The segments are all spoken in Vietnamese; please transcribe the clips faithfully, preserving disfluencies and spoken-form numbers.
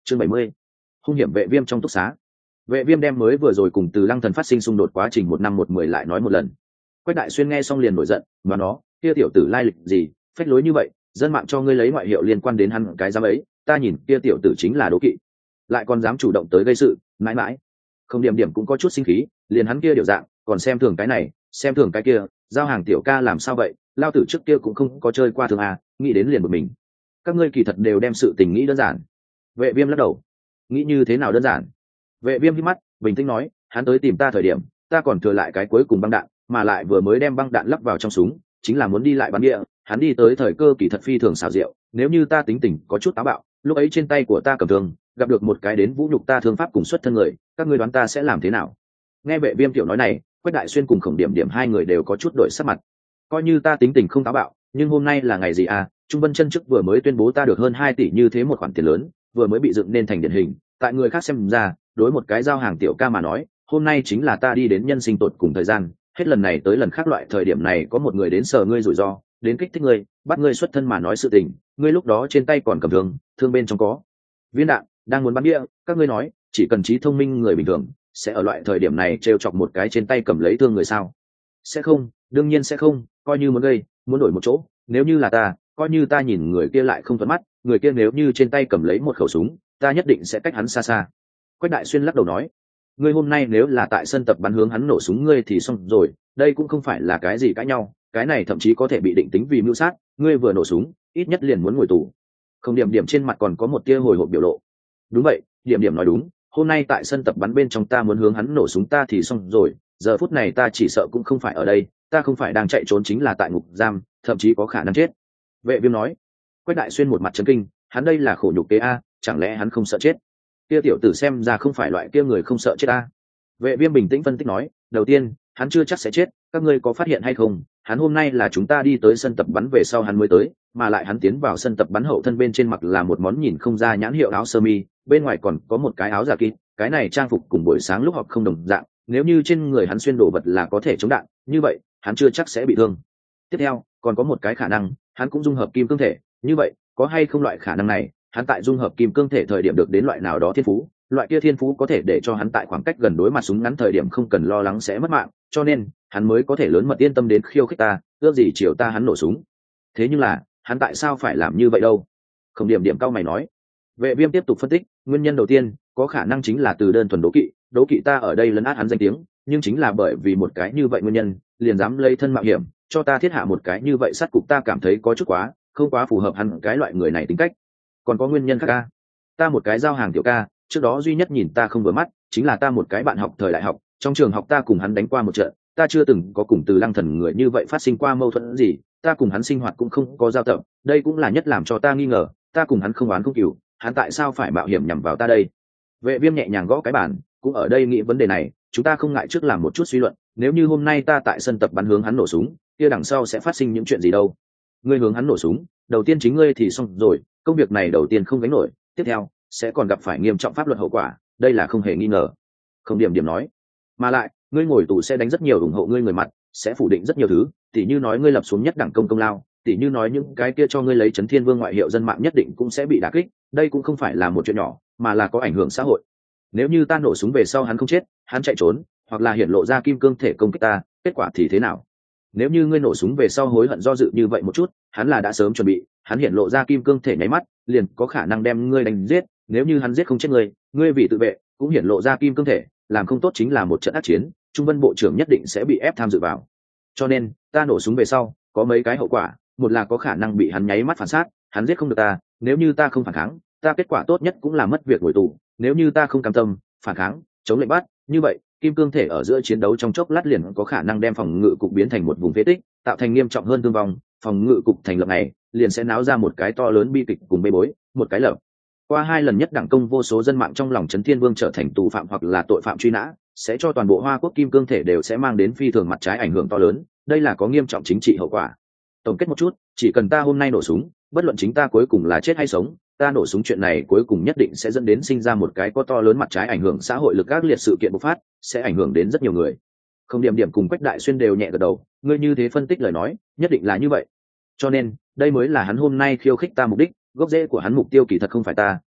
chương bảy mươi, hung hiểm vệ viêm trong túc xá. Vệ viêm đem mới vừa rồi cùng Từ Lăng Thần phát sinh xung đột quá trình một năm một mười lại nói một lần. Quách Đại Xuyên nghe xong liền nổi giận, mà nó, kia tiểu tử lai lịch gì, phách lối như vậy, dân mạng cho ngươi lấy ngoại hiệu liên quan đến hắn cái giám ấy, ta nhìn kia tiểu tử chính là đố kỵ, lại còn dám chủ động tới gây sự, mãi mãi. Không Điểm Điểm cũng có chút sinh khí, liền hắn kia điều dạng, còn xem thường cái này, xem thường cái kia, giao hàng tiểu ca làm sao vậy, lao tử trước kia cũng không có chơi qua thường à, nghĩ đến liền một mình. Các ngươi kỳ thật đều đem sự tình nghĩ đơn giản. Vệ Viêm lắc đầu, nghĩ như thế nào đơn giản? Vệ Viêm hít mắt, bình tĩnh nói, hắn tới tìm ta thời điểm, ta còn thừa lại cái cuối cùng băng đạn, mà lại vừa mới đem băng đạn lắp vào trong súng, chính là muốn đi lại bắn địa, hắn đi tới thời cơ kỳ thật phi thường xảo diệu, nếu như ta tính tình có chút táo bạo, lúc ấy trên tay của ta cầm thương, gặp được một cái đến vũ nhục ta thương pháp cùng xuất thân người, các ngươi đoán ta sẽ làm thế nào? Nghe Vệ Viêm tiểu nói này, Quách Đại Xuyên cùng Khổng Điểm Điểm hai người đều có chút đổi sắc mặt. Coi như ta tính tình không táo bạo, nhưng hôm nay là ngày gì à? Trung Vân Chân trước vừa mới tuyên bố ta được hơn hai tỷ như thế một khoản tiền lớn, vừa mới bị dựng nên thành điển hình, tại người khác xem ra, đối một cái giao hàng tiểu ca mà nói, hôm nay chính là ta đi đến nhân sinh tột cùng thời gian, hết lần này tới lần khác loại thời điểm này có một người đến sờ ngươi rủi ro, đến kích thích ngươi, bắt ngươi xuất thân mà nói sự tình, ngươi lúc đó trên tay còn cầm thương, thương bên trong có viên đạn, đang muốn bắn địa, các ngươi nói, chỉ cần trí thông minh người bình thường, sẽ ở loại thời điểm này trêu chọc một cái trên tay cầm lấy thương người sao? Sẽ không, đương nhiên sẽ không, coi như muốn gây, muốn đổi một chỗ, nếu như là ta, coi như ta nhìn người kia lại không thuận mắt, người kia nếu như trên tay cầm lấy một khẩu súng, ta nhất định sẽ cách hắn xa xa. Quách Đại Xuyên lắc đầu nói, ngươi hôm nay nếu là tại sân tập bắn hướng hắn nổ súng ngươi thì xong rồi, đây cũng không phải là cái gì cãi nhau, cái này thậm chí có thể bị định tính vì mưu sát, ngươi vừa nổ súng, ít nhất liền muốn ngồi tù. Không Điểm Điểm trên mặt còn có một tia hồi hộp biểu lộ. Đúng vậy, Điểm Điểm nói đúng, hôm nay tại sân tập bắn bên trong ta muốn hướng hắn nổ súng ta thì xong rồi, giờ phút này ta chỉ sợ cũng không phải ở đây, ta không phải đang chạy trốn chính là tại ngục giam, thậm chí có khả năng chết. Vệ Viêm nói. Quách Đại Xuyên một mặt chấn kinh, hắn đây là khổ nhục kế a, chẳng lẽ hắn không sợ chết? Kia tiểu tử xem ra không phải loại kia người không sợ chết a. Vệ Viêm bình tĩnh phân tích nói, đầu tiên, hắn chưa chắc sẽ chết, các ngươi có phát hiện hay không, hắn hôm nay là chúng ta đi tới sân tập bắn về sau hắn mới tới, mà lại hắn tiến vào sân tập bắn hậu thân bên trên mặc là một món nhìn không ra nhãn hiệu áo sơ mi, bên ngoài còn có một cái áo giả kín, cái này trang phục cùng buổi sáng lúc họp không đồng dạng, nếu như trên người hắn xuyên đồ vật là có thể chống đạn, như vậy, hắn chưa chắc sẽ bị thương. Tiếp theo, còn có một cái khả năng, hắn cũng dung hợp kim cương thể, như vậy, có hay không loại khả năng này, hắn tại dung hợp kim cương thể thời điểm được đến loại nào đó thiên phú, loại kia thiên phú có thể để cho hắn tại khoảng cách gần đối mặt súng ngắn thời điểm không cần lo lắng sẽ mất mạng, cho nên hắn mới có thể lớn mật yên tâm đến khiêu khích ta, ước gì chiều ta hắn nổ súng. Thế nhưng là, hắn tại sao phải làm như vậy đâu? Không Điểm Điểm cao mày nói. Vệ Viêm tiếp tục phân tích, nguyên nhân đầu tiên, có khả năng chính là từ đơn thuần đố kỵ, đố kỵ ta ở đây lấn át hắn danh tiếng, nhưng chính là bởi vì một cái như vậy nguyên nhân, liền dám lấy thân mạo hiểm, cho ta thiết hạ một cái như vậy sát cục ta cảm thấy có chút quá, không quá phù hợp hắn cái loại người này tính cách. Còn có nguyên nhân khác ca, ta một cái giao hàng tiểu ca, trước đó duy nhất nhìn ta không vừa mắt, chính là ta một cái bạn học thời đại học, trong trường học ta cùng hắn đánh qua một trận, ta chưa từng có cùng Từ Lăng Thần người như vậy phát sinh qua mâu thuẫn gì, ta cùng hắn sinh hoạt cũng không có giao tập, đây cũng là nhất làm cho ta nghi ngờ, ta cùng hắn không oán không cừu, hắn tại sao phải mạo hiểm nhằm vào ta đây? Vệ Viêm nhẹ nhàng gõ cái bàn, cũng ở đây nghĩ vấn đề này, chúng ta không ngại trước làm một chút suy luận, nếu như hôm nay ta tại sân tập bắn hướng hắn nổ súng, kia đằng sau sẽ phát sinh những chuyện gì đâu? Ngươi hướng hắn nổ súng, đầu tiên chính ngươi thì xong rồi, công việc này đầu tiên không gánh nổi, tiếp theo sẽ còn gặp phải nghiêm trọng pháp luật hậu quả, đây là không hề nghi ngờ. Không Điểm Điểm nói, mà lại, ngươi ngồi tù sẽ đánh rất nhiều ủng hộ ngươi người mặt, sẽ phủ định rất nhiều thứ, tỉ như nói ngươi lập xuống nhất đẳng công công lao, tỉ như nói những cái kia cho ngươi lấy Trấn Thiên Vương ngoại hiệu dân mạng nhất định cũng sẽ bị đả kích, đây cũng không phải là một chuyện nhỏ, mà là có ảnh hưởng xã hội. Nếu như ta nổ súng về sau hắn không chết, hắn chạy trốn, hoặc là hiển lộ ra kim cương thể công kích ta, kết quả thì thế nào? Nếu như ngươi nổ súng về sau hối hận do dự như vậy một chút, hắn là đã sớm chuẩn bị, hắn hiển lộ ra kim cương thể nháy mắt, liền có khả năng đem ngươi đánh giết, nếu như hắn giết không chết ngươi, ngươi vì tự vệ, cũng hiển lộ ra kim cương thể, làm không tốt chính là một trận ác chiến, Trung Vân bộ trưởng nhất định sẽ bị ép tham dự vào. Cho nên, ta nổ súng về sau, có mấy cái hậu quả, một là có khả năng bị hắn nháy mắt phản sát, hắn giết không được ta, nếu như ta không phản kháng, ta kết quả tốt nhất cũng là mất việc ngồi tù, nếu như ta không cam tâm, phản kháng, chống lệnh bắt, như vậy, kim cương thể ở giữa chiến đấu trong chốc lát liền có khả năng đem phòng ngự cục biến thành một vùng phế tích, tạo thành nghiêm trọng hơn thương vong, phòng ngự cục thành lập này, liền sẽ náo ra một cái to lớn bi kịch cùng bê bối, một cái lập. Qua hai lần nhất đẳng công vô số dân mạng trong lòng Trấn Thiên Vương trở thành tù phạm hoặc là tội phạm truy nã, sẽ cho toàn bộ Hoa Quốc kim cương thể đều sẽ mang đến phi thường mặt trái ảnh hưởng to lớn, đây là có nghiêm trọng chính trị hậu quả. Tổng kết một chút, chỉ cần ta hôm nay nổ súng, bất luận chính ta cuối cùng là chết hay sống, ta nổ súng chuyện này cuối cùng nhất định sẽ dẫn đến sinh ra một cái có to lớn mặt trái ảnh hưởng xã hội lực các liệt sự kiện bộc phát, sẽ ảnh hưởng đến rất nhiều người. Không Điểm Điểm cùng Quách Đại Xuyên đều nhẹ gật đầu, ngươi như thế phân tích lời nói, nhất định là như vậy. Cho nên, đây mới là hắn hôm nay khiêu khích ta mục đích, gốc rễ của hắn mục tiêu kỳ thật không phải ta,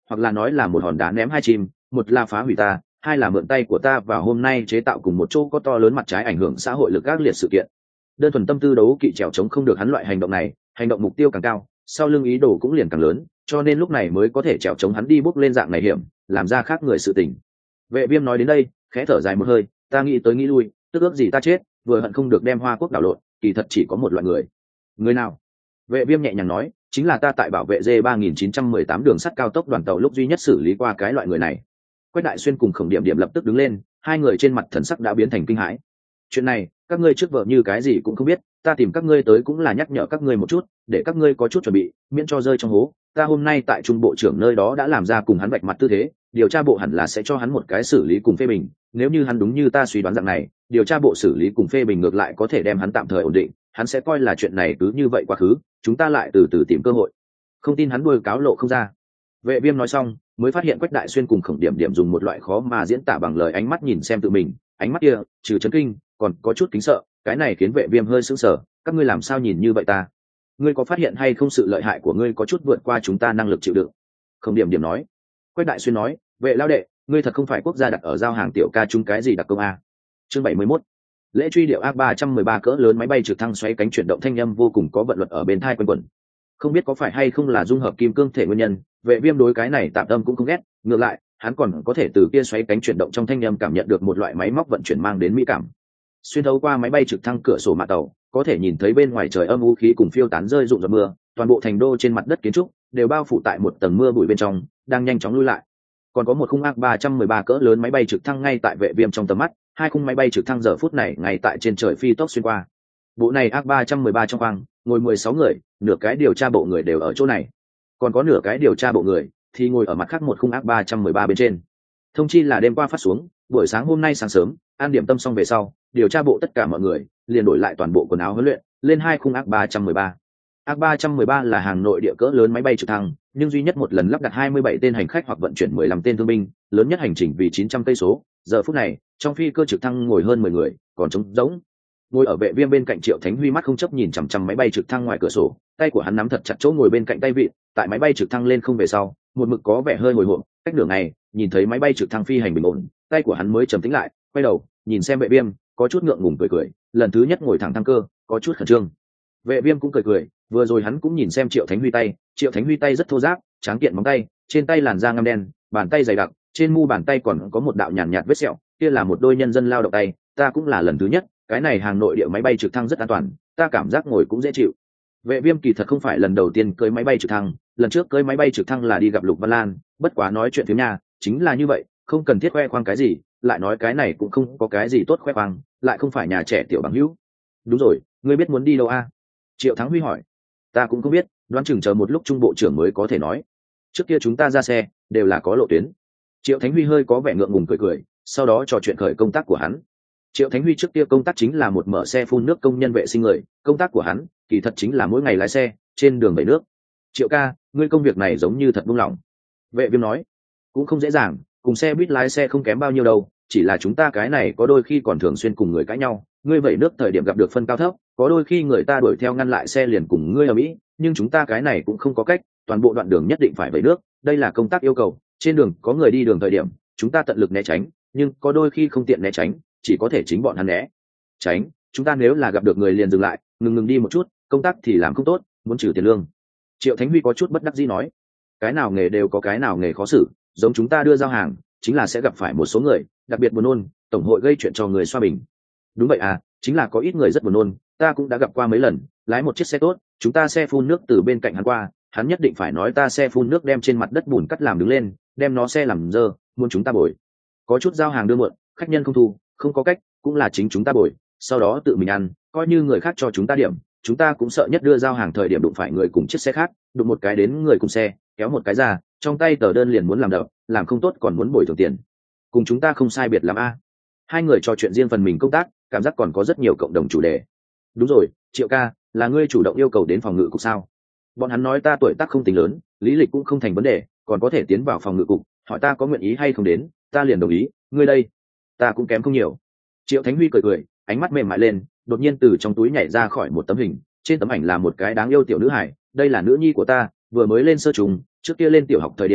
hoặc là nói là một hòn đá ném hai chim, một là phá hủy ta, hai là mượn tay của ta và hôm nay chế tạo cùng một chỗ có to lớn mặt trái ảnh hưởng xã hội lực ác liệt sự kiện. Đơn thuần tâm tư đấu kỵ trèo chống không được hắn loại hành động này, hành động mục tiêu càng cao, sau lưng ý đồ cũng liền càng lớn, cho nên lúc này mới có thể trèo chống hắn đi bước lên dạng này hiểm, làm ra khác người sự tình. Vệ Viêm nói đến đây, khẽ thở dài một hơi, ta nghĩ tới nghĩ lui, tức ước gì ta chết, vừa hận không được đem Hoa Quốc đảo lộn, kỳ thật chỉ có một loại người. Người nào? Vệ Viêm nhẹ nhàng nói, chính là ta tại bảo vệ D ba nghìn chín trăm mười tám đường sắt cao tốc đoàn tàu lúc duy nhất xử lý qua cái loại người này. Quách Đại Xuyên cùng Khổng Điểm Điểm lập tức đứng lên, hai người trên mặt thần sắc đã biến thành kinh hãi. Chuyện này, các ngươi trước vợ như cái gì cũng không biết, ta tìm các ngươi tới cũng là nhắc nhở các ngươi một chút, để các ngươi có chút chuẩn bị, miễn cho rơi trong hố. Ta hôm nay tại Trung bộ trưởng nơi đó đã làm ra cùng hắn vạch mặt tư thế, điều tra bộ hẳn là sẽ cho hắn một cái xử lý cùng phê bình, nếu như hắn đúng như ta suy đoán dạng này, điều tra bộ xử lý cùng phê bình ngược lại có thể đem hắn tạm thời ổn định, hắn sẽ coi là chuyện này cứ như vậy quá khứ, chúng ta lại từ từ tìm cơ hội. Không tin hắn đuôi cáo lộ không ra. Vệ Viêm nói xong, mới phát hiện Quách Đại Xuyên cùng Khổng Điểm Điểm dùng một loại khó mà diễn tả bằng lời ánh mắt nhìn xem tự mình, ánh mắt kia trừ chấn kinh còn có chút kính sợ, cái này khiến Vệ Viêm hơi sững sờ, các ngươi làm sao nhìn như vậy ta? Ngươi có phát hiện hay không sự lợi hại của ngươi có chút vượt qua chúng ta năng lực chịu đựng? Khổng Điểm Điểm nói. Quách Đại Xuyên nói, Vệ lão đệ, ngươi thật không phải quốc gia đặt ở giao hàng tiểu ca chung cái gì đặc công a? Chương bảy mươi mốt. Lễ truy điệu A ba trăm mười ba cỡ lớn máy bay trực thăng xoay cánh chuyển động thanh âm vô cùng có vận luật ở bên tai quanh quẩn. Không biết có phải hay không là dung hợp kim cương thể nguyên nhân, Vệ Viêm đối cái này tạm tâm cũng không ghét, ngược lại, hắn còn có thể từ kia xoáy cánh chuyển động trong thanh âm cảm nhận được một loại máy móc vận chuyển mang đến mỹ cảm. Xuyên thấu qua máy bay trực thăng cửa sổ mạn tàu, có thể nhìn thấy bên ngoài trời âm u khí cùng phiêu tán rơi rụng giọt mưa, toàn bộ thành đô trên mặt đất kiến trúc đều bao phủ tại một tầng mưa bụi bên trong, đang nhanh chóng lui lại. Còn có một khung A ba trăm mười ba cỡ lớn máy bay trực thăng ngay tại Vệ Viêm trong tầm mắt, hai khung máy bay trực thăng giờ phút này ngay tại trên trời phi tốc xuyên qua. Bộ này A ba trăm mười ba trong khoang, ngồi mười sáu người, nửa cái điều tra bộ người đều ở chỗ này. Còn có nửa cái điều tra bộ người thì ngồi ở mặt khác một khung A ba trăm mười ba bên trên. Thông chi là đêm qua phát xuống, buổi sáng hôm nay sáng sớm, an điểm tâm xong về sau, điều tra bộ tất cả mọi người liền đổi lại toàn bộ quần áo huấn luyện, lên hai khung A ba trăm mười ba. A ba trăm mười ba là hàng nội địa cỡ lớn máy bay trực thăng, nhưng duy nhất một lần lắp đặt hai mươi bảy tên hành khách hoặc vận chuyển mười lăm tên thương binh, lớn nhất hành trình vì chín trăm cây số. Giờ phút này, trong phi cơ trực thăng ngồi hơn mười người, còn trống rỗng. Ngồi ở Vệ Viêm bên cạnh Triệu Thánh Huy mắt không chấp nhìn chằm chằm máy bay trực thăng ngoài cửa sổ, tay của hắn nắm thật chặt chỗ ngồi bên cạnh tay vịn, tại máy bay trực thăng lên không về sau, một mực có vẻ hơi hồi hộp, cách nửa ngày, nhìn thấy máy bay trực thăng phi hành bình ổn, tay của hắn mới trầm tĩnh lại, quay đầu, nhìn xem Vệ Viêm, có chút ngượng ngùng cười cười, lần thứ nhất ngồi thẳng thăng cơ, có chút khẩn trương. Vệ Viêm cũng cười cười, vừa rồi hắn cũng nhìn xem Triệu Thánh Huy tay, Triệu Thánh Huy tay rất thô ráp, tráng kiện móng tay, trên tay làn da ngăm đen, bàn tay dày đặc, trên mu bàn tay còn có một đạo nhàn nhạt vết sẹo, kia là một đôi nhân dân lao động tay, ta cũng là lần thứ nhất, cái này hàng nội địa máy bay trực thăng rất an toàn, ta cảm giác ngồi cũng dễ chịu. Vệ Viêm kỳ thật không phải lần đầu tiên cưỡi máy bay trực thăng, lần trước cưỡi máy bay trực thăng là đi gặp Lục Văn Lan, bất quá nói chuyện phiếm nha, chính là như vậy, không cần thiết khoe khoang cái gì, lại nói cái này cũng không có cái gì tốt khoe khoang, lại không phải nhà trẻ tiểu bằng hữu. Đúng rồi, ngươi biết muốn đi đâu a? Triệu Thắng Huy hỏi. Ta cũng không biết, đoán chừng chờ một lúc Trung bộ trưởng mới có thể nói. Trước kia chúng ta ra xe đều là có lộ tuyến. Triệu Thánh Huy hơi có vẻ ngượng ngùng cười cười, sau đó trò chuyện khởi công tác của hắn. Triệu Thánh Huy trước kia công tác chính là một mở xe phun nước công nhân vệ sinh người, công tác của hắn kỳ thật chính là mỗi ngày lái xe trên đường vẩy nước. Triệu ca, ngươi công việc này giống như thật buông lỏng. Vệ Viêm nói, cũng không dễ dàng, cùng xe buýt lái xe không kém bao nhiêu đâu, chỉ là chúng ta cái này có đôi khi còn thường xuyên cùng người cãi nhau, ngươi vẩy nước thời điểm gặp được phân cao thấp, có đôi khi người ta đuổi theo ngăn lại xe liền cùng ngươi ở mỹ, nhưng chúng ta cái này cũng không có cách, toàn bộ đoạn đường nhất định phải vẩy nước, đây là công tác yêu cầu, trên đường có người đi đường thời điểm, chúng ta tận lực né tránh, nhưng có đôi khi không tiện né tránh, chỉ có thể chính bọn hắn né tránh, chúng ta nếu là gặp được người liền dừng lại, ngừng ngừng đi một chút, công tác thì làm không tốt, muốn trừ tiền lương. Triệu Thánh Huy có chút bất đắc dĩ nói, cái nào nghề đều có cái nào nghề khó xử, giống chúng ta đưa giao hàng chính là sẽ gặp phải một số người đặc biệt buồn nôn, tổng hội gây chuyện cho người xoa bình. Đúng vậy à, chính là có ít người rất buồn nôn, ta cũng đã gặp qua mấy lần, lái một chiếc xe tốt, chúng ta xe phun nước từ bên cạnh hắn qua, hắn nhất định phải nói ta xe phun nước đem trên mặt đất bùn cắt làm đứng lên, đem nó xe làm dơ, muốn chúng ta bồi. Có chút giao hàng đưa muộn, khách nhân không thu, không có cách, cũng là chính chúng ta bồi, sau đó tự mình ăn, coi như người khác cho chúng ta điểm, chúng ta cũng sợ nhất đưa giao hàng thời điểm đụng phải người cùng chiếc xe khác, đụng một cái đến người cùng xe, kéo một cái ra, trong tay tờ đơn liền muốn làm đập, làm không tốt còn muốn bồi thường tiền. Cùng chúng ta không sai biệt lắm a. Hai người trò chuyện riêng phần mình công tác, cảm giác còn có rất nhiều cộng đồng chủ đề. Đúng rồi, Triệu ca, là ngươi chủ động yêu cầu đến phòng ngự cục sao? Bọn hắn nói ta tuổi tác không tính lớn, lý lịch cũng không thành vấn đề, còn có thể tiến vào phòng ngự cục, hỏi ta có nguyện ý hay không đến, ta liền đồng ý, ngươi đây, ta cũng kém không nhiều. Triệu Thánh Huy cười cười, ánh mắt mềm mại lên, đột nhiên từ trong túi nhảy ra khỏi một tấm hình, trên tấm ảnh là một cái đáng yêu tiểu nữ hài, đây là nữ nhi của ta, vừa mới lên sơ trùng, trước kia lên tiểu học thời điểm,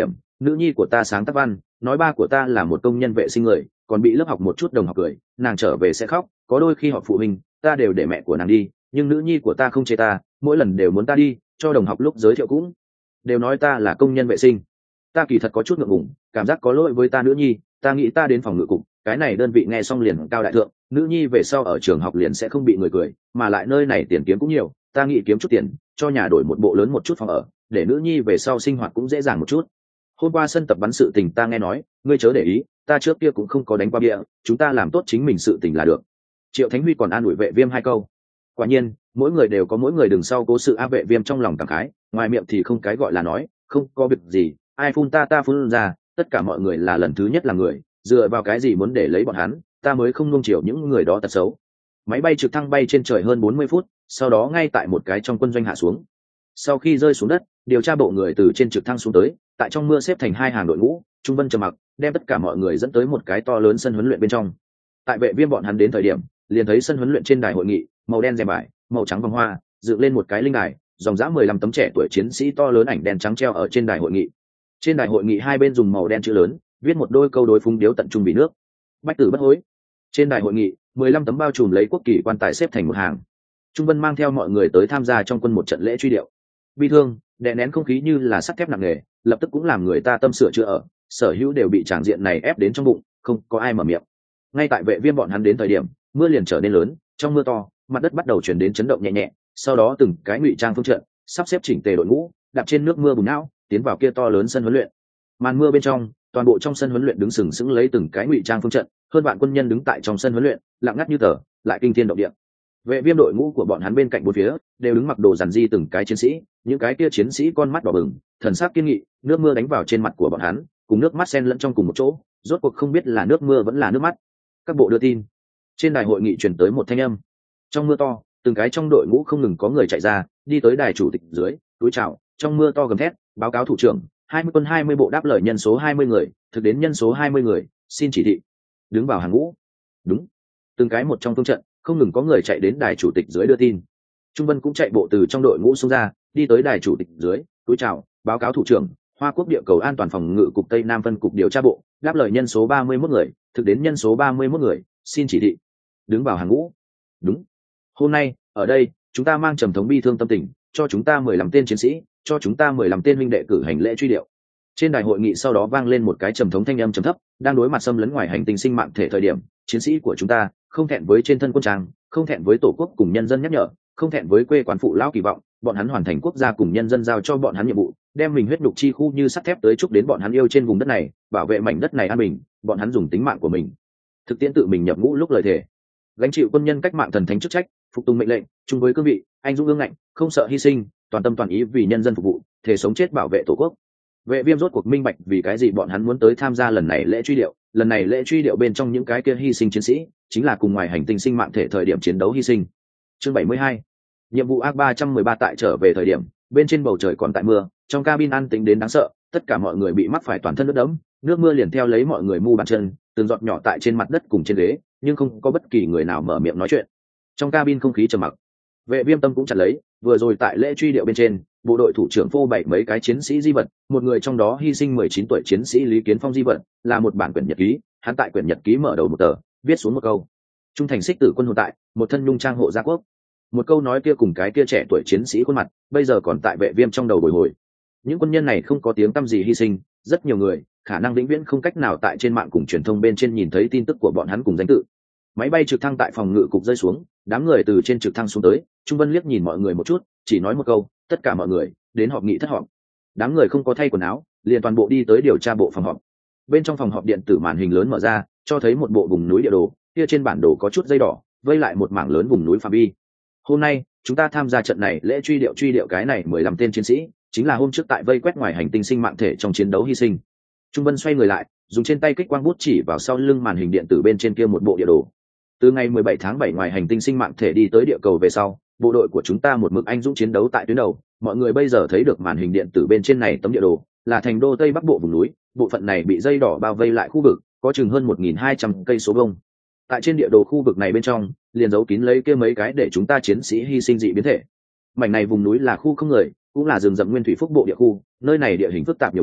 nữ nhi của ta sáng tác văn nói ba của ta là một công nhân vệ sinh người, còn bị lớp học một chút đồng học cười, nàng trở về sẽ khóc, có đôi khi họp phụ huynh ta đều để mẹ của nàng đi, nhưng nữ nhi của ta không chê ta, mỗi lần đều muốn ta đi, cho đồng học lúc giới thiệu cũng đều nói ta là công nhân vệ sinh. Ta kỳ thật có chút ngượng ngùng, cảm giác có lỗi với ta nữ nhi, ta nghĩ ta đến phòng ngự cục, cái này đơn vị nghe xong liền cao đại thượng, nữ nhi về sau ở trường học liền sẽ không bị người cười, mà lại nơi này tiền kiếm cũng nhiều, ta nghĩ kiếm chút tiền cho nhà đổi một bộ lớn một chút phòng ở, để nữ nhi về sau sinh hoạt cũng dễ dàng một chút. Hôm qua sân tập bắn sự tình ta nghe nói, ngươi chớ để ý, ta trước kia cũng không có đánh qua bia, chúng ta làm tốt chính mình sự tình là được. Triệu Thánh Huy còn an ủi Vệ Viêm hai câu. Quả nhiên mỗi người đều có mỗi người đằng sau cố sự. A Vệ Viêm trong lòng cảm khái, ngoài miệng thì không cái gọi là nói, không có việc gì, ai phun ta ta phun ra, tất cả mọi người là lần thứ nhất là người, dựa vào cái gì muốn để lấy bọn hắn, ta mới không nuông chiều những người đó tật xấu. Máy bay trực thăng bay trên trời hơn bốn mươi phút, sau đó ngay tại một cái trong quân doanh hạ xuống. Sau khi rơi xuống đất, điều tra bộ người từ trên trực thăng xuống tới, tại trong mưa xếp thành hai hàng đội ngũ, Trung Vân trầm mặc, đem tất cả mọi người dẫn tới một cái to lớn sân huấn luyện bên trong. Tại Vệ Viêm bọn hắn đến thời điểm, liền thấy sân huấn luyện trên đài hội nghị, màu đen rèm vải, màu trắng vòng hoa, dựng lên một cái linh đài, dòng dã mười lăm tấm trẻ tuổi chiến sĩ to lớn ảnh đen trắng treo ở trên đài hội nghị. Trên đài hội nghị hai bên dùng màu đen chữ lớn, viết một đôi câu đối phúng điếu tận trung vì nước. Bách tử bất hối. Trên đài hội nghị, mười lăm tấm bao trùm lấy quốc kỳ quan tài xếp thành một hàng. Trung Vân mang theo mọi người tới tham gia trong quân một trận lễ truy điệu. Bi thương, đè nén không khí như là sắt thép nặng nề, lập tức cũng làm người ta tâm sửa chữa ở, sở hữu đều bị tràng diện này ép đến trong bụng, không có ai mở miệng. Ngay tại Vệ Viêm bọn hắn đến thời điểm, mưa liền trở nên lớn, trong mưa to, mặt đất bắt đầu chuyển đến chấn động nhẹ nhẹ, sau đó từng cái ngụy trang phương trận, sắp xếp chỉnh tề đội ngũ, đạp trên nước mưa bùn não, tiến vào kia to lớn sân huấn luyện. Màn mưa bên trong, toàn bộ trong sân huấn luyện đứng sừng sững lấy từng cái ngụy trang phương trận, hơn vạn quân nhân đứng tại trong sân huấn luyện, lặng ngắt như tờ, lại kinh thiên động địa. Vệ Viêm đội ngũ của bọn hắn bên cạnh bốn phía đều đứng mặc đồ giản di từng cái chiến sĩ, những cái kia chiến sĩ con mắt đỏ bừng, thần sắc kiên nghị, nước mưa đánh vào trên mặt của bọn hắn, cùng nước mắt xen lẫn trong cùng một chỗ, rốt cuộc không biết là nước mưa vẫn là nước mắt. Các bộ đưa tin. Trên đài hội nghị truyền tới một thanh âm. Trong mưa to, từng cái trong đội ngũ không ngừng có người chạy ra, đi tới đài chủ tịch dưới, cúi chào, trong mưa to gầm thét, báo cáo thủ trưởng, hai mươi quân hai mươi bộ đáp lời nhân số hai mươi người, thực đến nhân số hai mươi người, xin chỉ thị. Đứng vào hàng ngũ. Đúng. Từng cái một trong phương trận, không ngừng có người chạy đến đài chủ tịch dưới đưa tin. Trung Vân cũng chạy bộ từ trong đội ngũ xuống ra, đi tới đài chủ tịch dưới, cúi chào, báo cáo thủ trưởng, Hoa Quốc địa cầu an toàn phòng ngự cục Tây Nam phân cục điều tra bộ, đáp lời nhân số ba mươi mốt người, thực đến nhân số ba mươi mốt người, xin chỉ thị. Đứng vào hàng ngũ. Đúng. Hôm nay, ở đây, chúng ta mang trầm thống bi thương tâm tình, cho chúng ta mười lăm tên chiến sĩ, cho chúng ta mười lăm tên huynh đệ cử hành lễ truy điệu. Trên đài hội nghị sau đó vang lên một cái trầm thống thanh âm trầm thấp, đang đối mặt xâm lấn ngoài hành tinh sinh mạng thể thời điểm, chiến sĩ của chúng ta không thẹn với trên thân quân trang, không thẹn với tổ quốc cùng nhân dân nhắc nhở, không thẹn với quê quán phụ lão kỳ vọng, bọn hắn hoàn thành quốc gia cùng nhân dân giao cho bọn hắn nhiệm vụ, đem mình huyết nhục chi khu như sắt thép tới chúc đến bọn hắn yêu trên vùng đất này, bảo vệ mảnh đất này an bình, bọn hắn dùng tính mạng của mình thực tiễn tự mình nhập ngũ lúc lời thề, gánh chịu quân nhân cách mạng thần thánh chức trách, phục tùng mệnh lệnh, chung với cương vị, anh dũng ương ngạnh, không sợ hy sinh, toàn tâm toàn ý vì nhân dân phục vụ, thể sống chết bảo vệ tổ quốc. Vệ Viêm rốt cuộc minh bạch vì cái gì bọn hắn muốn tới tham gia lần này lễ truy điệu, lần này lễ truy điệu bên trong những cái kia hy sinh chiến sĩ, chính là cùng ngoài hành tinh sinh mạng thể thời điểm chiến đấu hy sinh. Chương bảy mươi hai. Nhiệm vụ A ba trăm mười ba tại trở về thời điểm, bên trên bầu trời còn tại mưa, trong cabin an tĩnh đến đáng sợ, tất cả mọi người bị mắc phải toàn thân nước đẫm, nước mưa liền theo lấy mọi người mu bàn chân, từng giọt nhỏ tại trên mặt đất cùng trên ghế, nhưng không có bất kỳ người nào mở miệng nói chuyện. Trong cabin không khí trầm mặc. Vệ Viêm tâm cũng chặt lấy, vừa rồi tại lễ truy điệu bên trên, bộ đội thủ trưởng phô bày mấy cái chiến sĩ di vật, một người trong đó hy sinh mười chín tuổi chiến sĩ Lý Kiến Phong di vật, là một bản quyển nhật ký, hắn tại quyển nhật ký mở đầu một tờ, viết xuống một câu: trung thành xích tử quân hồn tại, một thân nhung trang hộ gia quốc. Một câu nói kia cùng cái kia trẻ tuổi chiến sĩ khuôn mặt, bây giờ còn tại Vệ Viêm trong đầu bồi hồi. Những quân nhân này không có tiếng tăm gì hy sinh, rất nhiều người, khả năng vĩnh viễn không cách nào tại trên mạng cùng truyền thông bên trên nhìn thấy tin tức của bọn hắn cùng danh tự. Máy bay trực thăng tại phòng ngự cục rơi xuống, đám người từ trên trực thăng xuống tới, Trung Vân liếc nhìn mọi người một chút, chỉ nói một câu: tất cả mọi người đến họp nghị thất họp. Đám người không có thay quần áo, liền toàn bộ đi tới điều tra bộ phòng họp. Bên trong phòng họp điện tử màn hình lớn mở ra, cho thấy một bộ vùng núi địa đồ, kia trên bản đồ có chút dây đỏ, vây lại một mảng lớn vùng núi phạm vi. Hôm nay chúng ta tham gia trận này lễ truy điệu truy điệu cái này mười lăm tên chiến sĩ, chính là hôm trước tại vây quét ngoài hành tinh sinh mạng thể trong chiến đấu hy sinh. Trung Vân xoay người lại, dùng trên tay kích quang bút chỉ vào sau lưng màn hình điện tử bên trên kia một bộ địa đồ. Từ ngày mười bảy tháng bảy ngoài hành tinh sinh mạng thể đi tới địa cầu về sau, bộ đội của chúng ta một mực anh dũng chiến đấu tại tuyến đầu. Mọi người bây giờ thấy được màn hình điện tử bên trên này tấm địa đồ, là thành đô Tây Bắc bộ vùng núi, bộ phận này bị dây đỏ bao vây lại khu vực, có chừng hơn một nghìn hai trăm cây số vuông. Tại trên địa đồ khu vực này bên trong, liền giấu kín lấy kia mấy cái để chúng ta chiến sĩ hy sinh dị biến thể. Mảnh này vùng núi là khu không người, cũng là rừng rậm nguyên thủy phúc bộ địa khu, nơi này địa hình phức tạp nhiều biến,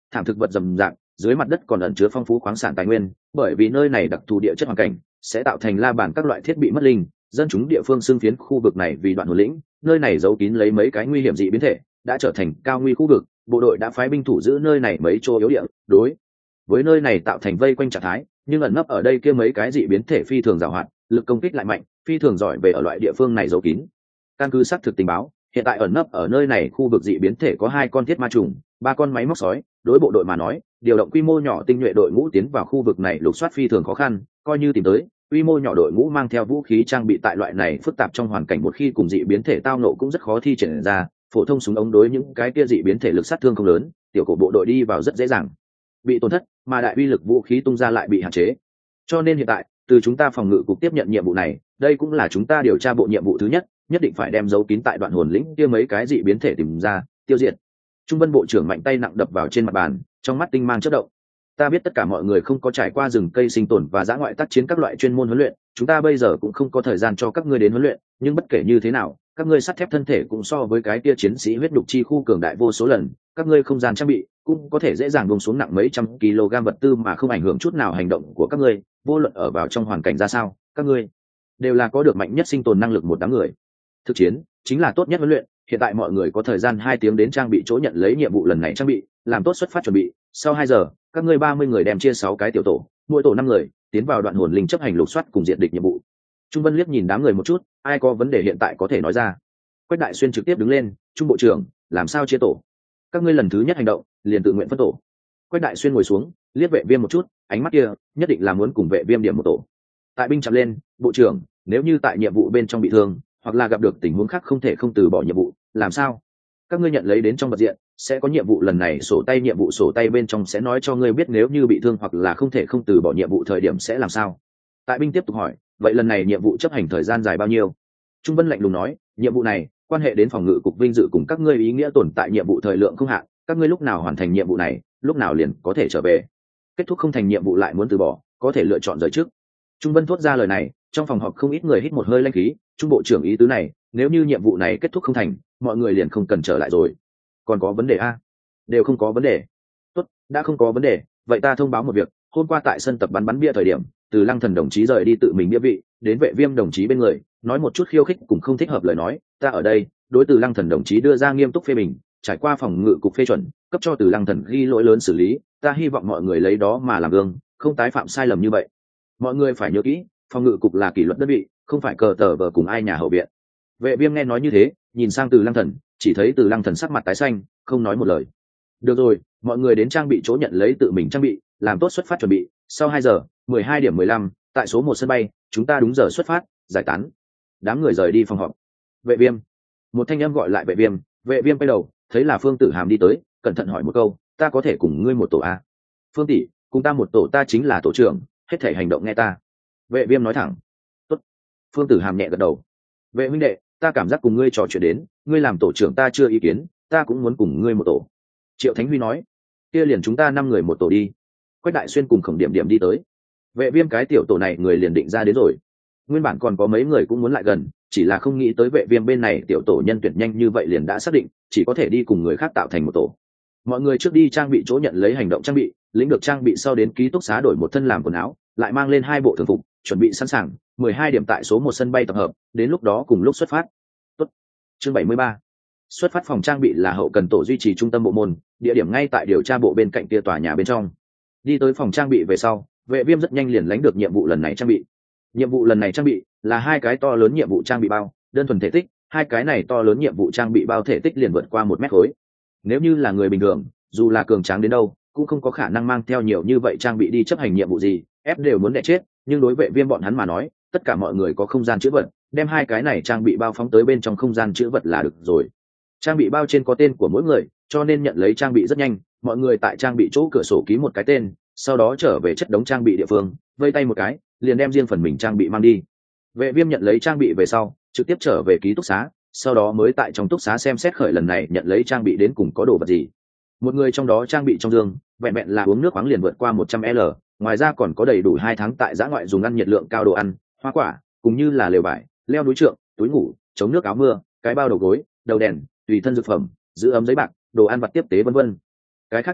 thảm thực vật rầm rạp, dưới mặt đất còn ẩn chứa phong phú khoáng sản tài nguyên, bởi vì nơi này đặc thù địa chất hoàn cảnh sẽ tạo thành la bàn các loại thiết bị mất linh, dân chúng địa phương xưng phiến khu vực này vì đoạn hồn lĩnh, nơi này giấu kín lấy mấy cái nguy hiểm dị biến thể, đã trở thành cao nguy khu vực, bộ đội đã phái binh thủ giữ nơi này mấy chỗ yếu địa, đối với nơi này tạo thành vây quanh trạng thái, nhưng ẩn nấp ở đây kia mấy cái dị biến thể phi thường giàu hoạt, lực công kích lại mạnh, phi thường giỏi về ở loại địa phương này giấu kín. Căn cứ xác thực tình báo, hiện tại ẩn nấp ở nơi này khu vực dị biến thể có hai con thiết ma trùng, ba con máy móc sói, đối bộ đội mà nói, điều động quy mô nhỏ tinh nhuệ đội ngũ tiến vào khu vực này lục soát phi thường khó khăn, coi như tìm tới, quy mô nhỏ đội ngũ mang theo vũ khí trang bị tại loại này phức tạp trong hoàn cảnh một khi cùng dị biến thể tao nộ cũng rất khó thi triển ra, phổ thông súng ống đối những cái kia dị biến thể lực sát thương không lớn, tiểu cổ bộ đội đi vào rất dễ dàng bị tổn thất, mà đại uy lực vũ khí tung ra lại bị hạn chế. Cho nên hiện tại, từ chúng ta phòng ngự cục tiếp nhận nhiệm vụ này, đây cũng là chúng ta điều tra bộ nhiệm vụ thứ nhất, nhất định phải đem dấu kín tại đoạn hồn lĩnh kia mấy cái dị biến thể tìm ra, tiêu diệt. Trung Vân bộ trưởng mạnh tay nặng đập vào trên mặt bàn, trong mắt tinh mang chớp động. Ta biết tất cả mọi người không có trải qua rừng cây sinh tồn và dã ngoại tác chiến các loại chuyên môn huấn luyện, chúng ta bây giờ cũng không có thời gian cho các ngươi đến huấn luyện, nhưng bất kể như thế nào, các ngươi sắt thép thân thể cũng so với cái kia chiến sĩ huyết đục chi khu cường đại vô số lần, các ngươi không gian trang bị cũng có thể dễ dàng buông xuống nặng mấy trăm kg vật tư mà không ảnh hưởng chút nào hành động của các ngươi, vô luận ở vào trong hoàn cảnh ra sao, các ngươi đều là có được mạnh nhất sinh tồn năng lực một đám người. Thực chiến chính là tốt nhất huấn luyện, hiện tại mọi người có thời gian hai tiếng đến trang bị chỗ nhận lấy nhiệm vụ lần này trang bị, làm tốt xuất phát chuẩn bị, sau hai giờ, các ngươi ba mươi người đem chia sáu cái tiểu tổ, mỗi tổ năm người, tiến vào đoạn hồn linh chấp hành lục soát cùng diện địch nhiệm vụ. Trung Vân liếc nhìn đám người một chút, ai có vấn đề hiện tại có thể nói ra. Quách Đại Xuyên trực tiếp đứng lên, Trung bộ trưởng, làm sao chia tổ? Các ngươi lần thứ nhất hành động, liền tự nguyện phân tổ. Quách Đại Xuyên ngồi xuống, liếc Vệ Viêm một chút, ánh mắt kia, nhất định là muốn cùng Vệ Viêm điểm một tổ. Tại binh chạm lên, bộ trưởng, nếu như tại nhiệm vụ bên trong bị thương, hoặc là gặp được tình huống khác không thể không từ bỏ nhiệm vụ, làm sao? Các ngươi nhận lấy đến trong vật diện, sẽ có nhiệm vụ lần này sổ tay, nhiệm vụ sổ tay bên trong sẽ nói cho ngươi biết nếu như bị thương hoặc là không thể không từ bỏ nhiệm vụ thời điểm sẽ làm sao. Tại binh tiếp tục hỏi, vậy lần này nhiệm vụ chấp hành thời gian dài bao nhiêu? Trung Vân lạnh lùng nói, nhiệm vụ này quan hệ đến phòng ngự cục vinh dự cùng các ngươi ý nghĩa tồn tại nhiệm vụ thời lượng không hạn, các ngươi lúc nào hoàn thành nhiệm vụ này, lúc nào liền có thể trở về. Kết thúc không thành nhiệm vụ lại muốn từ bỏ, có thể lựa chọn rời trước. Trung Vân thốt ra lời này, trong phòng họp không ít người hít một hơi lanh khí, Trung bộ trưởng ý tứ này, nếu như nhiệm vụ này kết thúc không thành, mọi người liền không cần trở lại rồi. Còn có vấn đề a? Đều không có vấn đề. Tốt, đã không có vấn đề, vậy ta thông báo một việc, hôm qua tại sân tập bắn bắn bia thời điểm, từ Lăng Thần đồng chí rời đi tự mình nghĩa vị, đến Vệ Viêm đồng chí bên người, nói một chút khiêu khích cùng không thích hợp lời nói, ta ở đây, đối từ Lăng Thần đồng chí đưa ra nghiêm túc phê bình, trải qua phòng ngự cục phê chuẩn, cấp cho từ Lăng Thần ghi lỗi lớn xử lý, ta hy vọng mọi người lấy đó mà làm gương, không tái phạm sai lầm như vậy. Mọi người phải nhớ kỹ, phòng ngự cục là kỷ luật đơn vị, không phải cờ tờ vờ cùng ai nhà hậu viện. Vệ Viêm nghe nói như thế, nhìn sang từ Lăng Thần, chỉ thấy từ Lăng Thần sắc mặt tái xanh, không nói một lời. Được rồi, mọi người đến trang bị chỗ nhận lấy tự mình trang bị, làm tốt xuất phát chuẩn bị, sau hai giờ, mười hai điểm mười lăm, tại số một sân bay, chúng ta đúng giờ xuất phát, giải tán. Đám người rời đi phòng họp. Vệ Viêm, một thanh âm gọi lại Vệ Viêm, Vệ Viêm quay đầu, thấy là Phương Tử Hàm đi tới, cẩn thận hỏi một câu, ta có thể cùng ngươi một tổ à? Phương tỷ, cùng ta một tổ, ta chính là tổ trưởng, hết thể hành động nghe ta. Vệ Viêm nói thẳng. Tốt. Phương Tử Hàm nhẹ gật đầu. Vệ huynh đệ, ta cảm giác cùng ngươi trò chuyện đến, ngươi làm tổ trưởng ta chưa ý kiến, ta cũng muốn cùng ngươi một tổ. Triệu Thánh Huy nói, kia liền chúng ta năm người một tổ đi. Quách Đại Xuyên cùng Khổng Điểm Điểm đi tới. Vệ Viêm cái tiểu tổ này người liền định ra đến rồi. Nguyên bản còn có mấy người cũng muốn lại gần, chỉ là không nghĩ tới Vệ Viêm bên này tiểu tổ nhân tuyển nhanh như vậy liền đã xác định, chỉ có thể đi cùng người khác tạo thành một tổ. Mọi người trước đi trang bị chỗ nhận lấy hành động trang bị, lĩnh được trang bị sau đến ký túc xá đổi một thân làm quần áo, lại mang lên hai bộ thường phục, chuẩn bị sẵn sàng, mười hai điểm tại số một sân bay tập hợp, đến lúc đó cùng lúc xuất phát. Tốt. Chương bảy mươi ba. Xuất phát phòng trang bị là hậu cần tổ duy trì trung tâm bộ môn, địa điểm ngay tại điều tra bộ bên cạnh kia tòa nhà bên trong. Đi tới phòng trang bị về sau, Vệ Viêm rất nhanh liền lãnh được nhiệm vụ lần này trang bị. Nhiệm vụ lần này trang bị là hai cái to lớn nhiệm vụ trang bị bao, đơn thuần thể tích, hai cái này to lớn nhiệm vụ trang bị bao thể tích liền vượt qua một mét khối. Nếu như là người bình thường, dù là cường tráng đến đâu, cũng không có khả năng mang theo nhiều như vậy trang bị đi chấp hành nhiệm vụ gì, ép đều muốn đẻ chết, nhưng đối Vệ Viêm bọn hắn mà nói, tất cả mọi người có không gian trữ vật, đem hai cái này trang bị bao phóng tới bên trong không gian trữ vật là được rồi. Trang bị bao trên có tên của mỗi người, cho nên nhận lấy trang bị rất nhanh, mọi người tại trang bị chỗ cửa sổ ký một cái tên, sau đó trở về chất đống trang bị địa phương, vây tay một cái, liền đem riêng phần mình trang bị mang đi. Vệ Viêm nhận lấy trang bị về sau, trực tiếp trở về ký túc xá, sau đó mới tại trong túc xá xem xét khởi lần này nhận lấy trang bị đến cùng có đồ vật gì. Một người trong đó trang bị trong giường, vẹn vẹn là uống nước khoáng liền vượt qua một trăm lít, ngoài ra còn có đầy đủ hai tháng tại giã ngoại dùng ăn nhiệt lượng cao đồ ăn, hoa quả, cũng như là lều vải, leo núi trượng, túi ngủ, chống nước áo mưa, cái bao đầu gối, đầu đèn, tùy thân dược phẩm, giữ ấm giấy bạc, đồ ăn vặt tiếp tế vân vân. Cái khác trang bị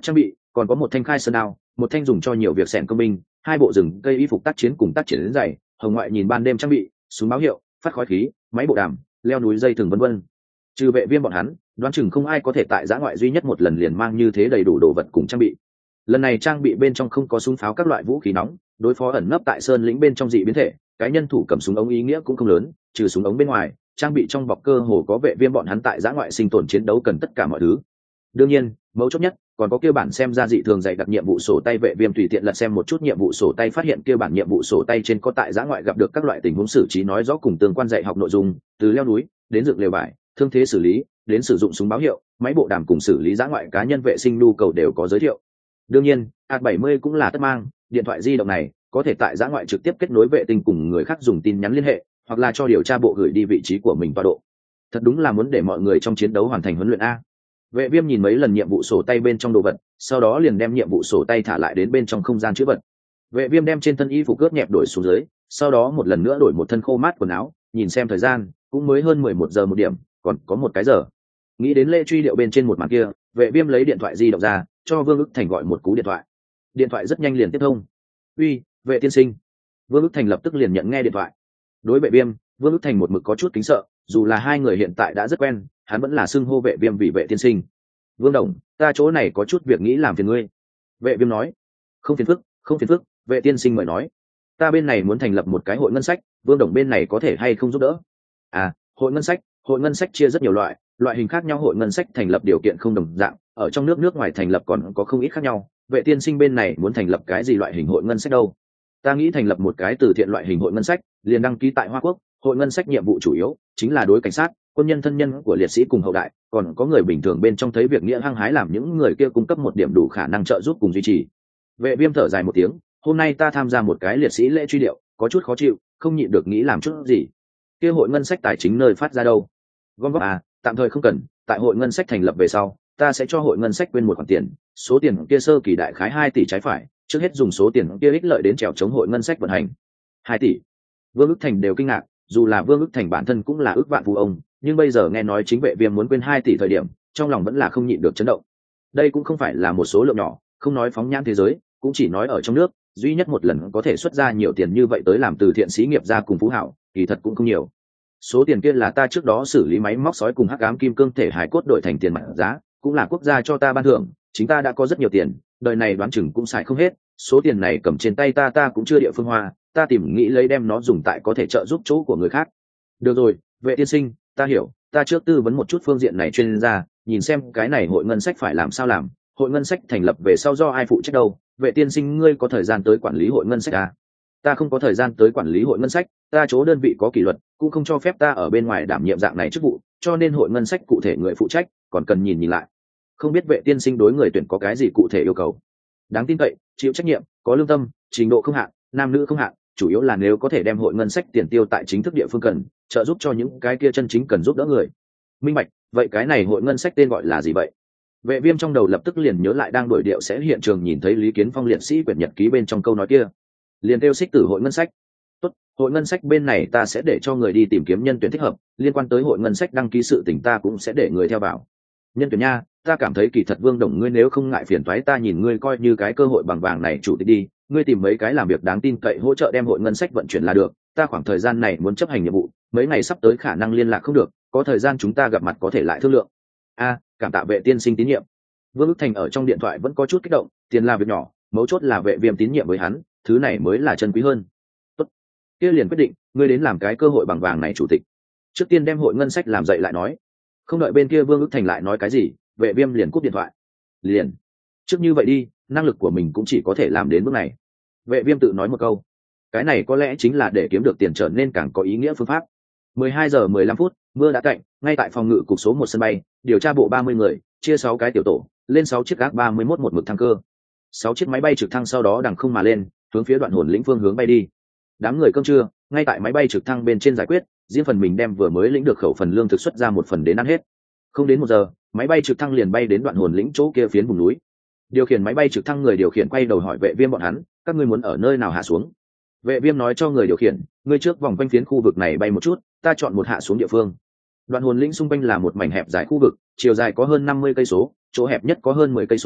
còn có một thanh khai sơn đao, một thanh dùng cho nhiều việc xẻn công binh, hai bộ rừng cây y phục tác chiến cùng tác chiến đến dày, hồng ngoại nhìn ban đêm trang bị, súng báo hiệu, phát khói khí, máy bộ đàm, leo núi dây thừng vân vân. Trừ vệ viêm bọn hắn, đoán chừng không ai có thể tại giã ngoại duy nhất một lần liền mang như thế đầy đủ đồ vật cùng trang bị. Lần này trang bị bên trong không có súng pháo các loại vũ khí nóng, đối phó ẩn nấp tại sơn lĩnh bên trong dị biến thể, cái nhân thủ cầm súng ống ý nghĩa cũng không lớn, trừ súng ống bên ngoài, trang bị trong bọc cơ hồ có vệ viêm bọn hắn tại giã ngoại sinh tồn chiến đấu cần tất cả mọi thứ. Đương nhiên, mấu chốt nhất, còn có kia bản xem ra dị thường dày đặc nhiệm vụ sổ tay. Vệ viêm tùy tiện lật xem một chút nhiệm vụ sổ tay, phát hiện kia bản nhiệm vụ sổ tay trên có tại giã ngoại gặp được các loại tình huống xử trí nói rõ cùng tương quan dạy học nội dung, từ leo núi đến dựng lều vải, thương thế xử lý đến sử dụng súng báo hiệu, máy bộ đàm cùng xử lý giã ngoại cá nhân vệ sinh nhu cầu đều có giới thiệu. Đương nhiên, A bảy mươi cũng là tất mang, điện thoại di động này có thể tại giã ngoại trực tiếp kết nối vệ tinh cùng người khác dùng tin nhắn liên hệ, hoặc là cho điều tra bộ gửi đi vị trí của mình tọa độ. Thật đúng là muốn để mọi người trong chiến đấu hoàn thành huấn luyện a. Vệ viêm nhìn mấy lần nhiệm vụ sổ tay bên trong đồ vật, sau đó liền đem nhiệm vụ sổ tay thả lại đến bên trong không gian chữ vật. Vệ viêm đem trên thân y phục cướp nhẹp đổi xuống dưới, sau đó một lần nữa đổi một thân khô mát quần áo, nhìn xem thời gian cũng mới hơn mười một giờ một điểm, còn có một cái giờ. Nghĩ đến lễ truy điệu bên trên một màn kia, vệ viêm lấy điện thoại di động ra cho Vương Ức Thành gọi một cú điện thoại. Điện thoại rất nhanh liền tiếp thông. Uy, vệ tiên sinh. Vương Ức Thành lập tức liền nhận nghe điện thoại. Đối vệ viêm, Vương Ức Thành một mực có chút kính sợ, dù là hai người hiện tại đã rất quen, hắn vẫn là xưng hô vệ viêm vì vệ tiên sinh. Vương đồng, ta chỗ này có chút việc nghĩ làm phiền ngươi. Vệ viêm nói. Không phiền phức, không phiền phức, vệ tiên sinh mời nói. Ta bên này muốn thành lập một cái hội ngân sách, Vương đồng bên này có thể hay không giúp đỡ? À, hội ngân sách, hội ngân sách chia rất nhiều loại, loại hình khác nhau. Hội ngân sách thành lập điều kiện không đồng dạng, ở trong nước nước ngoài thành lập còn có không ít khác nhau. Vệ tiên sinh bên này muốn thành lập cái gì loại hình hội ngân sách đâu? Ta nghĩ thành lập một cái từ thiện loại hình hội ngân sách, liền đăng ký tại Hoa Quốc. Hội ngân sách nhiệm vụ chủ yếu chính là đối cảnh sát, quân nhân, thân nhân của liệt sĩ cùng hậu đại, còn có người bình thường bên trong thấy việc nghĩa hăng hái làm những người kia cung cấp một điểm đủ khả năng trợ giúp cùng duy trì. Vệ viêm thở dài một tiếng, hôm nay ta tham gia một cái liệt sĩ lễ truy điệu, có chút khó chịu, không nhịn được nghĩ làm chút gì. Kia hội ngân sách tài chính nơi phát ra đâu? Gom góp à, tạm thời không cần, tại hội ngân sách thành lập về sau, ta sẽ cho hội ngân sách quên một khoản tiền, số tiền kia sơ kỳ đại khái hai tỷ trái phải, trước hết dùng số tiền kia ích lợi đến trèo chống hội ngân sách vận hành. hai tỷ. Vương Ức Thành đều kinh ngạc, dù là Vương Ức Thành bản thân cũng là ước vạn phú ông, nhưng bây giờ nghe nói chính vệ viêm muốn quên hai tỷ thời điểm, trong lòng vẫn là không nhịn được chấn động. Đây cũng không phải là một số lượng nhỏ, không nói phóng nhãn thế giới, cũng chỉ nói ở trong nước, duy nhất một lần có thể xuất ra nhiều tiền như vậy tới làm từ thiện sĩ nghiệp gia cùng phú hảo, thì thật cũng không nhiều. Số tiền kia là ta trước đó xử lý máy móc sói cùng hắc ám kim cương thể hài cốt đổi thành tiền mặt giá, cũng là quốc gia cho ta ban thưởng, chính ta đã có rất nhiều tiền, đời này đoán chừng cũng xài không hết, số tiền này cầm trên tay ta ta cũng chưa địa phương hoa, ta tìm nghĩ lấy đem nó dùng tại có thể trợ giúp chỗ của người khác. Được rồi, vệ tiên sinh, ta hiểu, ta trước tư vấn một chút phương diện này chuyên gia, nhìn xem cái này hội ngân sách phải làm sao làm, hội ngân sách thành lập về sau do ai phụ trách đâu. Vệ tiên sinh, ngươi có thời gian tới quản lý hội ngân sách à? Ta không có thời gian tới quản lý hội ngân sách, ta chỗ đơn vị có kỷ luật, cũng không cho phép ta ở bên ngoài đảm nhiệm dạng này chức vụ, cho nên hội ngân sách cụ thể người phụ trách còn cần nhìn nhìn lại. Không biết vệ tiên sinh đối người tuyển có cái gì cụ thể yêu cầu? Đáng tin cậy, chịu trách nhiệm, có lương tâm, trình độ không hạn, nam nữ không hạn, chủ yếu là nếu có thể đem hội ngân sách tiền tiêu tại chính thức địa phương cần, trợ giúp cho những cái kia chân chính cần giúp đỡ người. Minh bạch, vậy cái này hội ngân sách tên gọi là gì vậy? Vệ viêm trong đầu lập tức liền nhớ lại đang đổi điệu sẽ hiện trường nhìn thấy Lý Kiến Phong liệt sĩ quyển nhật ký bên trong câu nói kia, liền kêu xích tử hội ngân sách. Tốt, hội ngân sách bên này ta sẽ để cho người đi tìm kiếm nhân tuyển thích hợp, liên quan tới hội ngân sách đăng ký sự tình ta cũng sẽ để người theo bảo. Nhân tuyển nha, ta cảm thấy kỳ thật Vương Đồng ngươi nếu không ngại phiền toái, ta nhìn ngươi coi như cái cơ hội bằng vàng này chủ tịch đi, ngươi tìm mấy cái làm việc đáng tin cậy hỗ trợ đem hội ngân sách vận chuyển là được, ta khoảng thời gian này muốn chấp hành nhiệm vụ, mấy ngày sắp tới khả năng liên lạc không được, có thời gian chúng ta gặp mặt có thể lại thương lượng. A, cảm tạ vệ tiên sinh tín nhiệm. Vương Ức Thành ở trong điện thoại vẫn có chút kích động, tiền là việc nhỏ, mấu chốt là vệ viêm tín nhiệm với hắn, thứ này mới là chân quý hơn. Tốt, kia liền quyết định, ngươi đến làm cái cơ hội bằng vàng này chủ tịch. Trước tiên đem hội ngân sách làm dậy lại nói. Không đợi bên kia Vương Ức Thành lại nói cái gì, vệ viêm liền cúp điện thoại. Liền, trước như vậy đi, năng lực của mình cũng chỉ có thể làm đến bước này. Vệ viêm tự nói một câu, cái này có lẽ chính là để kiếm được tiền trở nên càng có ý nghĩa phương pháp. mười hai giờ mười lăm phút, mưa đã cạnh, ngay tại phòng ngự cục số một sân bay, điều tra bộ ba mươi người, chia sáu cái tiểu tổ, lên sáu chiếc gác ba mươi mốt một mực thăng cơ. sáu chiếc máy bay trực thăng sau đó đằng không mà lên, hướng phía đoạn hồn lĩnh phương hướng bay đi. Đám người cơm trưa, ngay tại máy bay trực thăng bên trên giải quyết, riêng phần mình đem vừa mới lĩnh được khẩu phần lương thực xuất ra một phần đến ăn hết. Không đến một giờ, máy bay trực thăng liền bay đến đoạn hồn lĩnh chỗ kia phiến vùng núi. Điều khiển máy bay trực thăng người điều khiển quay đầu hỏi vệ viêm bọn hắn, các ngươi muốn ở nơi nào hạ xuống? Vệ viêm nói cho người điều khiển, ngươi trước vòng quanh phiến khu vực này bay một chút, ta chọn một hạ xuống địa phương. Đoạn hồn lĩnh xung quanh là một mảnh hẹp dài khu vực, chiều dài có hơn năm mươi cây số, chỗ hẹp nhất có hơn mười cây số,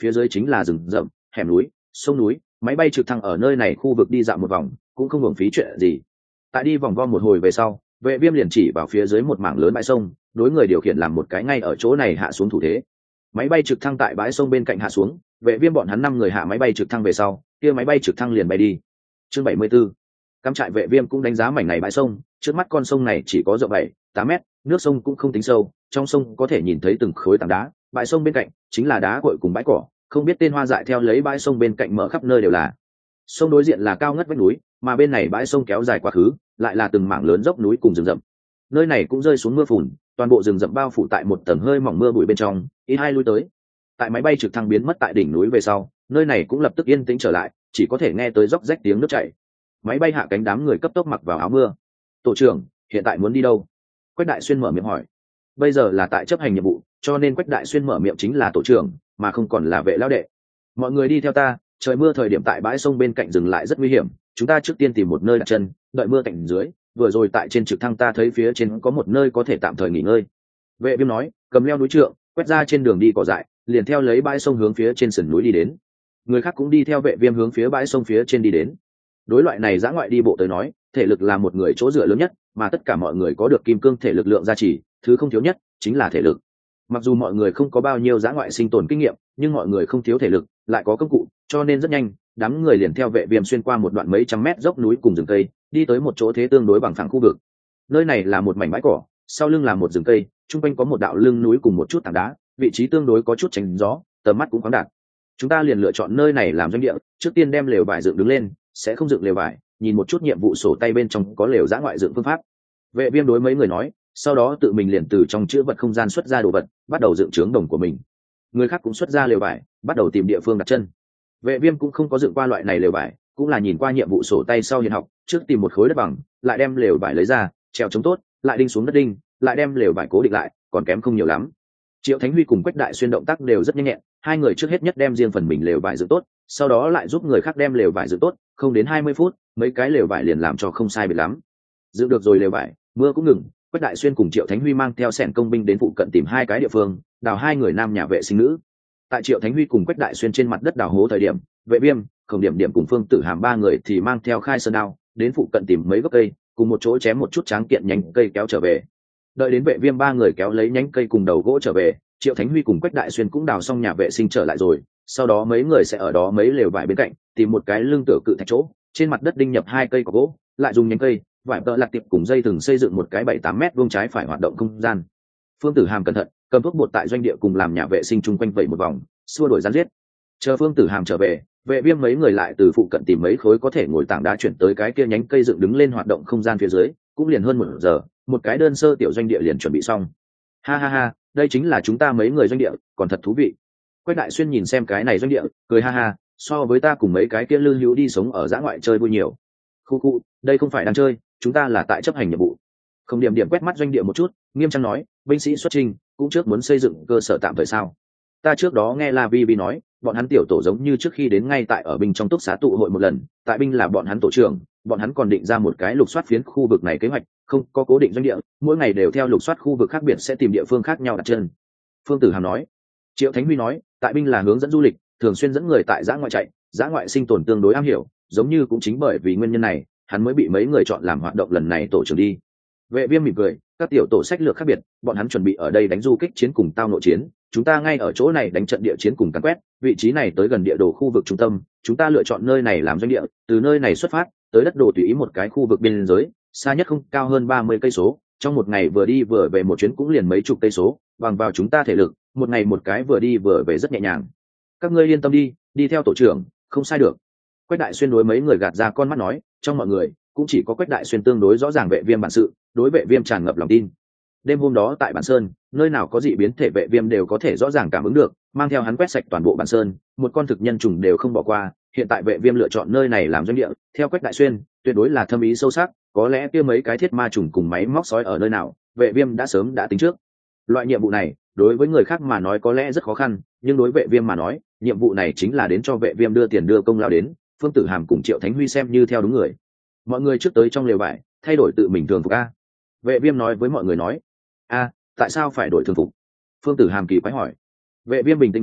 phía dưới chính là rừng rậm, hẻm núi, sông núi. Máy bay trực thăng ở nơi này khu vực đi dạo một vòng cũng không hưởng phí chuyện gì. Tại đi vòng vo một hồi về sau, vệ viêm liền chỉ vào phía dưới một mảng lớn bãi sông, đối người điều khiển làm một cái ngay ở chỗ này hạ xuống thủ thế. Máy bay trực thăng tại bãi sông bên cạnh hạ xuống, vệ viêm bọn hắn năm người hạ máy bay trực thăng về sau, kia máy bay trực thăng liền bay đi. Chương bảy mươi 74. Cắm trại vệ viêm cũng đánh giá mảnh này bãi sông, trước mắt con sông này chỉ có rộng bảy, tám mét, nước sông cũng không tính sâu, trong sông có thể nhìn thấy từng khối tảng đá, bãi sông bên cạnh chính là đá cội cùng bãi cỏ, không biết tên hoa dại theo lấy bãi sông bên cạnh mở khắp nơi đều là. Sông đối diện là cao ngất vách núi, mà bên này bãi sông kéo dài quá khứ, lại là từng mảng lớn dốc núi cùng rừng rậm. Nơi này cũng rơi xuống mưa phùn, toàn bộ rừng rậm bao phủ tại một tầng hơi mỏng mưa bụi bên trong, ít hai lui tới. Tại máy bay trực thăng biến mất tại đỉnh núi về sau, nơi này cũng lập tức yên tĩnh trở lại, chỉ có thể nghe tới róc rách tiếng nước chảy. Máy bay hạ cánh, đám người cấp tốc mặc vào áo mưa. Tổ trưởng, hiện tại muốn đi đâu? Quách Đại Xuyên mở miệng hỏi. Bây giờ là tại chấp hành nhiệm vụ, cho nên Quách Đại Xuyên mở miệng chính là tổ trưởng, mà không còn là vệ lão đệ. Mọi người đi theo ta, trời mưa thời điểm tại bãi sông bên cạnh dừng lại rất nguy hiểm, chúng ta trước tiên tìm một nơi đặt chân, đợi mưa tạnh dưới. Vừa rồi tại trên trực thăng ta thấy phía trên có một nơi có thể tạm thời nghỉ ngơi. Vệ Viêm nói, cầm leo núi trượng, quét ra trên đường đi cỏ dại, liền theo lấy bãi sông hướng phía trên sườn núi đi đến. Người khác cũng đi theo Vệ Viêm hướng phía bãi sông phía trên đi đến. Đối loại này dã ngoại đi bộ tới nói, thể lực là một người chỗ dựa lớn nhất, mà tất cả mọi người có được kim cương thể lực lượng gia trì, thứ không thiếu nhất chính là thể lực. Mặc dù mọi người không có bao nhiêu dã ngoại sinh tồn kinh nghiệm, nhưng mọi người không thiếu thể lực, lại có công cụ, cho nên rất nhanh, đám người liền theo Vệ Viêm xuyên qua một đoạn mấy trăm mét dốc núi cùng rừng cây, đi tới một chỗ thế tương đối bằng phẳng khu vực. Nơi này là một mảnh bãi cỏ, sau lưng là một rừng cây, trung quanh có một đạo lưng núi cùng một chút tảng đá, vị trí tương đối có chút tránh gió, tầm mắt cũng khoáng đạt. Chúng ta liền lựa chọn nơi này làm doanh địa, trước tiên đem lều vải dựng đứng lên, sẽ không dựng lều vải, nhìn một chút nhiệm vụ sổ tay bên trong có lều dã ngoại dựng phương pháp. Vệ Viêm đối mấy người nói, sau đó tự mình liền từ trong chữ vật không gian xuất ra đồ vật, bắt đầu dựng trướng đồng của mình. Người khác cũng xuất ra lều vải, bắt đầu tìm địa phương đặt chân. Vệ Viêm cũng không có dựng qua loại này lều vải, cũng là nhìn qua nhiệm vụ sổ tay sau hiền học, trước tìm một khối đất bằng, lại đem lều vải lấy ra, treo chống tốt, lại đinh xuống đất đinh, lại đem lều vải cố định lại, còn kém không nhiều lắm. Triệu Thánh Huy cùng Quách Đại Xuyên động tác đều rất nhanh nhẹn, hai người trước hết nhất đem riêng phần mình lều vải dựng tốt, sau đó lại giúp người khác đem lều vải dựng tốt, không đến hai mươi phút, mấy cái lều vải liền làm cho không sai biệt lắm. Dựng được rồi lều vải, mưa cũng ngừng, Quách Đại Xuyên cùng Triệu Thánh Huy mang theo sẻn công binh đến phụ cận tìm hai cái địa phương, đào hai người nam nhà vệ sinh nữ. Tại Triệu Thánh Huy cùng Quách Đại Xuyên trên mặt đất đào hố thời điểm, Vệ Viêm, Không Điểm Điểm cùng Phương Tử Hàm ba người thì mang theo khai sơn đao, đến phụ cận tìm mấy gốc cây, cùng một chỗ chém một chút tráng kiện nhánh cây kéo trở về. Đợi đến Vệ Viêm ba người kéo lấy nhánh cây cùng đầu gỗ trở về, Triệu Thánh Huy cùng Quách Đại Xuyên cũng đào xong nhà vệ sinh trở lại rồi, sau đó mấy người sẽ ở đó mấy lều vải bên cạnh, tìm một cái lưng tựa cự thạch chỗ, trên mặt đất đinh nhập hai cây cỏ gỗ, lại dùng nhánh cây, vải tợ lặt tiệp cùng dây thừng xây dựng một cái bảy tám mét vuông trái phải hoạt động không gian. Phương Tử Hàm cẩn thận, cầm thuốc bột tại doanh địa cùng làm nhà vệ sinh chung quanh vẩy một vòng, xua đuổi rắn giết. Chờ Phương Tử Hàm trở về, Vệ Viêm mấy người lại từ phụ cận tìm mấy khối có thể ngồi tảng đá chuyển tới cái kia nhánh cây dựng đứng lên hoạt động không gian phía dưới, cũng liền hơn một giờ, một cái đơn sơ tiểu doanh địa liền chuẩn bị xong. Ha ha ha, đây chính là chúng ta mấy người doanh địa, còn thật thú vị. Quách Đại Xuyên nhìn xem cái này doanh địa, cười ha ha, so với ta cùng mấy cái kia lư hữu đi sống ở dã ngoại chơi vui nhiều. Khu khu, đây không phải đang chơi, chúng ta là tại chấp hành nhiệm vụ. Không Điểm Điểm quét mắt doanh địa một chút, nghiêm trang nói, binh sĩ xuất trình, cũng trước muốn xây dựng cơ sở tạm thời sao? Ta trước đó nghe La Vi Vi nói, bọn hắn tiểu tổ giống như trước khi đến ngay tại ở binh trong túc xá tụ hội một lần, tại binh là bọn hắn tổ trưởng, bọn hắn còn định ra một cái lục soát phiến khu vực này kế hoạch, không có cố định doanh địa, mỗi ngày đều theo lục soát khu vực khác biệt sẽ tìm địa phương khác nhau đặt chân. Phương Tử Hàm nói. Triệu Thánh Huy nói, tại binh là hướng dẫn du lịch, thường xuyên dẫn người tại giã ngoại chạy, giã ngoại sinh tồn tương đối am hiểu, giống như cũng chính bởi vì nguyên nhân này, hắn mới bị mấy người chọn làm hoạt động lần này tổ trưởng đi. Vệ Viêm mỉm cười, các tiểu tổ sách lược khác biệt, bọn hắn chuẩn bị ở đây đánh du kích chiến cùng tao nội chiến, chúng ta ngay ở chỗ này đánh trận địa chiến cùng càn quét, vị trí này tới gần địa đồ khu vực trung tâm, chúng ta lựa chọn nơi này làm doanh địa, từ nơi này xuất phát, tới đất đồ tùy ý một cái khu vực biên giới, xa nhất không cao hơn ba mươi cây số, trong một ngày vừa đi vừa về một chuyến cũng liền mấy chục cây số, bằng vào chúng ta thể lực, một ngày một cái vừa đi vừa về rất nhẹ nhàng. Các ngươi yên tâm đi, đi theo tổ trưởng, không sai được. Quách Đại Xuyên đối mấy người gạt ra con mắt nói, trong mọi người cũng chỉ có Quách Đại Xuyên tương đối rõ ràng Vệ Viêm bản sự, đối Vệ Viêm tràn ngập lòng tin. Đêm hôm đó tại Bản Sơn, nơi nào có dị biến thể Vệ Viêm đều có thể rõ ràng cảm ứng được, mang theo hắn quét sạch toàn bộ Bản Sơn, một con thực nhân trùng đều không bỏ qua. Hiện tại Vệ Viêm lựa chọn nơi này làm doanh địa, theo Quách Đại Xuyên, tuyệt đối là thâm ý sâu sắc, có lẽ kia mấy cái thiết ma trùng cùng máy móc sói ở nơi nào, Vệ Viêm đã sớm đã tính trước. Loại nhiệm vụ này, đối với người khác mà nói có lẽ rất khó khăn, nhưng đối Vệ Viêm mà nói, nhiệm vụ này chính là đến cho Vệ Viêm đưa tiền đưa công lao đến. Phương Tử Hàm cùng Triệu Thánh Huy xem như theo đúng người. Mọi người trước tới trong lều vải, thay đổi tự mình thường phục a. Vệ Viêm nói với mọi người nói. A, tại sao phải đổi thường phục? Phương Tử Hàm kỳ quái hỏi. Vệ Viêm bình tĩnh nói,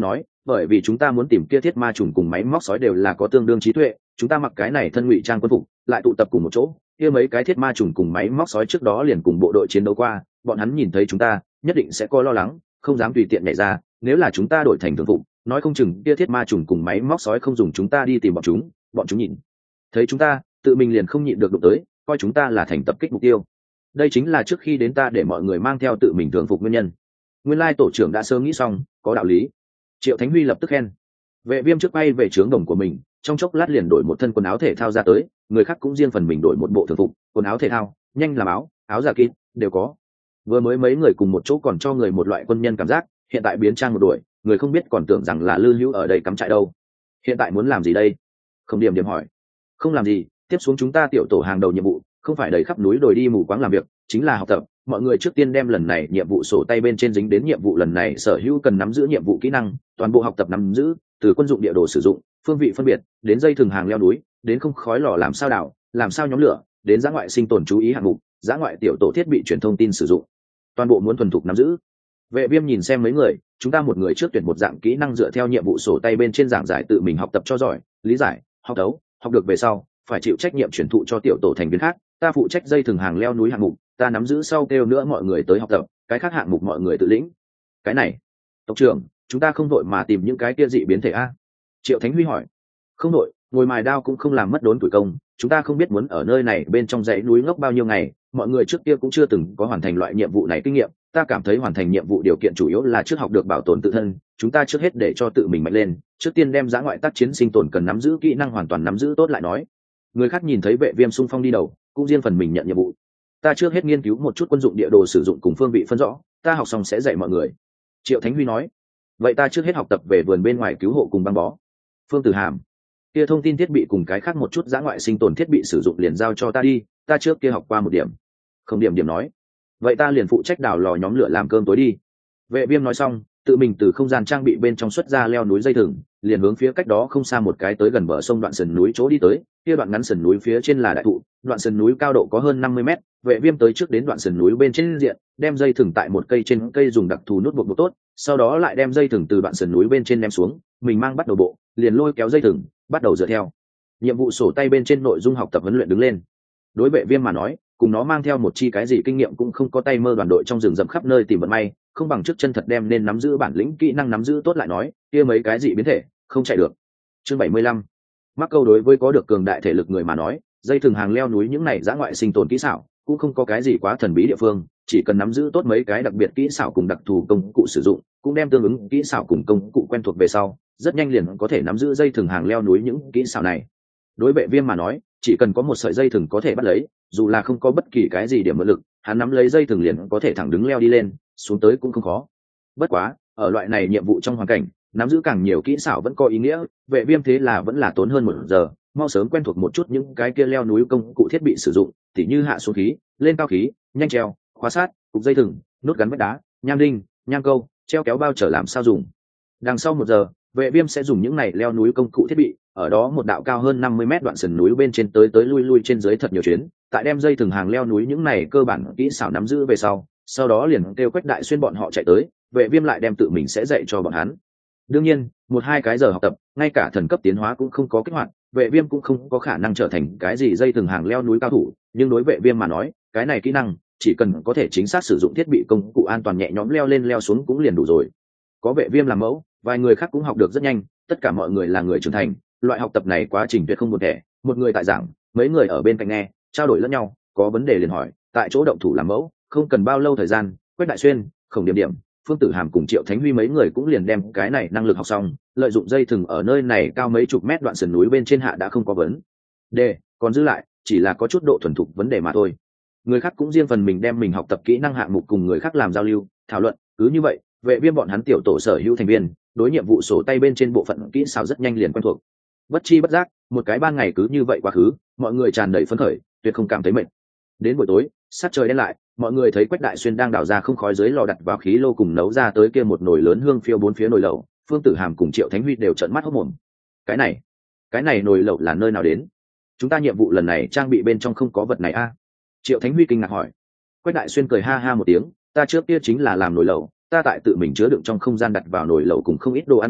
bởi vì chúng ta muốn tìm kia thiết ma trùng cùng máy móc sói đều là có tương đương trí tuệ, chúng ta mặc cái này thân ngụy trang quân phục lại tụ tập cùng một chỗ, kia mấy cái thiết ma trùng cùng máy móc sói trước đó liền cùng bộ đội chiến đấu qua, bọn hắn nhìn thấy chúng ta nhất định sẽ có lo lắng, không dám tùy tiện nhảy ra. Nếu là chúng ta đổi thành thường phục, nói không chừng kia thiết ma trùng cùng máy móc sói không dùng chúng ta đi tìm bọn chúng, bọn chúng nhìn thấy chúng ta tự mình liền không nhịn được đụng tới, coi chúng ta là thành tập kích mục tiêu. Đây chính là trước khi đến ta để mọi người mang theo tự mình thường phục nguyên nhân. Nguyên lai tổ trưởng đã sớm nghĩ xong, có đạo lý. Triệu Thánh Huy lập tức khen. Vệ Viêm trước bay về trướng đồng của mình, trong chốc lát liền đổi một thân quần áo thể thao ra tới, người khác cũng riêng phần mình đổi một bộ thường phục, quần áo thể thao, nhanh làm áo, áo giả kín đều có. Vừa mới mấy người cùng một chỗ còn cho người một loại quân nhân cảm giác, hiện tại biến trang một đuổi, người không biết còn tưởng rằng là Lư Hữu ở đây cắm trại đâu. Hiện tại muốn làm gì đây? Không Điểm Điểm hỏi. Không làm gì, tiếp xuống chúng ta tiểu tổ hàng đầu nhiệm vụ, không phải đầy khắp núi đồi đi mù quáng làm việc, chính là học tập. Mọi người trước tiên đem lần này nhiệm vụ sổ tay bên trên dính đến nhiệm vụ lần này sở hữu cần nắm giữ nhiệm vụ kỹ năng, toàn bộ học tập nắm giữ, từ quân dụng địa đồ sử dụng, phương vị phân biệt, đến dây thừng hàng leo núi, đến không khói lò làm sao đảo, làm sao nhóm lửa, đến dã ngoại sinh tồn chú ý hạng mục, dã ngoại tiểu tổ thiết bị truyền thông tin sử dụng, toàn bộ muốn thuần thục nắm giữ. Vệ Viêm nhìn xem mấy người, chúng ta một người trước tuyển một dạng kỹ năng dựa theo nhiệm vụ sổ tay bên trên giảng giải tự mình học tập cho giỏi, lý giải, học đấu, học được về sau phải chịu trách nhiệm truyền thụ cho tiểu tổ thành viên khác. Ta phụ trách dây thừng hàng leo núi hạng mục, ta nắm giữ sau kêu nữa mọi người tới học tập, cái khác hạng mục mọi người tự lĩnh. Cái này, tộc trưởng, chúng ta không vội mà tìm những cái kia dị biến thể a? Triệu Thánh Huy hỏi. Không vội, ngồi mài đao cũng không làm mất đốn tuổi công, chúng ta không biết muốn ở nơi này bên trong dãy núi ngốc bao nhiêu ngày, mọi người trước kia cũng chưa từng có hoàn thành loại nhiệm vụ này kinh nghiệm, ta cảm thấy hoàn thành nhiệm vụ điều kiện chủ yếu là trước học được bảo tồn tự thân, chúng ta trước hết để cho tự mình mạnh lên, trước tiên đem dã ngoại tác chiến sinh tồn cần nắm giữ kỹ năng hoàn toàn nắm giữ tốt lại nói. Người khác nhìn thấy Vệ Viêm xung phong đi đầu, cũng riêng phần mình nhận nhiệm vụ. Ta trước hết nghiên cứu một chút quân dụng địa đồ sử dụng cùng phương vị phân rõ, ta học xong sẽ dạy mọi người. Triệu Thánh Huy nói. Vậy ta trước hết học tập về vườn bên ngoài cứu hộ cùng băng bó. Phương Tử Hàm, kia thông tin thiết bị cùng cái khác một chút dã ngoại sinh tồn thiết bị sử dụng liền giao cho ta đi, ta trước kia học qua một điểm. Không Điểm Điểm nói. Vậy ta liền phụ trách đào lò nhóm lửa làm cơm tối đi. Vệ Viêm nói xong, tự mình từ không gian trang bị bên trong xuất ra leo núi dây thừng, liền hướng phía cách đó không xa một cái tới gần bờ sông đoạn sườn núi chỗ đi tới. Kia đoạn ngắn sườn núi phía trên là đại thụ, đoạn sườn núi cao độ có hơn năm mươi mét. Vệ Viêm tới trước đến đoạn sườn núi bên trên diện, đem dây thừng tại một cây trên cây dùng đặc thù nút buộc buộc tốt, sau đó lại đem dây thừng từ đoạn sườn núi bên trên ném xuống, mình mang bắt đầu bộ, liền lôi kéo dây thừng, bắt đầu dựa theo nhiệm vụ sổ tay bên trên nội dung học tập huấn luyện đứng lên. Đối Vệ Viêm mà nói, cùng nó mang theo một chi cái gì kinh nghiệm cũng không có, tay mơ đoàn đội trong rừng rậm khắp nơi tìm vận may, không bằng trước chân thật đem nên nắm giữ bản lĩnh kỹ năng nắm giữ tốt lại nói, kia mấy cái gì biến thể không chạy được. Chương bảy mươi lăm. Mắc câu. Đối với có được cường đại thể lực người mà nói, dây thừng hàng leo núi những này dã ngoại sinh tồn kỹ xảo cũng không có cái gì quá thần bí địa phương, chỉ cần nắm giữ tốt mấy cái đặc biệt kỹ xảo cùng đặc thù công cụ sử dụng, cũng đem tương ứng kỹ xảo cùng công cụ quen thuộc về sau, rất nhanh liền có thể nắm giữ dây thừng hàng leo núi những kỹ xảo này. Đối Vệ Viêm mà nói, chỉ cần có một sợi dây thừng có thể bắt lấy, dù là không có bất kỳ cái gì điểm mượn lực, hắn nắm lấy dây thừng liền có thể thẳng đứng leo đi lên, xuống tới cũng không khó. Bất quá, ở loại này nhiệm vụ trong hoàn cảnh, nắm giữ càng nhiều kỹ xảo vẫn có ý nghĩa, Vệ Viêm thế là vẫn là tốn hơn một giờ, mau sớm quen thuộc một chút những cái kia leo núi công cụ thiết bị sử dụng, tỉ như hạ xuống khí, lên cao khí, nhanh treo, khóa sát, cục dây thừng, nút gắn vách đá, nham đinh, nham câu, treo kéo bao trở làm sao dùng. Đằng sau một giờ, Vệ Viêm sẽ dùng những này leo núi công cụ thiết bị, ở đó một đạo cao hơn năm mươi mét đoạn sườn núi bên trên tới tới lui lui trên dưới thật nhiều chuyến, tại đem dây thừng hàng leo núi những này cơ bản kỹ xảo nắm giữ về sau, sau đó liền kêu Quách Đại Xuyên bọn họ chạy tới, Vệ Viêm lại đem tự mình sẽ dạy cho bọn hắn. Đương nhiên, một hai cái giờ học tập, ngay cả thần cấp tiến hóa cũng không có kích hoạt, Vệ Viêm cũng không có khả năng trở thành cái gì dây thừng hàng leo núi cao thủ, nhưng đối Vệ Viêm mà nói, cái này kỹ năng chỉ cần có thể chính xác sử dụng thiết bị công cụ an toàn nhẹ nhõm leo lên leo xuống cũng liền đủ rồi. Có Vệ Viêm làm mẫu, vài người khác cũng học được rất nhanh, tất cả mọi người là người trưởng thành, loại học tập này quá trình tuyệt không buồn tẻ, một người tại giảng, mấy người ở bên cạnh nghe, trao đổi lẫn nhau, có vấn đề liền hỏi, tại chỗ động thủ làm mẫu, không cần bao lâu thời gian, Quách Đại Xuyên, Khổng Điểm Điểm, Phương Tử Hàm cùng Triệu Thánh Huy mấy người cũng liền đem cái này năng lực học xong, lợi dụng dây thừng ở nơi này cao mấy chục mét đoạn sườn núi bên trên hạ đã không có vấn đề, còn giữ lại chỉ là có chút độ thuần thục vấn đề mà thôi. Người khác cũng riêng phần mình đem mình học tập kỹ năng hạng mục cùng người khác làm giao lưu, thảo luận, cứ như vậy, Vệ Viêm bọn hắn tiểu tổ sở hữu thành viên, đối nhiệm vụ sổ tay bên trên bộ phận kỹ xảo rất nhanh liền quen thuộc. Bất chi bất giác, một cái ban ngày cứ như vậy quá khứ, mọi người tràn đầy phấn khởi, tuyệt không cảm thấy mệt. Đến buổi tối, sát trời đen lại, mọi người thấy Quách Đại Xuyên đang đào ra không khói dưới lò đặt vào khí lô cùng nấu ra tới kia một nồi lớn hương phiêu bốn phía nồi lẩu, Phương Tử Hàm cùng Triệu Thánh Huy đều trợn mắt hốt mồm. Cái này, cái này nồi lẩu là nơi nào đến? Chúng ta nhiệm vụ lần này trang bị bên trong không có vật này a? Triệu Thánh Huy kinh ngạc hỏi. Quách Đại Xuyên cười ha ha một tiếng, ta trước kia chính là làm nồi lẩu, ta tại tự mình chứa đựng trong không gian đặt vào nồi lẩu cùng không ít đồ ăn ngon,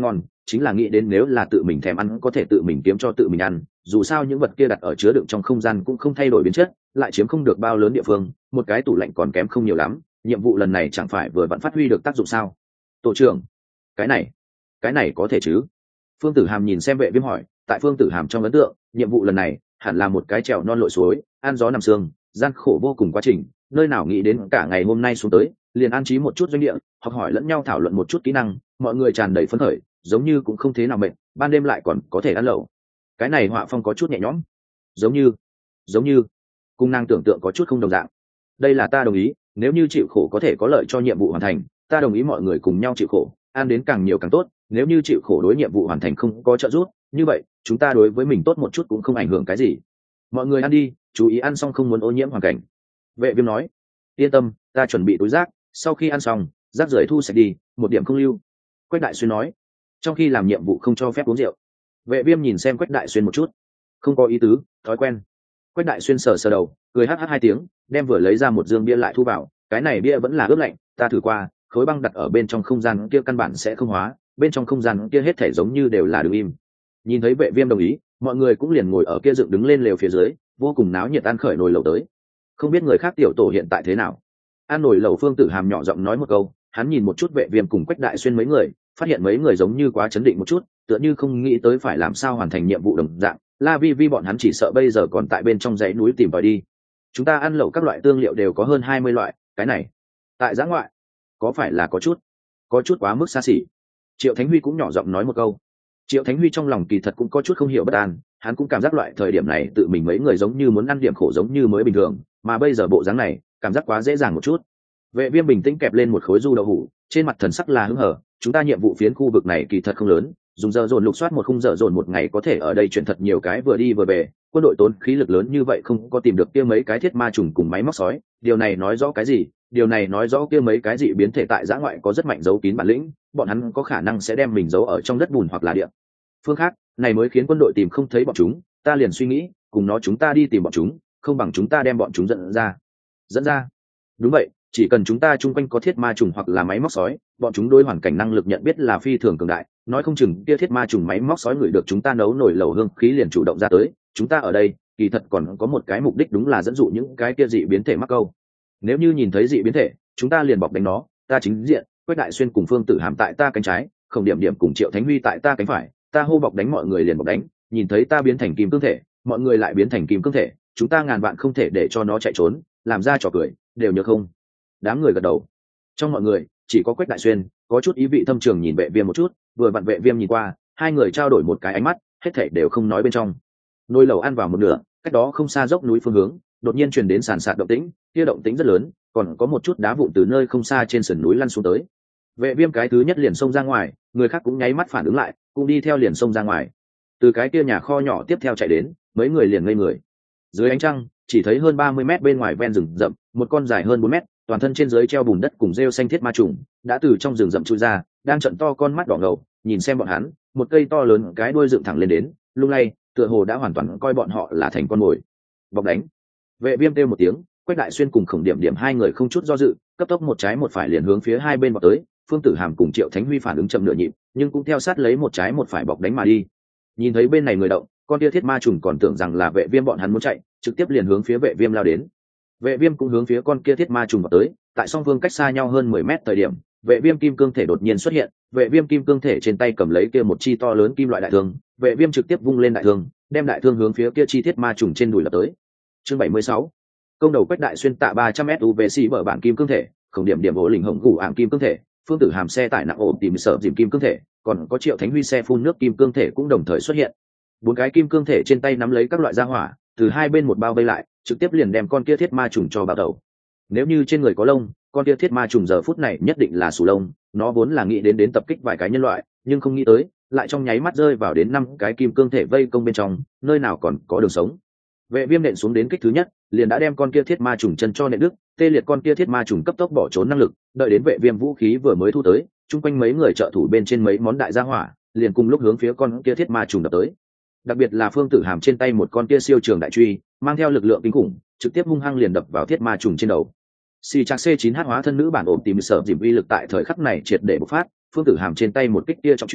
chính là nghĩ đến nếu là tự mình thèm ăn có thể tự mình kiếm cho tự mình ăn, dù sao những vật kia đặt ở chứa đựng trong không gian cũng không thay đổi biến chất, lại chiếm không được bao lớn địa phương, một cái tủ lạnh còn kém không nhiều lắm, nhiệm vụ lần này chẳng phải vừa vẫn phát huy được tác dụng sao? Tổ trưởng, cái này cái này có thể chứ? Phương Tử Hàm nhìn xem Vệ Viêm hỏi. Tại Phương Tử Hàm trong ấn tượng, nhiệm vụ lần này hẳn là một cái trèo non lội suối, ăn gió nằm sương, gian khổ vô cùng quá trình, nơi nào nghĩ đến cả ngày hôm nay xuống tới liền an trí một chút doanh địa, học hỏi lẫn nhau thảo luận một chút kỹ năng, mọi người tràn đầy phấn khởi, giống như cũng không thế nào mệt, ban đêm lại còn có thể ăn lẩu. Cái này họa phong có chút nhẹ nhõm, giống như giống như cung năng tưởng tượng có chút không đồng dạng. Đây là ta đồng ý, nếu như chịu khổ có thể có lợi cho nhiệm vụ hoàn thành, ta đồng ý mọi người cùng nhau chịu khổ, ăn đến càng nhiều càng tốt, nếu như chịu khổ đối nhiệm vụ hoàn thành không có trợ giúp, như vậy chúng ta đối với mình tốt một chút cũng không ảnh hưởng cái gì. Mọi người ăn đi, chú ý ăn xong không muốn ô nhiễm hoàn cảnh. Vệ Viêm nói. Yên tâm, ta chuẩn bị túi rác, sau khi ăn xong rác rưởi thu sạch đi, một điểm không lưu. Quách Đại Xuyên nói. Trong khi làm nhiệm vụ không cho phép uống rượu. Vệ Viêm nhìn xem Quách Đại Xuyên một chút, không có ý tứ, thói quen. Quách Đại Xuyên sờ sờ đầu, cười hắt hắt hai tiếng, đem vừa lấy ra một dương bia lại thu vào. Cái này bia vẫn là ướp lạnh, ta thử qua, khối băng đặt ở bên trong không gian kia căn bản sẽ không hóa, bên trong không gian kia hết thể giống như đều là đứng im. Nhìn thấy Vệ Viêm đồng ý, mọi người cũng liền ngồi ở kia dựng đứng lên lều phía dưới, vô cùng náo nhiệt ăn khởi nồi lẩu tới. Không biết người khác tiểu tổ hiện tại thế nào. Ăn nồi lẩu, Phương Tử Hàm nhỏ giọng nói một câu, hắn nhìn một chút Vệ Viêm cùng Quách Đại Xuyên mấy người, phát hiện mấy người giống như quá chấn định một chút, tựa như không nghĩ tới phải làm sao hoàn thành nhiệm vụ đồng dạng. La Vi Vi bọn hắn chỉ sợ bây giờ còn tại bên trong dãy núi tìm tòi đi. Chúng ta ăn lẩu các loại tương liệu đều có hơn hai mươi loại, cái này tại giã ngoại có phải là có chút có chút quá mức xa xỉ. Triệu Thánh Huy cũng nhỏ giọng nói một câu. Triệu Thánh Huy trong lòng kỳ thật cũng có chút không hiểu bất an, hắn cũng cảm giác loại thời điểm này tự mình mấy người giống như muốn ăn điểm khổ giống như mới bình thường, mà bây giờ bộ dáng này cảm giác quá dễ dàng một chút. Vệ Viêm bình tĩnh kẹp lên một khối du đậu hủ, trên mặt thần sắc là hứng hở. Chúng ta nhiệm vụ phiến khu vực này kỳ thật không lớn, dùng giờ dồn lục soát một khung giờ dồn một ngày có thể ở đây chuyển thật nhiều cái vừa đi vừa về, quân đội tốn khí lực lớn như vậy không có tìm được kia mấy cái thiết ma trùng cùng máy móc sói, điều này nói rõ cái gì? Điều này nói rõ kia mấy cái dị biến thể tại giã ngoại có rất mạnh giấu kín bản lĩnh, bọn hắn có khả năng sẽ đem mình giấu ở trong đất bùn hoặc là địa phương khác, này mới khiến quân đội tìm không thấy bọn chúng. Ta liền suy nghĩ, cùng nó chúng ta đi tìm bọn chúng, không bằng chúng ta đem bọn chúng dẫn ra. Dẫn ra? Đúng vậy, chỉ cần chúng ta chung quanh có thiết ma trùng hoặc là máy móc sói, bọn chúng đối hoàn cảnh năng lực nhận biết là phi thường cường đại, nói không chừng kia thiết ma trùng máy móc sói ngửi được chúng ta nấu nổi lẩu hương khí liền chủ động ra tới. Chúng ta ở đây kỳ thật còn có một cái mục đích, đúng là dẫn dụ những cái kia dị biến thể mắc câu. Nếu như nhìn thấy dị biến thể, chúng ta liền bọc đánh nó. Ta chính diện, Quách Đại Xuyên cùng Phương Tử Hàm tại ta cánh trái, Không Điểm Điểm cùng Triệu Thánh Huy tại ta cánh phải, ta hô bọc đánh mọi người liền bọc đánh, nhìn thấy ta biến thành kim cương thể, mọi người lại biến thành kim cương thể, chúng ta ngàn vạn không thể để cho nó chạy trốn, làm ra trò cười, đều nhớ không? Đám người gật đầu. Trong mọi người, chỉ có Quách Đại Xuyên có chút ý vị thâm trường nhìn Vệ Viêm một chút, vừa vặn Vệ Viêm nhìn qua, hai người trao đổi một cái ánh mắt, hết thảy đều không nói bên trong. Nồi lẩu ăn vào một nửa, cách đó không xa dốc núi phương hướng, đột nhiên truyền đến sàn sạt động tĩnh, kia động tĩnh rất lớn, còn có một chút đá vụn từ nơi không xa trên sườn núi lăn xuống tới. Vệ Viêm cái thứ nhất liền xông ra ngoài, người khác cũng nháy mắt phản ứng lại, cũng đi theo liền xông ra ngoài. Từ cái kia nhà kho nhỏ tiếp theo chạy đến, mấy người liền ngây người. Dưới ánh trăng, chỉ thấy hơn ba mươi mét bên ngoài ven rừng rậm, một con dài hơn bốn mét, toàn thân trên dưới treo bùn đất cùng rêu xanh thiết ma trùng, đã từ trong rừng rậm chui ra, đang trợn to con mắt đỏ ngầu, nhìn xem bọn hắn, một cây to lớn cái đuôi dựng thẳng lên đến, lung lay, tựa hồ đã hoàn toàn coi bọn họ là thành con mồi. Bọc đánh. Vệ Viêm kêu một tiếng, Quách Đại Xuyên cùng Khổng Điểm Điểm hai người không chút do dự, cấp tốc một trái một phải liền hướng phía hai bên vọt tới. Phương Tử Hàm cùng Triệu Thánh Huy phản ứng chậm nửa nhịp, nhưng cũng theo sát lấy một trái một phải bọc đánh mà đi. Nhìn thấy bên này người động, con kia thiết ma trùng còn tưởng rằng là Vệ Viêm bọn hắn muốn chạy, trực tiếp liền hướng phía Vệ Viêm lao đến. Vệ Viêm cũng hướng phía con kia thiết ma trùng vào tới, tại song phương cách xa nhau hơn mười mét thời điểm, Vệ Viêm kim cương thể đột nhiên xuất hiện, Vệ Viêm kim cương thể trên tay cầm lấy kia một chi to lớn kim loại đại thương, Vệ Viêm trực tiếp vung lên đại thương, đem đại thương hướng phía kia chi thiết ma trùng trên đùi lập tới. Chương bảy mươi sáu. Công đầu Quách Đại Xuyên tạ ba trăm mét u vê xê bờ bản kim cương thể, Không Điểm Điểm ổ lình hồng gù ảng kim cương thể, Phương Tử Hàm xe tải nặng ổ tìm sợ dìm kim cương thể, còn có Triệu Thánh Huy xe phun nước kim cương thể cũng đồng thời xuất hiện. Bốn cái kim cương thể trên tay nắm lấy các loại gia hỏa, từ hai bên một bao vây lại, trực tiếp liền đem con kia thiết ma trùng cho bao đầu. Nếu như trên người có lông, con kia thiết ma trùng giờ phút này nhất định là sù lông, nó vốn là nghĩ đến đến tập kích vài cái nhân loại, nhưng không nghĩ tới, lại trong nháy mắt rơi vào đến năm cái kim cương thể vây công bên trong, nơi nào còn có đường sống. Vệ Viêm nện xuống đến kích thứ nhất, liền đã đem con kia thiết ma trùng chân cho nện đứt, tê liệt con kia thiết ma trùng cấp tốc bỏ trốn năng lực, đợi đến Vệ Viêm vũ khí vừa mới thu tới, chung quanh mấy người trợ thủ bên trên mấy món đại gia hỏa, liền cùng lúc hướng phía con kia thiết ma trùng đập tới. Đặc biệt là Phương Tử Hàm trên tay một con kia siêu trường đại truy, mang theo lực lượng kinh khủng, trực tiếp hung hăng liền đập vào thiết ma trùng trên đầu. Si Trạc C chín H hóa thân nữ bản ổn tìm sợ dìm uy lực tại thời khắc này triệt để bộc phát, Phương Tử Hàm trên tay một kích kia trọng truy,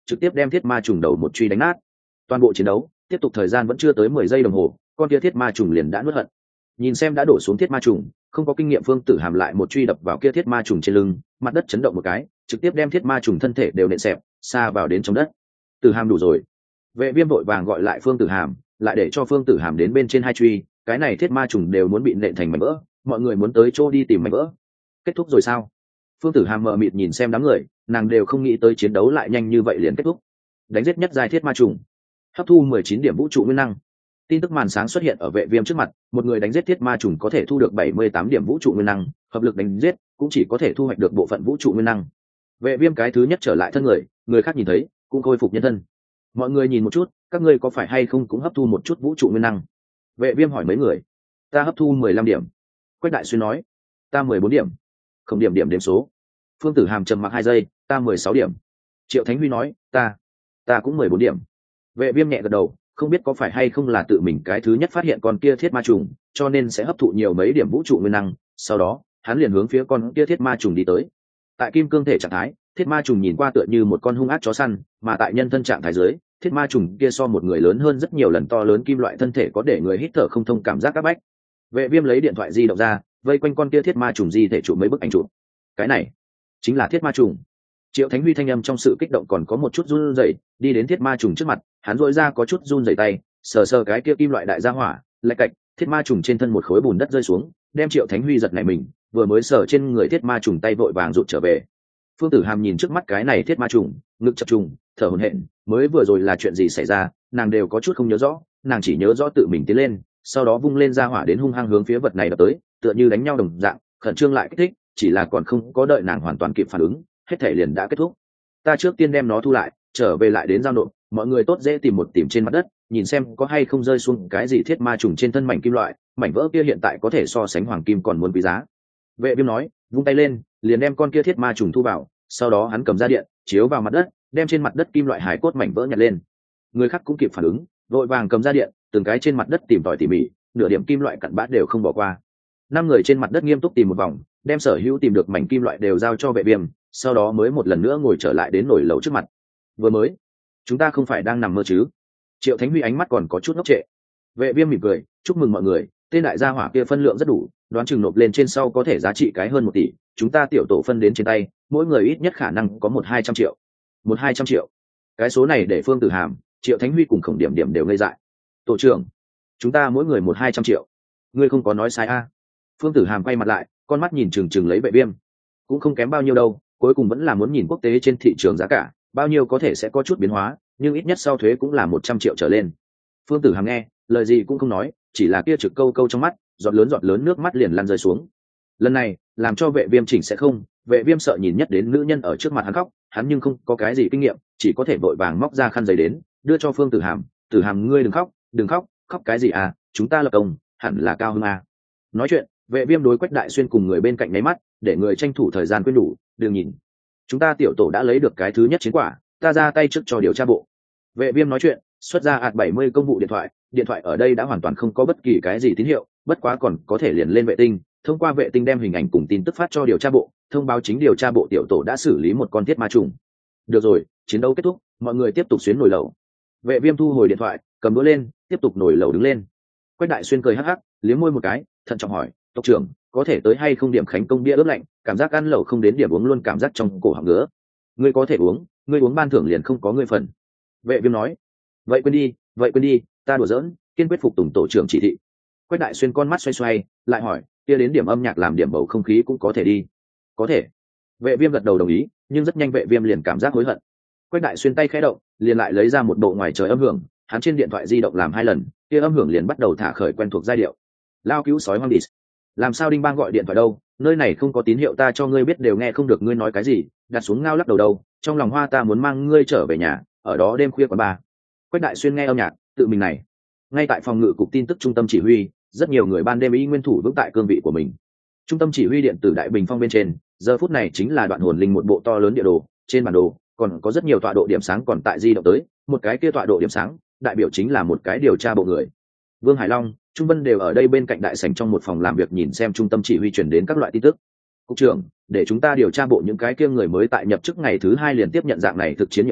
trực tiếp đem thiết ma trùng đầu một truy đánh nát. Toàn bộ chiến đấu tiếp tục thời gian vẫn chưa tới mười giây đồng hồ, con kia thiết ma trùng liền đã nuốt hận. Nhìn xem đã đổ xuống thiết ma trùng, không có kinh nghiệm Phương Tử Hàm lại một truy đập vào kia thiết ma trùng trên lưng, mặt đất chấn động một cái, trực tiếp đem thiết ma trùng thân thể đều nện xẹp xa vào đến trong đất. Tử Hàm đủ rồi. Vệ Viêm vội vàng gọi lại Phương Tử Hàm, lại để cho Phương Tử Hàm đến bên trên hai truy, cái này thiết ma trùng đều muốn bị nện thành mảnh vỡ, mọi người muốn tới chỗ đi tìm mảnh vỡ. Kết thúc rồi sao? Phương Tử Hàm mờ mịt nhìn xem đám người, nàng đều không nghĩ tới chiến đấu lại nhanh như vậy liền kết thúc. Đánh giết nhất giai thiết ma trùng, hấp thu mười chín điểm vũ trụ nguyên năng. Tin tức màn sáng xuất hiện ở Vệ Viêm trước mặt, một người đánh giết thiết ma trùng có thể thu được bảy mươi tám điểm vũ trụ nguyên năng, hợp lực đánh giết cũng chỉ có thể thu hoạch được bộ phận vũ trụ nguyên năng. Vệ Viêm cái thứ nhất trở lại thân người, người khác nhìn thấy cũng khôi phục nhân thân. Mọi người nhìn một chút, các ngươi có phải hay không cũng hấp thu một chút vũ trụ nguyên năng? Vệ Viêm hỏi mấy người. Ta hấp thu mười lăm điểm. Quách Đại Xuyên nói. Ta mười bốn điểm. Không điểm điểm đếm số. Phương Tử Hàm trầm mặc hai giây, ta mười sáu điểm. Triệu Thánh Huy nói, ta, ta cũng mười bốn điểm. Vệ Viêm nhẹ gật đầu, không biết có phải hay không là tự mình cái thứ nhất phát hiện con kia thiết ma trùng, cho nên sẽ hấp thụ nhiều mấy điểm vũ trụ nguyên năng. Sau đó, hắn liền hướng phía con kia thiết ma trùng đi tới. Tại kim cương thể trạng thái, thiết ma trùng nhìn qua tựa như một con hung ác chó săn, mà tại nhân thân trạng thái dưới, thiết ma trùng kia so một người lớn hơn rất nhiều lần, to lớn kim loại thân thể có để người hít thở không thông cảm giác áp bách. Vệ Viêm lấy điện thoại di động ra, vây quanh con kia thiết ma trùng di thể chụp mấy bức ảnh chụp. Cái này chính là thiết ma trùng. Triệu Thánh Huy thanh âm trong sự kích động còn có một chút run rẩy, đi đến thiết ma trùng trước mặt, hắn rũi ra có chút run rẩy tay, sờ sờ cái kia kim loại đại gia hỏa, lạch cạch, thiết ma trùng trên thân một khối bùn đất rơi xuống, đem Triệu Thánh Huy giật nảy mình, vừa mới sờ trên người thiết ma trùng tay vội vàng rụt trở về. Phương Tử Hàm nhìn trước mắt cái này thiết ma trùng, ngực chập trùng, thở hổn hển, mới vừa rồi là chuyện gì xảy ra, nàng đều có chút không nhớ rõ, nàng chỉ nhớ rõ tự mình tiến lên, sau đó vung lên ra hỏa đến hung hăng hướng phía vật này đập tới, tựa như đánh nhau đồng dạng, khẩn trương lại kích thích, chỉ là còn không có đợi nàng hoàn toàn kịp phản ứng, hết thể liền đã kết thúc. Ta trước tiên đem nó thu lại, trở về lại đến giao nộp, mọi người tốt dễ tìm một tìm trên mặt đất, nhìn xem có hay không rơi xuống cái gì thiết ma trùng trên thân mảnh kim loại, mảnh vỡ kia hiện tại có thể so sánh hoàng kim còn muốn quý giá. Vệ Viêm nói, vung tay lên, liền đem con kia thiết ma trùng thu vào, sau đó hắn cầm ra điện, chiếu vào mặt đất, đem trên mặt đất kim loại hải cốt mảnh vỡ nhặt lên. Người khác cũng kịp phản ứng, vội vàng cầm ra điện, từng cái trên mặt đất tìm tòi tỉ mỉ, nửa điểm kim loại cặn bã đều không bỏ qua. Năm người trên mặt đất nghiêm túc tìm một vòng, đem sở hữu tìm được mảnh kim loại đều giao cho Vệ Viêm, sau đó mới một lần nữa ngồi trở lại đến nồi lẩu trước mặt. Vừa mới, chúng ta không phải đang nằm mơ chứ? Triệu Thánh Huy ánh mắt còn có chút ngốc trệ. Vệ Viêm mỉm cười, chúc mừng mọi người, tên đại gia hỏa kia phân lượng rất đủ, đoán chừng nộp lên trên sau có thể giá trị cái hơn một tỷ, chúng ta tiểu tổ phân đến trên tay, mỗi người ít nhất khả năng có một hai trăm triệu. Một hai trăm triệu. Cái số này để Phương Tử Hàm, Triệu Thánh Huy cùng Khổng Điểm Điểm đều ngây dại. Tổ trưởng, chúng ta mỗi người một hai trăm triệu. Ngươi không có nói sai a? Phương Tử Hàm quay mặt lại, con mắt nhìn chừng chừng lấy Vệ Viêm. Cũng không kém bao nhiêu đâu, cuối cùng vẫn là muốn nhìn quốc tế trên thị trường giá cả, bao nhiêu có thể sẽ có chút biến hóa, nhưng ít nhất sau thuế cũng là một trăm triệu trở lên. Phương Tử Hàm nghe, lời gì cũng không nói, chỉ là kia trực câu câu trong mắt, giọt lớn giọt lớn nước mắt liền lăn rơi xuống. Lần này, làm cho Vệ Viêm chỉnh sẽ không, Vệ Viêm sợ nhìn nhất đến nữ nhân ở trước mặt hắn khóc, hắn nhưng không có cái gì kinh nghiệm, chỉ có thể vội vàng móc ra khăn giấy đến, đưa cho Phương Tử Hàm, "Tử Hàm ngươi đừng khóc, đừng khóc, khóc cái gì à, chúng ta lập công, hẳn là cao hứng à." Nói chuyện, Vệ Viêm đối Quách Đại Xuyên cùng người bên cạnh nháy mắt, để người tranh thủ thời gian quên đủ, đừng nhìn. Chúng ta tiểu tổ đã lấy được cái thứ nhất chiến quả, ta ra tay trước cho điều tra bộ. Vệ Viêm nói chuyện, xuất ra ạt bảy mươi công vụ điện thoại, điện thoại ở đây đã hoàn toàn không có bất kỳ cái gì tín hiệu, bất quá còn có thể liền lên vệ tinh, thông qua vệ tinh đem hình ảnh cùng tin tức phát cho điều tra bộ, thông báo chính điều tra bộ tiểu tổ đã xử lý một con thiết ma trùng. Được rồi, chiến đấu kết thúc, mọi người tiếp tục xuyến nồi lẩu. Vệ Viêm thu hồi điện thoại, cầm đũa lên, tiếp tục nồi lẩu đứng lên. Quách Đại Xuyên cười hắc hắc, liếm môi một cái, thận trọng hỏi, "Tộc trưởng, có thể tới hay không điểm khánh công bia ướp lạnh, cảm giác ăn lẩu không đến điểm uống luôn cảm giác trong cổ họng ngứa." "Ngươi có thể uống, ngươi uống ban thưởng liền không có ngươi phần." Vệ Viêm nói. "Vậy quên đi, vậy quên đi, ta đùa giỡn, kiên quyết phục tùng tổ trưởng chỉ thị." Quách Đại Xuyên con mắt xoay xoay, lại hỏi, "Kia đến điểm âm nhạc làm điểm bầu không khí cũng có thể đi." "Có thể." Vệ Viêm gật đầu đồng ý, nhưng rất nhanh Vệ Viêm liền cảm giác hối hận. Quách Đại Xuyên tay khẽ động, liền lại lấy ra một bộ ngoài trời âm hưởng, hắn trên điện thoại di động làm hai lần, kia âm hưởng liền bắt đầu thả khởi quen thuộc giai điệu. Lao cứu sói hoang đi. Làm sao Đinh Bang gọi điện thoại đâu, nơi này không có tín hiệu, ta cho ngươi biết đều nghe không được ngươi nói cái gì, đặt xuống ngao lắc đầu đâu, trong lòng hoa ta muốn mang ngươi trở về nhà, ở đó đêm khuya quán bar. Quách Đại Xuyên nghe âm nhạc, tự mình này. Ngay tại phòng ngự cục tin tức trung tâm chỉ huy, rất nhiều người ban đêm y nguyên thủ vững tại cương vị của mình. Trung tâm chỉ huy điện tử Đại Bình Phong bên trên, giờ phút này chính là đoạn hồn linh một bộ to lớn địa đồ, trên bản đồ còn có rất nhiều tọa độ điểm sáng còn tại di động tới, một cái kia tọa độ điểm sáng, đại biểu chính là một cái điều tra bộ người. Vương Hải Long, Trung Vân đều ở đây bên cạnh đại sảnh trong một phòng làm việc nhìn xem trung tâm chỉ huy truyền đến các loại tin tức. "Cục trưởng, để chúng ta điều tra bộ những cái kia người mới tại nhập chức ngày thứ hai liền tiếp nhận dạng này thực chiến nhiệm vụ,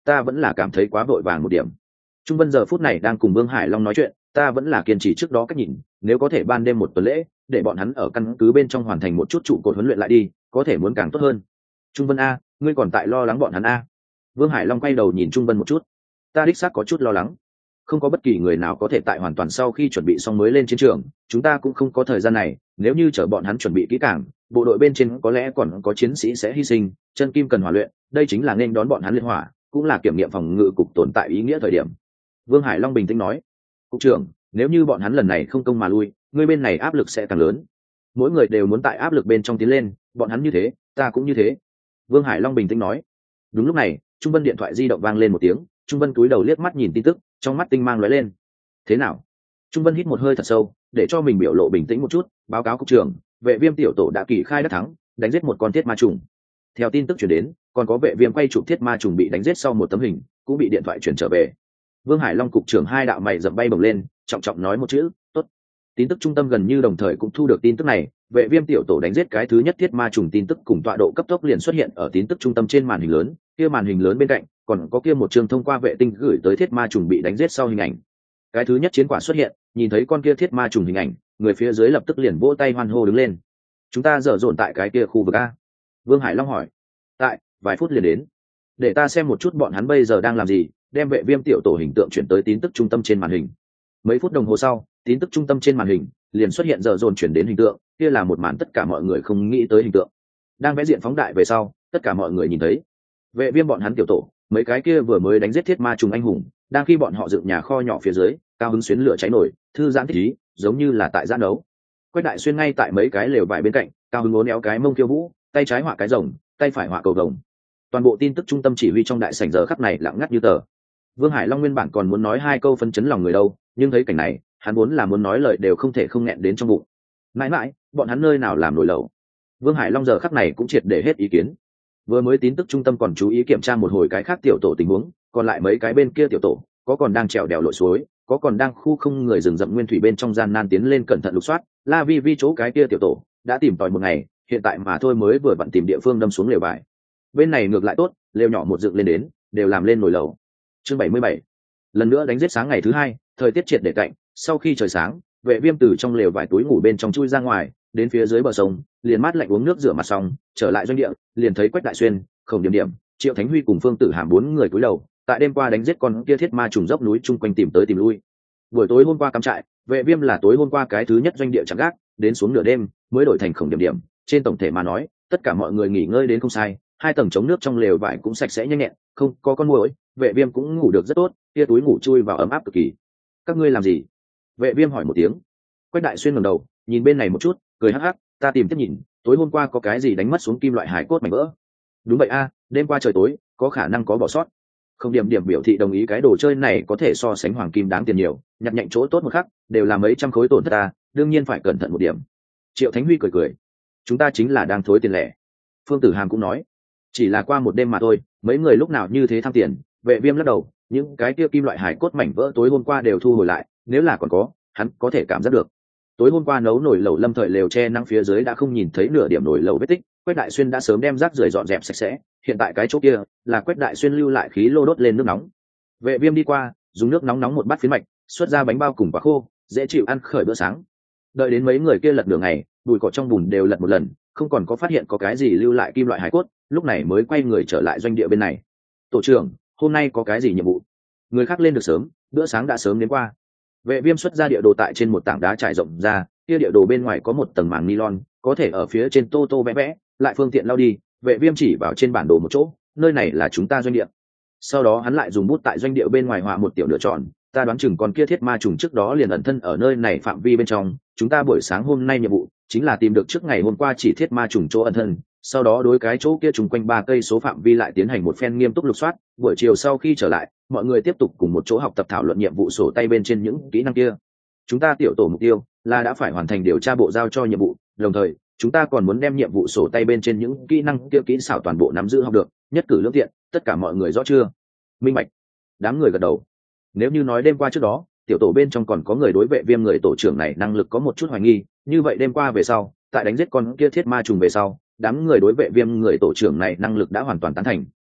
ta vẫn là cảm thấy quá vội vàng một điểm. Trung Vân giờ phút này đang cùng Vương Hải Long nói chuyện, ta vẫn là kiên trì trước đó cách nhìn, nếu có thể ban đêm một tuần lễ để bọn hắn ở căn cứ bên trong hoàn thành một chút trụ cột huấn luyện lại đi, có thể muốn càng tốt hơn. Trung Vân a, ngươi còn tại lo lắng bọn hắn a? Vương Hải Long quay đầu nhìn Trung Vân một chút. Ta đích xác có chút lo lắng, không có bất kỳ người nào có thể tại hoàn toàn sau khi chuẩn bị xong mới lên chiến trường, chúng ta cũng không có thời gian này, nếu như chờ bọn hắn chuẩn bị kỹ càng, bộ đội bên trên có lẽ còn có chiến sĩ sẽ hy sinh, chân kim cần hỏa luyện, đây chính là nên đón bọn hắn liên hỏa, cũng là kiểm nghiệm phòng ngự cục tồn tại ý nghĩa thời điểm. Vương Hải Long bình tĩnh nói, cục trưởng, nếu như bọn hắn lần này không công mà lui, ngươi bên này áp lực sẽ càng lớn, mỗi người đều muốn tại áp lực bên trong tiến lên, bọn hắn như thế, ta cũng như thế. Vương Hải Long bình tĩnh nói. Đúng lúc này, Trung Vân điện thoại di động vang lên một tiếng, Trung Vân cúi đầu liếc mắt nhìn tin tức, trong mắt tinh mang lóe lên. Thế nào? Trung Vân hít một hơi thật sâu, để cho mình biểu lộ bình tĩnh một chút, báo cáo cục trưởng, vệ viêm tiểu tổ đã kỳ khai đắc thắng, đánh giết một con thiết ma trùng. Theo tin tức chuyển đến, còn có vệ viêm quay chụp thiết ma trùng bị đánh giết sau một tấm hình, cũng bị điện thoại chuyển trở về. Vương Hải Long cục trưởng hai đạo mày rậm bay bổng lên, trọng trọng nói một chữ, tốt. Tin tức trung tâm gần như đồng thời cũng thu được tin tức này, vệ viêm tiểu tổ đánh giết cái thứ nhất thiết ma trùng tin tức cùng tọa độ cấp tốc liền xuất hiện ở tin tức trung tâm trên màn hình lớn, kia màn hình lớn bên cạnh còn có kia một chương thông qua vệ tinh gửi tới thiết ma trùng bị đánh giết sau hình ảnh. Cái thứ nhất chiến quả xuất hiện, nhìn thấy con kia thiết ma trùng hình ảnh, người phía dưới lập tức liền vỗ tay hoan hô đứng lên. Chúng ta dở dồn tại cái kia khu vực a? Vương Hải Long hỏi. Tại, vài phút liền đến. Để ta xem một chút bọn hắn bây giờ đang làm gì, đem vệ viêm tiểu tổ hình tượng chuyển tới tin tức trung tâm trên màn hình. Mấy phút đồng hồ sau, tin tức trung tâm trên màn hình liền xuất hiện dở dồn chuyển đến hình tượng, kia là một màn tất cả mọi người không nghĩ tới hình tượng. Đang vẽ diện phóng đại về sau, tất cả mọi người nhìn thấy vệ viêm bọn hắn tiểu tổ, mấy cái kia vừa mới đánh giết thiết ma trùng anh hùng, đang khi bọn họ dựng nhà kho nhỏ phía dưới, cao hứng xuyến lửa cháy nổi, thư giãn thích ý, giống như là tại giãn đấu. Quách Đại Xuyên ngay tại mấy cái lều vải bên cạnh, cao hứng uốn éo cái mông khiêu vũ, tay trái họa cái rồng, tay phải họa cầu rồng. Toàn bộ tin tức trung tâm chỉ huy trong đại sảnh giờ khắc này lặng ngắt như tờ. Vương Hải Long nguyên bản còn muốn nói hai câu phấn chấn lòng người đâu, nhưng thấy cảnh này, hắn muốn là muốn nói lời đều không thể không nghẹn đến trong bụng. Mãi mãi, bọn hắn nơi nào làm nổi lẩu. Vương Hải Long giờ khắc này cũng triệt để hết ý kiến. Vừa mới tin tức trung tâm còn chú ý kiểm tra một hồi cái khác tiểu tổ tình huống, còn lại mấy cái bên kia tiểu tổ, có còn đang trèo đèo lội suối, có còn đang khu không người rừng rậm nguyên thủy bên trong gian nan tiến lên cẩn thận lục soát. La Vi Vi chỗ cái kia tiểu tổ đã tìm tòi một ngày, hiện tại mà thôi mới vừa vặn tìm địa phương đâm xuống lều vải. Bên này ngược lại tốt, lều nhỏ một dựng lên đến, đều làm lên nồi lẩu. Chương bảy mươi bảy. Lần nữa đánh giết sáng ngày thứ hai, thời tiết triệt để cạnh, sau khi trời sáng, vệ viêm từ trong lều vải túi ngủ bên trong chui ra ngoài, đến phía dưới bờ sông, liền mát lạnh uống nước rửa mặt xong, trở lại doanh địa, liền thấy Quách Đại Xuyên, Khổng Điểm Điểm, Triệu Thánh Huy cùng Phương Tử Hàm bốn người cúi đầu, tại đêm qua đánh giết con kia thiết ma trùng dốc núi chung quanh tìm tới tìm lui. Buổi tối hôm qua cắm trại, vệ viêm là tối hôm qua cái thứ nhất doanh địa chặn gác, đến xuống nửa đêm mới đổi thành Khổng Điểm Điểm. Trên tổng thể mà nói, tất cả mọi người nghỉ ngơi đến không sai, hai tầng chống nước trong lều vải cũng sạch sẽ nhanh nhẹn, không có con muỗi, vệ viêm cũng ngủ được rất tốt, kia túi ngủ chui vào ấm áp cực kỳ. Các ngươi làm gì? Vệ viêm hỏi một tiếng. Quách Đại Xuyên ngẩng đầu, nhìn bên này một chút, cười hắc hắc, ta tìm tiếp nhìn, tối hôm qua có cái gì đánh mất xuống kim loại hải cốt mảnh vỡ. Đúng vậy a, đêm qua trời tối, có khả năng có bỏ sót. Không Điểm Điểm biểu thị đồng ý, cái đồ chơi này có thể so sánh hoàng kim đáng tiền nhiều, nhặt nhạnh chỗ tốt một khắc, đều là mấy trăm khối tổn thất ta, đương nhiên phải cẩn thận một điểm. Triệu Thánh Huy cười cười, chúng ta chính là đang thối tiền lẻ. Phương Tử Hàm cũng nói, chỉ là qua một đêm mà thôi, mấy người lúc nào như thế tham tiền. Vệ viêm lắc đầu, những cái kia kim loại hải cốt mảnh vỡ tối hôm qua đều thu hồi lại, nếu là còn có, hắn có thể cảm giác được. Tối hôm qua nấu nồi lẩu lâm thời lều che năng phía dưới đã không nhìn thấy nửa điểm nồi lẩu vết tích, Quách Đại Xuyên đã sớm đem rác rưởi dọn dẹp sạch sẽ, hiện tại cái chỗ kia là Quách Đại Xuyên lưu lại khí lô đốt lên nước nóng. Vệ viêm đi qua, dùng nước nóng nóng một bát phiến mạch, xuất ra bánh bao cùng quả khô, dễ chịu ăn khởi bữa sáng. Đợi đến mấy người kia lật nửa ngày, bụi cỏ trong bùn đều lật một lần, không còn có phát hiện có cái gì lưu lại kim loại hải cốt, lúc này mới quay người trở lại doanh địa bên này. Tổ trưởng, hôm nay có cái gì nhiệm vụ? Người khác lên được sớm, bữa sáng đã sớm đến qua. Vệ viêm xuất ra địa đồ tại trên một tảng đá trải rộng ra, kia địa đồ bên ngoài có một tầng màng nylon, có thể ở phía trên tô tô vẽ vẽ, lại phương tiện lao đi. Vệ viêm chỉ vào trên bản đồ một chỗ, nơi này là chúng ta doanh địa. Sau đó hắn lại dùng bút tại doanh địa bên ngoài họa một tiểu nửa tròn, ta đoán chừng con kia thiết ma trùng trước đó liền ẩn thân ở nơi này phạm vi bên trong, chúng ta buổi sáng hôm nay nhiệm vụ chính là tìm được trước ngày hôm qua chỉ thiết ma trùng chỗ ẩn thân, sau đó đối cái chỗ kia trùng quanh ba cây số phạm vi lại tiến hành một phen nghiêm túc lục soát. Buổi chiều sau khi trở lại, mọi người tiếp tục cùng một chỗ học tập thảo luận nhiệm vụ sổ tay bên trên những kỹ năng kia. Chúng ta tiểu tổ mục tiêu là đã phải hoàn thành điều tra bộ giao cho nhiệm vụ, đồng thời chúng ta còn muốn đem nhiệm vụ sổ tay bên trên những kỹ năng kia kỹ xảo toàn bộ nắm giữ học được, nhất cử lưỡng tiện. Tất cả mọi người rõ chưa? Minh bạch. Đám người gật đầu. Nếu như nói đêm qua trước đó tiểu tổ bên trong còn có người đối vệ viêm người tổ trưởng này năng lực có một chút hoài nghi, như vậy đêm qua về sau, tại đánh giết con kia thiết ma trùng về sau, đám người đối vệ viêm người tổ trưởng này năng lực đã hoàn toàn tán thành,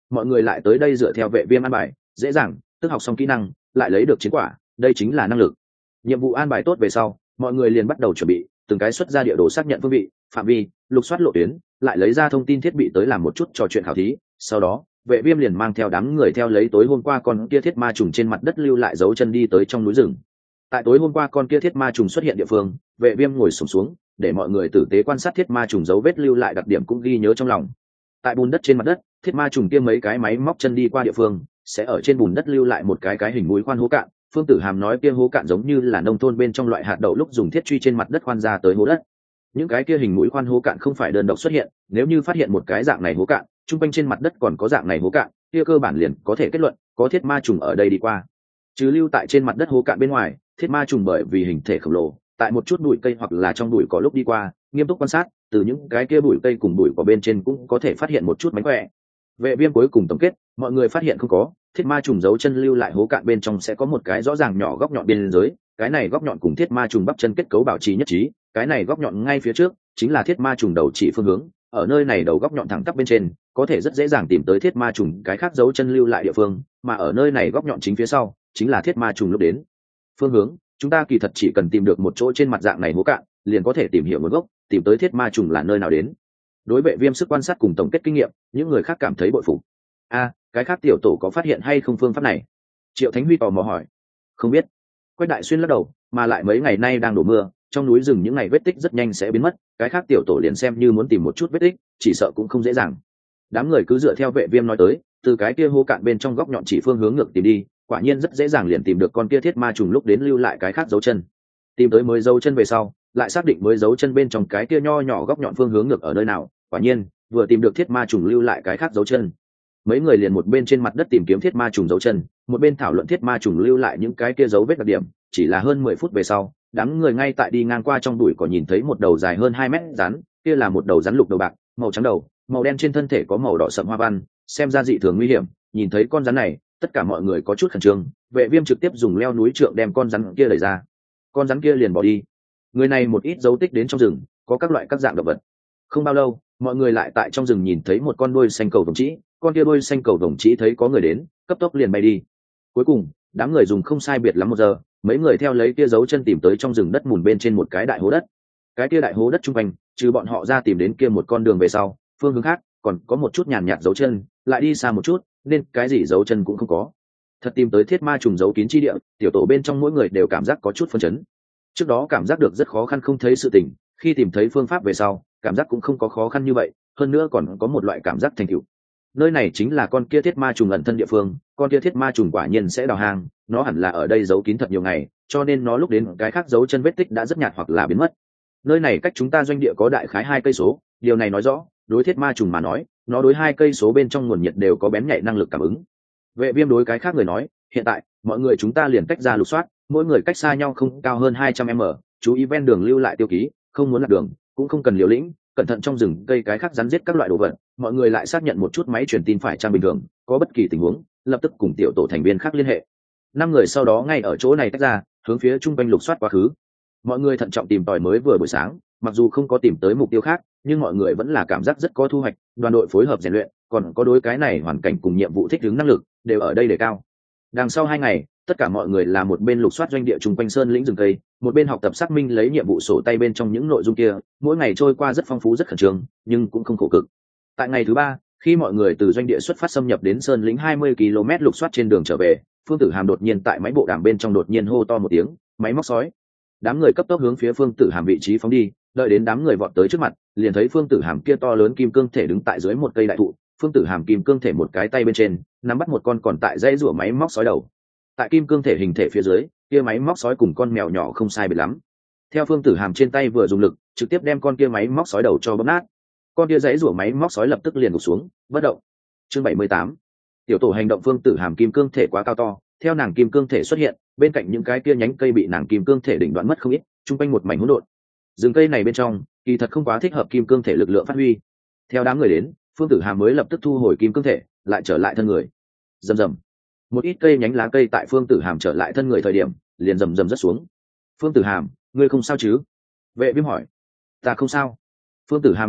mọi người lại tới đây dựa theo vệ viêm an bài, dễ dàng tức học xong kỹ năng lại lấy được chiến quả, đây chính là năng lực. Nhiệm vụ an bài tốt về sau, mọi người liền bắt đầu chuẩn bị, từng cái xuất ra địa đồ xác nhận phương vị, phạm vi, lục soát lộ tuyến, lại lấy ra thông tin thiết bị tới làm một chút trò chuyện khảo thí. Sau đó vệ viêm liền mang theo đám người theo lấy tối hôm qua con kia thiết ma trùng trên mặt đất lưu lại dấu chân đi tới trong núi rừng. Tại tối hôm qua con kia thiết ma trùng xuất hiện địa phương, vệ viêm ngồi xổm xuống, để mọi người tử tế quan sát thiết ma trùng dấu vết lưu lại đặc điểm cũng ghi nhớ trong lòng. Tại bùn đất trên mặt đất, thiết ma trùng kia mấy cái máy móc chân đi qua địa phương sẽ ở trên bùn đất lưu lại một cái cái hình mũi khoan hố cạn. Phương Tử Hàm nói kia hố cạn giống như là nông thôn bên trong loại hạt đậu lúc dùng thiết truy trên mặt đất khoan ra tới hố đất. Những cái kia hình mũi khoan hố cạn không phải đơn độc xuất hiện, nếu như phát hiện một cái dạng này hố cạn, trung quanh trên mặt đất còn có dạng này hố cạn, kia cơ bản liền có thể kết luận có thiết ma trùng ở đây đi qua. Chứ lưu tại trên mặt đất hố cạn bên ngoài, thiết ma trùng bởi vì hình thể khổng lồ, tại một chút bụi cây hoặc là trong bụi cỏ lúc đi qua, nghiêm túc quan sát, từ những cái kia bụi cây cùng bụi cỏ bên trên cũng có thể phát hiện một chút mánh khỏe. Vệ viêm cuối cùng tổng kết, mọi người phát hiện không có thiết ma trùng dấu chân lưu lại hố cạn bên trong sẽ có một cái rõ ràng nhỏ góc nhọn biên giới, cái này góc nhọn cùng thiết ma trùng bắp chân kết cấu bảo trì nhất trí, cái này góc nhọn ngay phía trước chính là thiết ma trùng đầu chỉ phương hướng. Ở nơi này đầu góc nhọn thẳng tắp bên trên có thể rất dễ dàng tìm tới thiết ma trùng cái khác dấu chân lưu lại địa phương, mà ở nơi này góc nhọn chính phía sau chính là thiết ma trùng lúc đến phương hướng. Chúng ta kỳ thật chỉ cần tìm được một chỗ trên mặt dạng này hố cạn, liền có thể tìm hiểu nguồn gốc, tìm tới thiết ma trùng là nơi nào đến. Đối vệ viêm sức quan sát cùng tổng kết kinh nghiệm, những người khác cảm thấy bội phục. A, cái khác tiểu tổ có phát hiện hay không phương pháp này? Triệu Thánh Huy tò mò hỏi. Không biết. Quách Đại Xuyên lắc đầu, mà lại mấy ngày nay đang đổ mưa, trong núi rừng những ngày vết tích rất nhanh sẽ biến mất, cái khác tiểu tổ liền xem như muốn tìm một chút vết tích, chỉ sợ cũng không dễ dàng. Đám người cứ dựa theo vệ viêm nói tới, từ cái kia hố cạn bên trong góc nhọn chỉ phương hướng ngược tìm đi, quả nhiên rất dễ dàng liền tìm được con kia thiết ma trùng lúc đến lưu lại cái khác dấu chân. Tìm tới mới dấu chân về sau, lại xác định mới dấu chân bên trong cái kia nho nhỏ góc nhọn phương hướng ngược ở nơi nào, quả nhiên vừa tìm được thiết ma trùng lưu lại cái khác dấu chân. Mấy người liền một bên trên mặt đất tìm kiếm thiết ma trùng dấu chân, một bên thảo luận thiết ma trùng lưu lại những cái kia dấu vết đặc điểm. Chỉ là hơn mười phút về sau, đám người ngay tại đi ngang qua trong bụi cỏ nhìn thấy một đầu dài hơn hai mét rắn, kia là một đầu rắn lục đầu bạc, màu trắng đầu, màu đen trên thân thể có màu đỏ sậm hoa văn, xem ra dị thường nguy hiểm. Nhìn thấy con rắn này, tất cả mọi người có chút khẩn trương, vệ viêm trực tiếp dùng leo núi trượng đem con rắn kia đẩy ra. Con rắn kia liền bỏ đi. Người này một ít dấu tích đến trong rừng, có các loại các dạng động vật. Không bao lâu, mọi người lại tại trong rừng nhìn thấy một con đuôi xanh cầu vồng trĩ, con kia đuôi xanh cầu vồng trĩ thấy có người đến, cấp tốc liền bay đi. Cuối cùng, đám người dùng không sai biệt lắm một giờ, mấy người theo lấy kia dấu chân tìm tới trong rừng đất mùn bên trên một cái đại hố đất. Cái kia đại hố đất trung quanh, trừ bọn họ ra tìm đến kia một con đường về sau, phương hướng khác còn có một chút nhàn nhạt dấu chân, lại đi xa một chút, nên cái gì dấu chân cũng không có. Thật tìm tới thiết ma trùng giấu kín chi địa, tiểu tổ bên trong mỗi người đều cảm giác có chút phân chấn. Trước đó cảm giác được rất khó khăn không thấy sự tình, khi tìm thấy phương pháp về sau, cảm giác cũng không có khó khăn như vậy, hơn nữa còn có một loại cảm giác thành tựu. Nơi này chính là con kia thiết ma trùng ẩn thân địa phương, con kia thiết ma trùng quả nhiên sẽ đào hang, nó hẳn là ở đây giấu kín thật nhiều ngày, cho nên nó lúc đến cái khác dấu chân vết tích đã rất nhạt hoặc là biến mất. Nơi này cách chúng ta doanh địa có đại khái hai cây số, điều này nói rõ, đối thiết ma trùng mà nói, nó đối hai cây số bên trong nguồn nhiệt đều có bén nhạy năng lực cảm ứng. Vệ viêm đối cái khác người nói, hiện tại mọi người chúng ta liền cách ra lục soát, mỗi người cách xa nhau không cao hơn hai trăm mét, chú ý ven đường lưu lại tiêu ký, không muốn lạc đường, cũng không cần liều lĩnh, cẩn thận trong rừng cây cái khác rắn giết các loại đồ vật. Mọi người lại xác nhận một chút máy truyền tin phải trang bình thường, có bất kỳ tình huống lập tức cùng tiểu tổ thành viên khác liên hệ. Năm người sau đó ngay ở chỗ này tách ra, hướng phía trung quanh lục soát quá khứ. Mọi người thận trọng tìm tòi mới vừa buổi sáng, mặc dù không có tìm tới mục tiêu khác, nhưng mọi người vẫn là cảm giác rất có thu hoạch, đoàn đội phối hợp rèn luyện, còn có đối cái này hoàn cảnh cùng nhiệm vụ thích ứng năng lực đều ở đây đề cao. Đằng sau hai ngày, tất cả mọi người là một bên lục soát doanh địa trung quanh sơn lĩnh rừng cây, một bên học tập xác minh lấy nhiệm vụ sổ tay bên trong những nội dung kia. Mỗi ngày trôi qua rất phong phú rất khẩn trương, nhưng cũng không khổ cực. Tại ngày thứ ba, khi mọi người từ doanh địa xuất phát xâm nhập đến sơn lĩnh hai mươi ki lô mét lục soát trên đường trở về, Phương Tử Hàm đột nhiên tại máy bộ đàm bên trong đột nhiên hô to một tiếng, máy móc sói. Đám người cấp tốc hướng phía Phương Tử Hàm vị trí phóng đi, đợi đến đám người vọt tới trước mặt, liền thấy Phương Tử Hàm kia to lớn kim cương thể đứng tại dưới một cây đại thụ. Phương Tử Hàm kim cương thể một cái tay bên trên nắm bắt một con còn tại dãy rủa máy móc sói đầu. Tại kim cương thể hình thể phía dưới, kia máy móc sói cùng con mèo nhỏ không sai biệt lắm. Theo Phương Tử Hàm trên tay vừa dùng lực, trực tiếp đem con kia máy móc sói đầu cho bóp nát. Con kia dãy rủa máy móc sói lập tức liền gục xuống, bất động. Chương bảy mươi tám. Tiểu tổ hành động. Phương Tử Hàm kim cương thể quá cao to, theo nàng kim cương thể xuất hiện, bên cạnh những cái kia nhánh cây bị nàng kim cương thể đỉnh đoạn mất không ít, trung quanh một mảnh hỗn độn. Rừng cây này bên trong, kỳ thật không quá thích hợp kim cương thể lực lượng phát huy. Theo đám người đến, Phương Tử Hàm mới lập tức thu hồi kim cương thể, lại trở lại thân người. Rầm rầm. Một ít cây nhánh lá cây tại Phương Tử Hàm trở lại thân người thời điểm, liền rầm rầm rớt xuống. Phương Tử Hàm, ngươi không sao chứ? Vệ Viêm hỏi. Ta không sao. Phương Tử Hàm lắc đầu,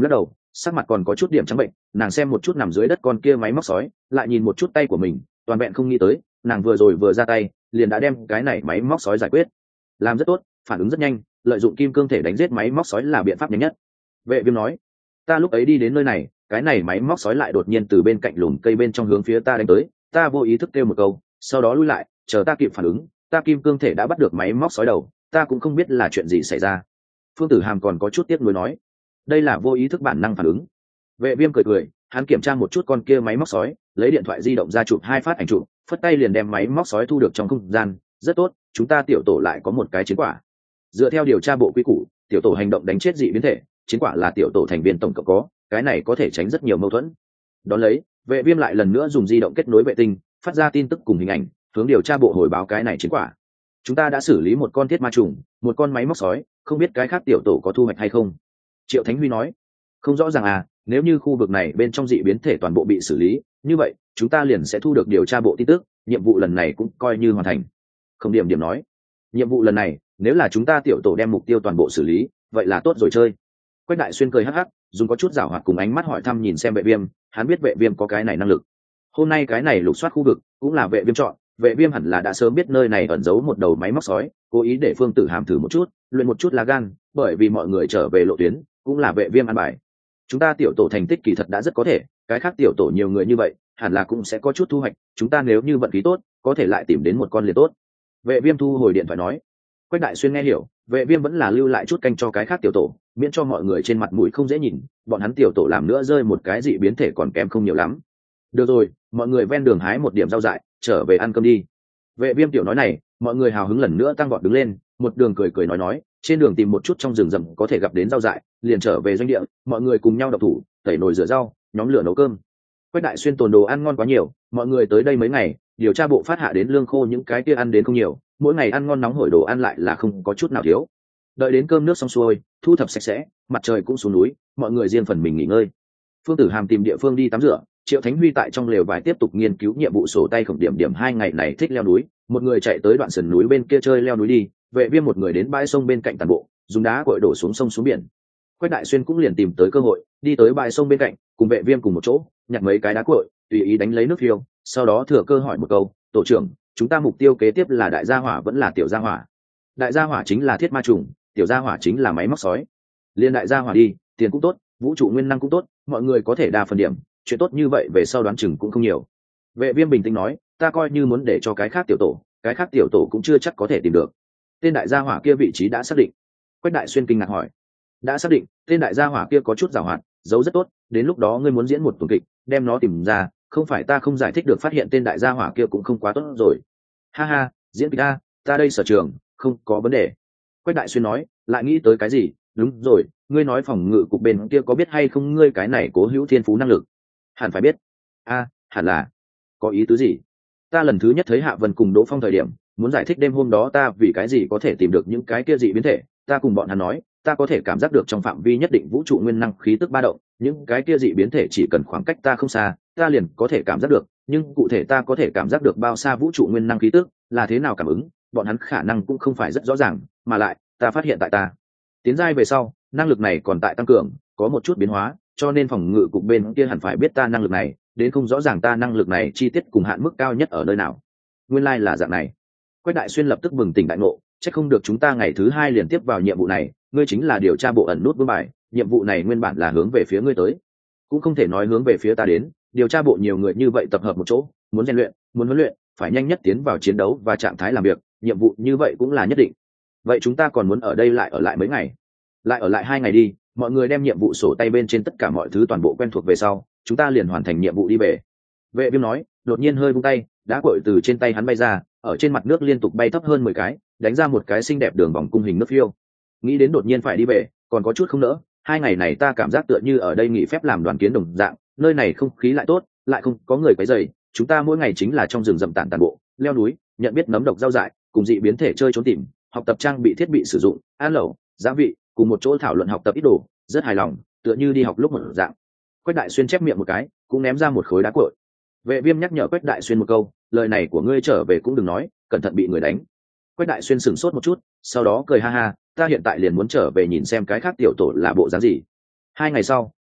sắc mặt còn có chút điểm trắng bệnh. Nàng xem một chút nằm dưới đất con kia máy móc sói, lại nhìn một chút tay của mình, toàn vẹn không nghĩ tới nàng vừa rồi vừa ra tay liền đã đem cái này máy móc sói giải quyết. Làm rất tốt, phản ứng rất nhanh, lợi dụng kim cương thể đánh giết máy móc sói là biện pháp nhanh nhất. Vệ Viêm nói, ta lúc ấy đi đến nơi này, cái này máy móc sói lại đột nhiên từ bên cạnh lùm cây bên trong hướng phía ta đánh tới, ta vô ý thức kêu một câu, sau đó lui lại, chờ ta kịp phản ứng, ta kim cương thể đã bắt được máy móc sói đầu, ta cũng không biết là chuyện gì xảy ra. Phương Tử Hàm còn có chút tiếc nuối nói, đây là vô ý thức bản năng phản ứng. Vệ Viêm cười cười, hắn kiểm tra một chút con kia máy móc sói, lấy điện thoại di động ra chụp hai phát ảnh chụp, phất tay liền đem máy móc sói thu được trong không gian. Rất tốt, chúng ta tiểu tổ lại có một cái chiến quả. Dựa theo điều tra bộ quy củ, tiểu tổ hành động đánh chết dị biến thể, chiến quả là tiểu tổ thành viên tổng cộng có, cái này có thể tránh rất nhiều mâu thuẫn. Đón lấy, Vệ Viêm lại lần nữa dùng di động kết nối vệ tinh, phát ra tin tức cùng hình ảnh, hướng điều tra bộ hồi báo cái này chiến quả. Chúng ta đã xử lý một con thiết ma trùng, một con máy móc sói, không biết cái khác tiểu tổ có thu hoạch hay không. Triệu Thánh Huy nói, không rõ ràng à, nếu như khu vực này bên trong dị biến thể toàn bộ bị xử lý, như vậy chúng ta liền sẽ thu được điều tra bộ tin tức, nhiệm vụ lần này cũng coi như hoàn thành. Không Điểm Điểm nói, nhiệm vụ lần này nếu là chúng ta tiểu tổ đem mục tiêu toàn bộ xử lý, vậy là tốt rồi chơi. Quách Đại Xuyên cười hắc hắc, dùng có chút giảo hoạt cùng ánh mắt hỏi thăm nhìn xem Vệ Viêm, hắn biết Vệ Viêm có cái này năng lực. Hôm nay cái này lục soát khu vực cũng là Vệ Viêm chọn, Vệ Viêm hẳn là đã sớm biết nơi này ẩn giấu một đầu máy móc sói, cố ý để Phương Tử Hàm thử một chút, luyện một chút lá gan, bởi vì mọi người trở về lộ tuyến, cũng là Vệ Viêm ăn bài. Chúng ta tiểu tổ thành tích kỳ thật đã rất có thể, cái khác tiểu tổ nhiều người như vậy, hẳn là cũng sẽ có chút thu hoạch, chúng ta nếu như vận khí tốt, có thể lại tìm đến một con liền tốt. Vệ Viêm thu hồi điện thoại nói. Quách Đại Xuyên nghe hiểu, Vệ Viêm vẫn là lưu lại chút canh cho cái khác tiểu tổ, miễn cho mọi người trên mặt mũi không dễ nhìn, bọn hắn tiểu tổ làm nữa rơi một cái dị biến thể còn kém không nhiều lắm. Được rồi, mọi người ven đường hái một điểm rau dại, trở về ăn cơm đi. Vệ Viêm tiểu nói này, mọi người hào hứng lần nữa tăng vọt đứng lên, một đường cười cười nói nói, trên đường tìm một chút trong rừng rậm có thể gặp đến rau dại, liền trở về doanh địa, mọi người cùng nhau đập thủ, tẩy nồi rửa rau, nhóm lửa nấu cơm. Quách Đại Xuyên tồn đồ ăn ngon quá nhiều, mọi người tới đây mấy ngày, điều tra bộ phát hạ đến lương khô những cái kia ăn đến không nhiều, mỗi ngày ăn ngon nóng hổi đồ ăn lại là không có chút nào thiếu. Đợi đến cơm nước xong xuôi, thu thập sạch sẽ, mặt trời cũng xuống núi, mọi người riêng phần mình nghỉ ngơi. Phương Tử Hàm tìm địa phương đi tắm rửa, Triệu Thánh Huy tại trong lều vải tiếp tục nghiên cứu nhiệm vụ sổ tay Khổng Điểm Điểm hai ngày này thích leo núi, một người chạy tới đoạn sườn núi bên kia chơi leo núi đi, Vệ Viêm một người đến bãi sông bên cạnh tàn bộ, dùng đá cội đổ xuống sông xuống biển. Quách Đại Xuyên cũng liền tìm tới cơ hội, đi tới bãi sông bên cạnh, cùng Vệ Viêm cùng một chỗ, nhặt mấy cái đá cội, tùy ý đánh lấy nước phiêu, sau đó thừa cơ hỏi một câu, "Tổ trưởng, chúng ta mục tiêu kế tiếp là đại gia hỏa vẫn là tiểu gia hỏa?" Đại gia hỏa chính là thiết ma trùng, tiểu gia hỏa chính là máy móc sói. Liên đại gia hỏa đi, tiền cũng tốt, vũ trụ nguyên năng cũng tốt, mọi người có thể đa phần điểm, chuyện tốt như vậy về sau đoán chừng cũng không nhiều. Vệ Viêm bình tĩnh nói, ta coi như muốn để cho cái khác tiểu tổ, cái khác tiểu tổ cũng chưa chắc có thể tìm được. Tên đại gia hỏa kia vị trí đã xác định. Quách Đại Xuyên kinh ngạc hỏi, đã xác định, tên đại gia hỏa kia có chút giàu hoạt, giấu rất tốt, đến lúc đó ngươi muốn diễn một tuần kịch, đem nó tìm ra, không phải ta không giải thích được, phát hiện tên đại gia hỏa kia cũng không quá tốt rồi. Ha ha, diễn kịch a, ta đây sở trường, không có vấn đề. Quách Đại Xuyên nói, lại nghĩ tới cái gì, đúng rồi, ngươi nói phòng ngự cục bên kia có biết hay không ngươi cái này Cố Hữu thiên phú năng lực? Hẳn phải biết. A, hẳn là. Có ý tứ gì? Ta lần thứ nhất thấy Hạ Vân cùng Đỗ Phong thời điểm, muốn giải thích đêm hôm đó ta vì cái gì có thể tìm được những cái kia dị biến thể, ta cùng bọn hắn nói, ta có thể cảm giác được trong phạm vi nhất định vũ trụ nguyên năng khí tức ba động, những cái kia dị biến thể chỉ cần khoảng cách ta không xa, ta liền có thể cảm giác được, nhưng cụ thể ta có thể cảm giác được bao xa vũ trụ nguyên năng khí tức, là thế nào cảm ứng, bọn hắn khả năng cũng không phải rất rõ ràng, mà lại, ta phát hiện tại ta tiến giai về sau, năng lực này còn tại tăng cường, có một chút biến hóa, cho nên phòng ngự cục bên kia hẳn phải biết ta năng lực này, đến không rõ ràng ta năng lực này chi tiết cùng hạn mức cao nhất ở nơi nào. Nguyên lai like là dạng này. Quách Đại Xuyên lập tức bừng tỉnh đại ngộ, chắc không được chúng ta ngày thứ hai liền tiếp vào nhiệm vụ này, ngươi chính là điều tra bộ ẩn nút vương bài, nhiệm vụ này nguyên bản là hướng về phía ngươi tới, cũng không thể nói hướng về phía ta đến, điều tra bộ nhiều người như vậy tập hợp một chỗ, muốn rèn luyện, muốn huấn luyện, phải nhanh nhất tiến vào chiến đấu và trạng thái làm việc, nhiệm vụ như vậy cũng là nhất định. Vậy chúng ta còn muốn ở đây lại ở lại mấy ngày? Lại ở lại hai ngày đi, mọi người đem nhiệm vụ sổ tay bên trên tất cả mọi thứ toàn bộ quen thuộc về sau, chúng ta liền hoàn thành nhiệm vụ đi về. Vệ Viêm nói, đột nhiên hơi vung tay, đá cội từ trên tay hắn bay ra, ở trên mặt nước liên tục bay thấp hơn mười cái, đánh ra một cái xinh đẹp đường vòng cung hình nước phiêu. Nghĩ đến đột nhiên phải đi về, còn có chút không nỡ, hai ngày này ta cảm giác tựa như ở đây nghỉ phép làm đoàn kiến đồng dạng, nơi này không khí lại tốt, lại không có người quấy rầy, chúng ta mỗi ngày chính là trong rừng rậm tản tản bộ, leo núi, nhận biết nấm độc rau dại, cùng dị biến thể chơi trốn tìm, học tập trang bị thiết bị sử dụng, ăn lẩu, giá vị, cùng một chỗ thảo luận học tập ít đồ, rất hài lòng, tựa như đi học lúc một dạng. Quách Đại Xuyên chép miệng một cái, cũng ném ra một khối đá cội. Vệ Viêm nhắc nhở Quách Đại Xuyên một câu, lời này của ngươi trở về cũng đừng nói, cẩn thận bị người đánh. Quách Đại Xuyên sửng sốt một chút, sau đó cười ha ha, ta hiện tại liền muốn trở về nhìn xem cái khác tiểu tổ là bộ dáng gì. Hai ngày sau,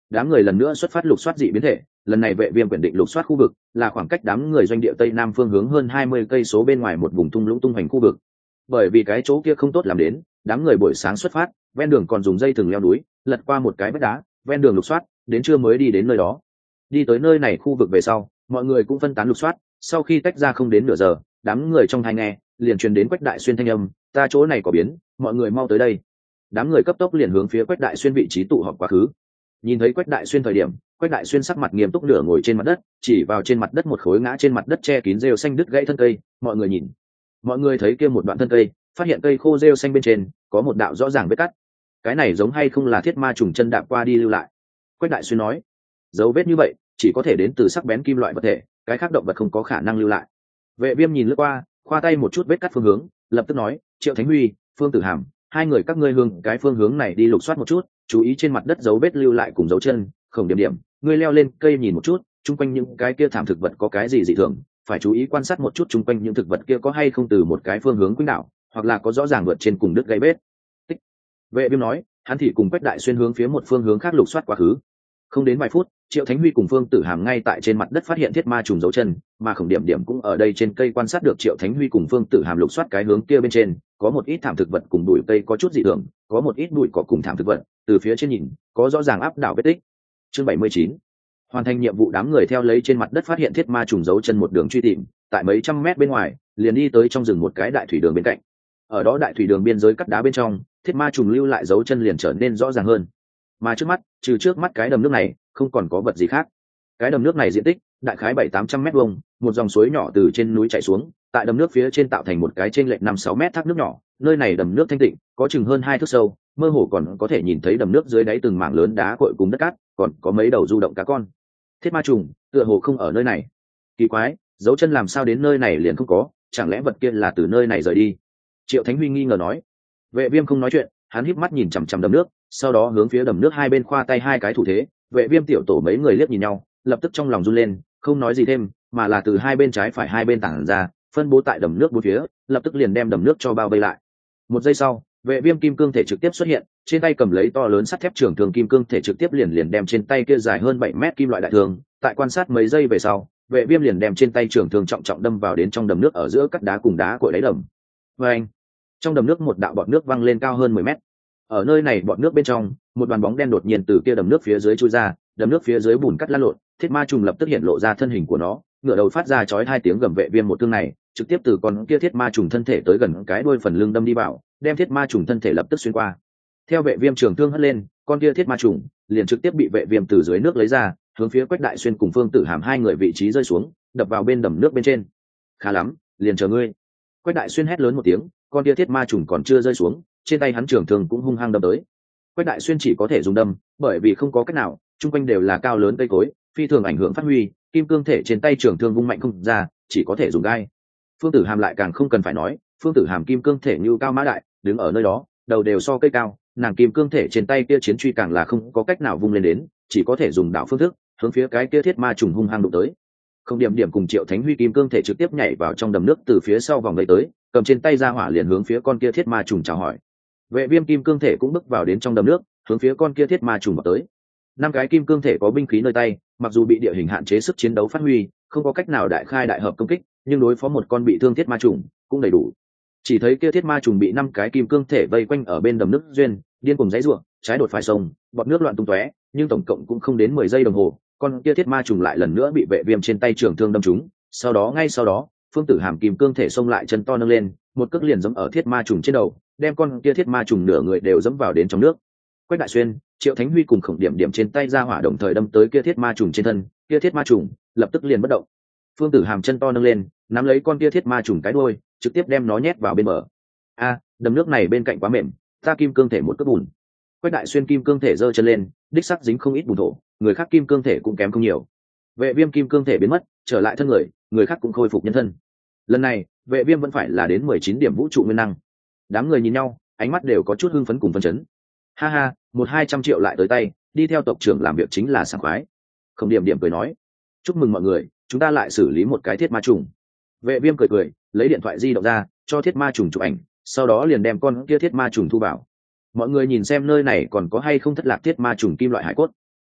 đám người lần nữa xuất phát lục soát dị biến thể. Lần này vệ viêm quyết định lục soát khu vực là khoảng cách đám người doanh địa tây nam phương hướng hơn hai mươi cây số bên ngoài một vùng thung lũng tung hoành khu vực. Bởi vì cái chỗ kia không tốt làm đến, đám người buổi sáng xuất phát, ven đường còn dùng dây thừng leo núi lật qua một cái vách đá, ven đường lục soát, đến trưa mới đi đến nơi đó. Đi tới nơi này khu vực về sau, mọi người cũng phân tán lục soát. Sau khi tách ra không đến nửa giờ, đám người trong tai nghe liền truyền đến Quách Đại Xuyên thanh âm, ta chỗ này có biến, mọi người mau tới đây. Đám người cấp tốc liền hướng phía Quách Đại Xuyên vị trí tụ họp quá khứ. Nhìn thấy Quách Đại Xuyên thời điểm, Quách Đại Xuyên sắc mặt nghiêm túc nửa ngồi trên mặt đất, chỉ vào trên mặt đất một khối ngã trên mặt đất che kín rêu xanh đứt gãy thân cây. Mọi người nhìn, mọi người thấy kia một đoạn thân cây, phát hiện cây khô rêu xanh bên trên có một đạo rõ ràng vết cắt. Cái này giống hay không là thiết ma trùng chân đạp qua đi lưu lại? Quách Đại Xuyên nói, dấu vết như vậy chỉ có thể đến từ sắc bén kim loại vật thể, cái khác động vật không có khả năng lưu lại. Vệ Viêm nhìn lướt qua, khoa tay một chút vết cắt phương hướng, lập tức nói, Triệu Thánh Huy, Phương Tử Hàm, hai người các ngươi hướng cái phương hướng này đi lục soát một chút, chú ý trên mặt đất dấu vết lưu lại cùng dấu chân. Khổng Điểm Điểm, ngươi leo lên cây nhìn một chút, chung quanh những cái kia thảm thực vật có cái gì dị thường, phải chú ý quan sát một chút chung quanh những thực vật kia có hay không từ một cái phương hướng quỹ đạo, hoặc là có rõ ràng vượt trên cùng đứt gãy vết. Tích. Vệ Viêm nói, hắn thì cùng Quách Đại Xuyên hướng phía một phương hướng khác lục soát quá khứ. Không đến vài phút, Triệu Thánh Huy cùng Phương Tử Hàm ngay tại trên mặt đất phát hiện thiết ma trùng dấu chân, mà Khổng Điểm Điểm cũng ở đây trên cây quan sát được Triệu Thánh Huy cùng Phương Tử Hàm lục soát cái hướng kia bên trên, có một ít thảm thực vật cùng bụi cây có chút dị thường, có một ít bụi cỏ cùng thảm thực vật, từ phía trên nhìn, có rõ ràng áp đảo vết tích. Chương bảy mươi chín. Hoàn thành nhiệm vụ, đám người theo lấy trên mặt đất phát hiện thiết ma trùng dấu chân một đường truy tìm, tại mấy trăm mét bên ngoài, liền đi tới trong rừng một cái đại thủy đường bên cạnh. Ở đó đại thủy đường biên giới cắt đá bên trong, thiết ma trùng lưu lại dấu chân liền trở nên rõ ràng hơn. Mà trước mắt, trừ trước mắt cái đầm nước này, không còn có vật gì khác. Cái đầm nước này diện tích đại khái bảy tám trăm mét vuông, một dòng suối nhỏ từ trên núi chảy xuống, tại đầm nước phía trên tạo thành một cái trên lệch năm sáu mét thác nước nhỏ. Nơi này đầm nước thanh tịnh, có chừng hơn hai thước sâu, mơ hồ còn có thể nhìn thấy đầm nước dưới đáy từng mảng lớn đá cội cùng đất cát, còn có mấy đầu du động cá con. Thiết ma trùng tựa hồ không ở nơi này. Kỳ quái, dấu chân làm sao đến nơi này liền không có, chẳng lẽ vật kia là từ nơi này rời đi? Triệu Thánh Huy nghi ngờ nói. Vệ Viêm không nói chuyện, hắn híp mắt nhìn chằm chằm đầm nước, sau đó hướng phía đầm nước hai bên khoa tay hai cái thủ thế. Vệ Viêm tiểu tổ mấy người liếc nhìn nhau, lập tức trong lòng run lên, không nói gì thêm, mà là từ hai bên trái phải hai bên tản ra, phân bố tại đầm nước bốn phía, lập tức liền đem đầm nước cho bao vây lại. Một giây sau, Vệ Viêm kim cương thể trực tiếp xuất hiện, trên tay cầm lấy to lớn sắt thép trường thương kim cương thể trực tiếp liền liền đem trên tay kia dài hơn bảy mét kim loại đại thương, tại quan sát mấy giây về sau, Vệ Viêm liền đem trên tay trường thương trọng trọng đâm vào đến trong đầm nước ở giữa cắt đá cùng đá cội đáy đầm. Oeng! Trong đầm nước một đạo bọt nước văng lên cao hơn mười mét. Ở nơi này bọt nước bên trong, một đoàn bóng đen đột nhiên từ kia đầm nước phía dưới chui ra, đầm nước phía dưới bùn cắt lăn lộn, thiết ma trùng lập tức hiện lộ ra thân hình của nó, ngửa đầu phát ra chói hai tiếng gầm. Vệ Viêm một thương này, trực tiếp từ con kia thiết ma trùng thân thể tới gần cái đuôi phần lưng đâm đi vào, đem thiết ma trùng thân thể lập tức xuyên qua. Theo Vệ Viêm trường thương hất lên, con kia thiết ma trùng liền trực tiếp bị Vệ Viêm từ dưới nước lấy ra, hướng phía Quách Đại Xuyên cùng Phương Tử Hàm hai người vị trí rơi xuống, đập vào bên đầm nước bên trên. Khá lắm, liền chờ ngươi. Quách Đại Xuyên hét lớn một tiếng, con kia thiết ma trùng còn chưa rơi xuống, trên tay hắn trường thương cũng hung hăng đâm tới. Quách Đại Xuyên chỉ có thể dùng đâm, bởi vì không có cách nào, chung quanh đều là cao lớn cây cối, phi thường ảnh hưởng phát huy, kim cương thể trên tay trường thương vung mạnh không ra, chỉ có thể dùng gai. Phương Tử Hàm lại càng không cần phải nói, Phương Tử Hàm kim cương thể như cao mã đại, đứng ở nơi đó, đầu đều so cây cao, nàng kim cương thể trên tay kia chiến truy càng là không có cách nào vung lên đến, chỉ có thể dùng đạo phương thức, hướng phía cái kia thiết ma trùng hung hăng đụng tới. Không Điểm Điểm cùng Triệu Thánh Huy kim cương thể trực tiếp nhảy vào trong đầm nước từ phía sau vòng lấy tới, cầm trên tay ra hỏa liền hướng phía con kia thiết ma trùng chào hỏi. Vệ Viêm kim cương thể cũng bước vào đến trong đầm nước, hướng phía con kia thiết ma trùng vào tới. Năm cái kim cương thể có binh khí nơi tay, mặc dù bị địa hình hạn chế sức chiến đấu phát huy, không có cách nào đại khai đại hợp công kích, nhưng đối phó một con bị thương thiết ma trùng cũng đầy đủ. Chỉ thấy kia thiết ma trùng bị năm cái kim cương thể vây quanh ở bên đầm nước duyên, điên cùng giãy giụa, trái đột phải sông, bọt nước loạn tung tóe, nhưng tổng cộng cũng không đến mười giây đồng hồ, con kia thiết ma trùng lại lần nữa bị Vệ Viêm trên tay trường thương đâm trúng. Sau đó ngay sau đó, Phương Tử Hàm kim cương thể xông lại chân to nâng lên, một cước liền giẫm ở thiết ma trùng trên đầu, đem con kia thiết ma trùng nửa người đều giẫm vào đến trong nước. Quách Đại Xuyên, Triệu Thánh Huy cùng Khổng Điểm Điểm trên tay ra hỏa đồng thời đâm tới kia thiết ma trùng trên thân, kia thiết ma trùng lập tức liền bất động. Phương Tử Hàm chân to nâng lên, nắm lấy con kia thiết ma trùng cái đuôi, trực tiếp đem nó nhét vào bên bờ. A, đầm nước này bên cạnh quá mềm, ta kim cương thể một cước bùn. Quách Đại Xuyên kim cương thể giơ chân lên, đích sắc dính không ít bùn thổ, người khác kim cương thể cũng kém không nhiều. Vệ Viêm kim cương thể biến mất, trở lại thân người, người khác cũng khôi phục nhân thân. Lần này, Vệ Viêm vẫn phải là đến mười chín điểm vũ trụ nguyên năng. Đám người nhìn nhau, ánh mắt đều có chút hưng phấn cùng phấn chấn. Ha ha, một hai trăm triệu lại tới tay, đi theo tộc trưởng làm việc chính là sảng khoái. Không Điểm Điểm cười nói, chúc mừng mọi người, chúng ta lại xử lý một cái thiết ma trùng. Vệ Viêm cười cười, lấy điện thoại di động ra, cho thiết ma trùng chụp ảnh, sau đó liền đem con kia thiết ma trùng thu vào. Mọi người nhìn xem nơi này còn có hay không thất lạc thiết ma trùng kim loại hải cốt.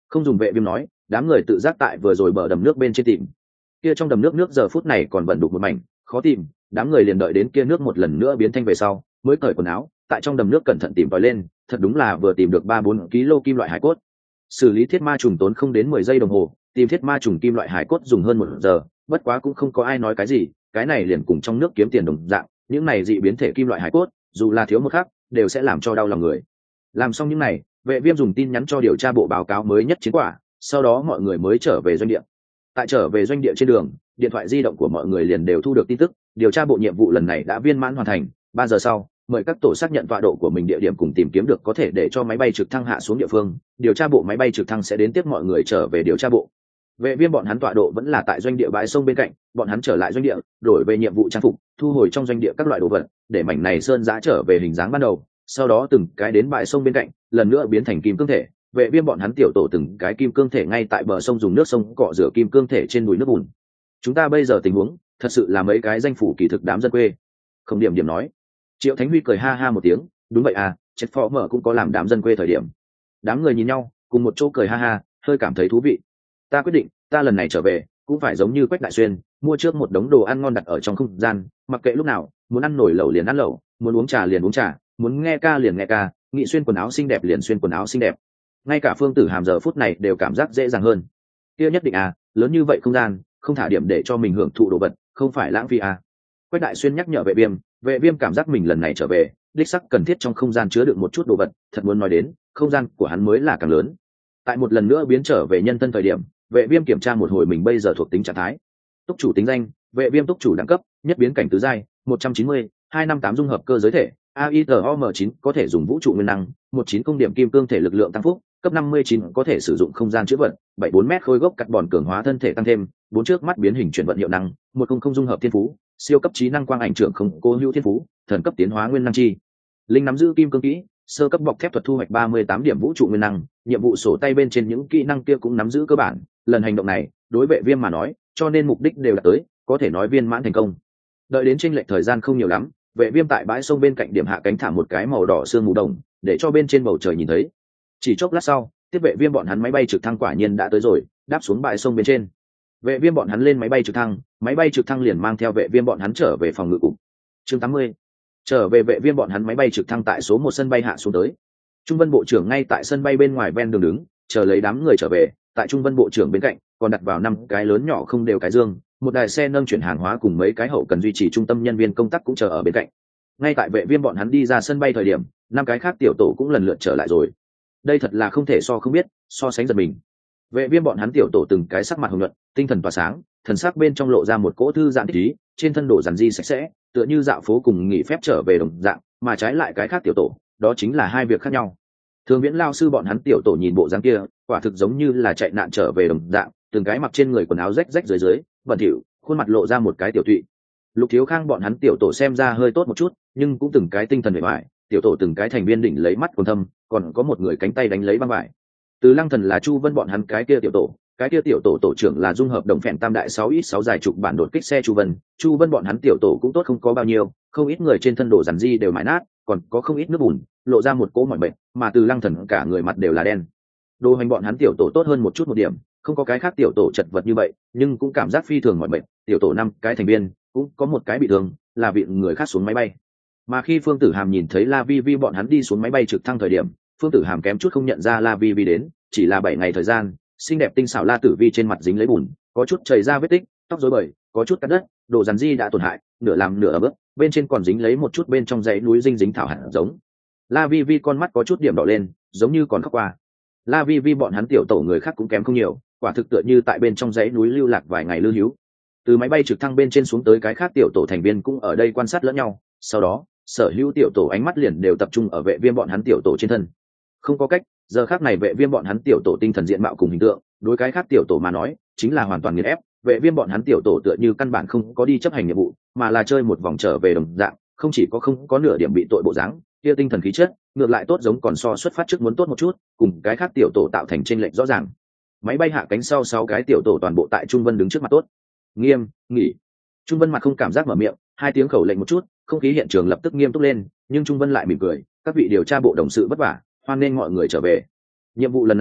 Không dùng vệ viêm nói, đám người tự giác tại vừa rồi bờ đầm nước bên trên tìm. Kia trong đầm nước nước giờ phút này còn bẩn đục một mảnh, khó tìm, đám người liền đợi đến kia nước một lần nữa biến thanh về sau, mới cởi quần áo, tại trong đầm nước cẩn thận tìm tòi lên, thật đúng là vừa tìm được ba bốn ký lô kim loại hải cốt. Xử lý thiết ma trùng tốn không đến mười giây đồng hồ, tìm thiết ma trùng kim loại hải cốt dùng hơn một giờ, bất quá cũng không có ai nói cái gì, cái này liền cùng trong nước kiếm tiền đồng dạng, những này dị biến thể kim loại hải cốt, dù là thiếu một khắc, đều sẽ làm cho đau lòng người. Làm xong những này, vệ viêm dùng tin nhắn cho điều tra bộ báo cáo mới nhất chiến quả, sau đó mọi người mới trở về doanh địa. Tại trở về doanh địa trên đường, điện thoại di động của mọi người liền đều thu được tin tức, điều tra bộ nhiệm vụ lần này đã viên mãn hoàn thành. Ba giờ sau, mời các tổ xác nhận tọa độ của mình địa điểm cùng tìm kiếm được có thể để cho máy bay trực thăng hạ xuống địa phương, điều tra bộ máy bay trực thăng sẽ đến tiếp mọi người trở về điều tra bộ. Vệ viêm bọn hắn tọa độ vẫn là tại doanh địa bãi sông bên cạnh, bọn hắn trở lại doanh địa, đổi về nhiệm vụ trang phục, thu hồi trong doanh địa các loại đồ vật, để mảnh này sơn giã trở về hình dáng ban đầu, sau đó từng cái đến bãi sông bên cạnh, lần nữa biến thành kim cương thể. Vệ viêm bọn hắn tiểu tổ từng cái kim cương thể ngay tại bờ sông dùng nước sông cọ rửa kim cương thể trên bùi nước bùn. Chúng ta bây giờ tình huống thật sự là mấy cái danh phủ kỳ thực đám dân quê. Không điểm điểm nói. Triệu Thánh Huy cười ha ha một tiếng, đúng vậy à, chết phó mở cũng có làm đám dân quê thời điểm. Đám người nhìn nhau, cùng một chỗ cười ha ha, hơi cảm thấy thú vị. Ta quyết định, ta lần này trở về cũng phải giống như Quách Đại Xuyên, mua trước một đống đồ ăn ngon đặt ở trong không gian, mặc kệ lúc nào, muốn ăn nổi lẩu liền ăn lẩu, muốn uống trà liền uống trà, muốn nghe ca liền nghe ca, nghị xuyên quần áo xinh đẹp liền xuyên quần áo xinh đẹp. Ngay cả Phương Tử Hàm giờ phút này đều cảm giác dễ dàng hơn. Kia nhất định à, lớn như vậy không gian, không thả điểm để cho mình hưởng thụ đồ vật, không phải lãng phí à. Quách Đại Xuyên nhắc nhở Vệ Viêm, Vệ Viêm cảm giác mình lần này trở về, đích sắc cần thiết trong không gian chứa đựng một chút đồ vật, thật muốn nói đến, không gian của hắn mới là càng lớn. Tại một lần nữa biến trở về nhân thân thời điểm, Vệ Viêm kiểm tra một hồi mình bây giờ thuộc tính trạng thái. Túc chủ tính danh, Vệ Viêm túc chủ đẳng cấp, nhất biến cảnh tứ giai, một trăm chín mươi, hai năm tám dung hợp cơ giới thể, a i t o m chín có thể dùng vũ trụ nguyên năng, một chín công điểm kim cương thể lực lượng tăng phúc, cấp năm mươi chín có thể sử dụng không gian chữa vận, bảy bốn mét khối gốc cắt bòn cường hóa thân thể tăng thêm, bốn trước mắt biến hình chuyển vận hiệu năng, một không không dung hợp thiên phú, siêu cấp trí năng quang ảnh trưởng không cô hữu thiên phú, thần cấp tiến hóa nguyên năng chi. Linh nắm giữ kim cương kỹ, sơ cấp bọc thép thuật thu hoạch ba mươi tám điểm vũ trụ nguyên năng, nhiệm vụ sổ tay bên trên những kỹ năng kia cũng nắm giữ cơ bản, lần hành động này, đối Vệ Viêm mà nói, cho nên mục đích đều đạt tới, có thể nói viên mãn thành công. Đợi đến chênh lệch thời gian không nhiều lắm, Vệ Viêm tại bãi sông bên cạnh điểm hạ cánh thả một cái màu đỏ sương mù đồng, để cho bên trên bầu trời nhìn thấy. Chỉ chốc lát sau, tiếp Vệ Viêm bọn hắn máy bay trực thăng quả nhiên đã tới rồi, đáp xuống bãi sông bên trên. Vệ Viêm bọn hắn lên máy bay trực thăng, máy bay trực thăng liền mang theo Vệ Viêm bọn hắn trở về phòng ngự cục. Chương tám mươi. Trở về Vệ Viêm bọn hắn máy bay trực thăng tại số một sân bay hạ xuống tới. Trung Vân bộ trưởng ngay tại sân bay bên ngoài ven đường đứng, chờ lấy đám người trở về. Tại Trung Vân bộ trưởng bên cạnh, còn đặt vào năm cái lớn nhỏ không đều cái dương, một đài xe nâng chuyển hàng hóa cùng mấy cái hậu cần duy trì trung tâm nhân viên công tác cũng chờ ở bên cạnh. Ngay tại Vệ Viêm bọn hắn đi ra sân bay thời điểm, năm cái khác tiểu tổ cũng lần lượt trở lại rồi. Đây thật là không thể so không biết, so sánh giật mình. Vệ Viêm bọn hắn tiểu tổ từng cái sắc mặt hồng nhuận, tinh thần tỏa sáng, thần sắc bên trong lộ ra một cỗ thư giãn thích ý, trên thân đổ dàn di sạch sẽ, tựa như dạo phố cùng nghỉ phép trở về đồng dạng, mà trái lại cái khác tiểu tổ, đó chính là hai việc khác nhau. Thường Viễn lao sư bọn hắn tiểu tổ nhìn bộ dáng kia, quả thực giống như là chạy nạn trở về đồng dạng, từng cái mặc trên người quần áo rách rách dưới dưới, bẩn thỉu, khuôn mặt lộ ra một cái tiểu tụy. Lục Thiếu Khang bọn hắn tiểu tổ xem ra hơi tốt một chút, nhưng cũng từng cái tinh thần bề ngoài, tiểu tổ từng cái thành viên đỉnh lấy mắt còn thâm, còn có một người cánh tay đánh lấy băng vải. Từ Lăng Thần là Chu Vân bọn hắn cái kia tiểu tổ, cái kia tiểu tổ tổ trưởng là dung hợp đồng phèn tam đại sáu ít sáu dài trục bản đột kích xe Chu Vân. Chu Vân bọn hắn tiểu tổ cũng tốt không có bao nhiêu, không ít người trên thân đồ dàn di đều mãi nát, còn có không ít nước bùn, lộ ra một cỗ mỏi mệt, mà Từ Lăng Thần cả người mặt đều là đen. Đồ hành bọn hắn tiểu tổ tốt hơn một chút một điểm, không có cái khác tiểu tổ chật vật như vậy, nhưng cũng cảm giác phi thường mỏi mệt. Tiểu tổ năm cái thành viên cũng có một cái bị thương, là bị người khác xuống máy bay. Mà khi Phương Tử Hàm nhìn thấy La Vi Vi bọn hắn đi xuống máy bay trực thăng thời điểm, Phương Tử Hàm kém chút không nhận ra La Vi Vi đến, chỉ là bảy ngày thời gian, xinh đẹp tinh xảo La Tử Vi trên mặt dính lấy bùn, có chút chảy ra vết tích, tóc rối bời, có chút cắt đất, đồ dàn di đã tổn hại, nửa làm nửa ở bước, bên trên còn dính lấy một chút bên trong dãy núi dinh dính thảo hạt giống. La Vi Vi con mắt có chút điểm đỏ lên, giống như còn khóc qua. La Vi Vi bọn hắn tiểu tổ người khác cũng kém không nhiều, quả thực tựa như tại bên trong dãy núi lưu lạc vài ngày lưu hữu. Từ máy bay trực thăng bên trên xuống tới cái khác tiểu tổ thành viên cũng ở đây quan sát lẫn nhau, sau đó sở hữu tiểu tổ ánh mắt liền đều tập trung ở Vệ Viêm bọn hắn tiểu tổ trên thân. Không có cách, giờ khác này Vệ Viêm bọn hắn tiểu tổ tinh thần diện mạo cùng hình tượng, đối cái khác tiểu tổ mà nói chính là hoàn toàn nghiền ép. Vệ Viêm bọn hắn tiểu tổ tựa như căn bản không có đi chấp hành nhiệm vụ, mà là chơi một vòng trở về đồng dạng, không chỉ có không có nửa điểm bị tội bộ dáng, kia tinh thần khí chất ngược lại tốt, giống còn so xuất phát trước muốn tốt một chút, cùng cái khác tiểu tổ tạo thành chênh lệch rõ ràng. Máy bay hạ cánh sau sáu cái tiểu tổ toàn bộ tại Trung Vân đứng trước mặt tốt. Nghiêm, nghỉ. Trung Vân mặt không cảm giác mở miệng, hai tiếng khẩu lệnh một chút, không khí hiện trường lập tức nghiêm túc lên, nhưng Trung Vân lại mỉm cười, các vị điều tra bộ đồng sự vất vả, hoan nghênh mọi người trở về. Nhiệm vụ lần này,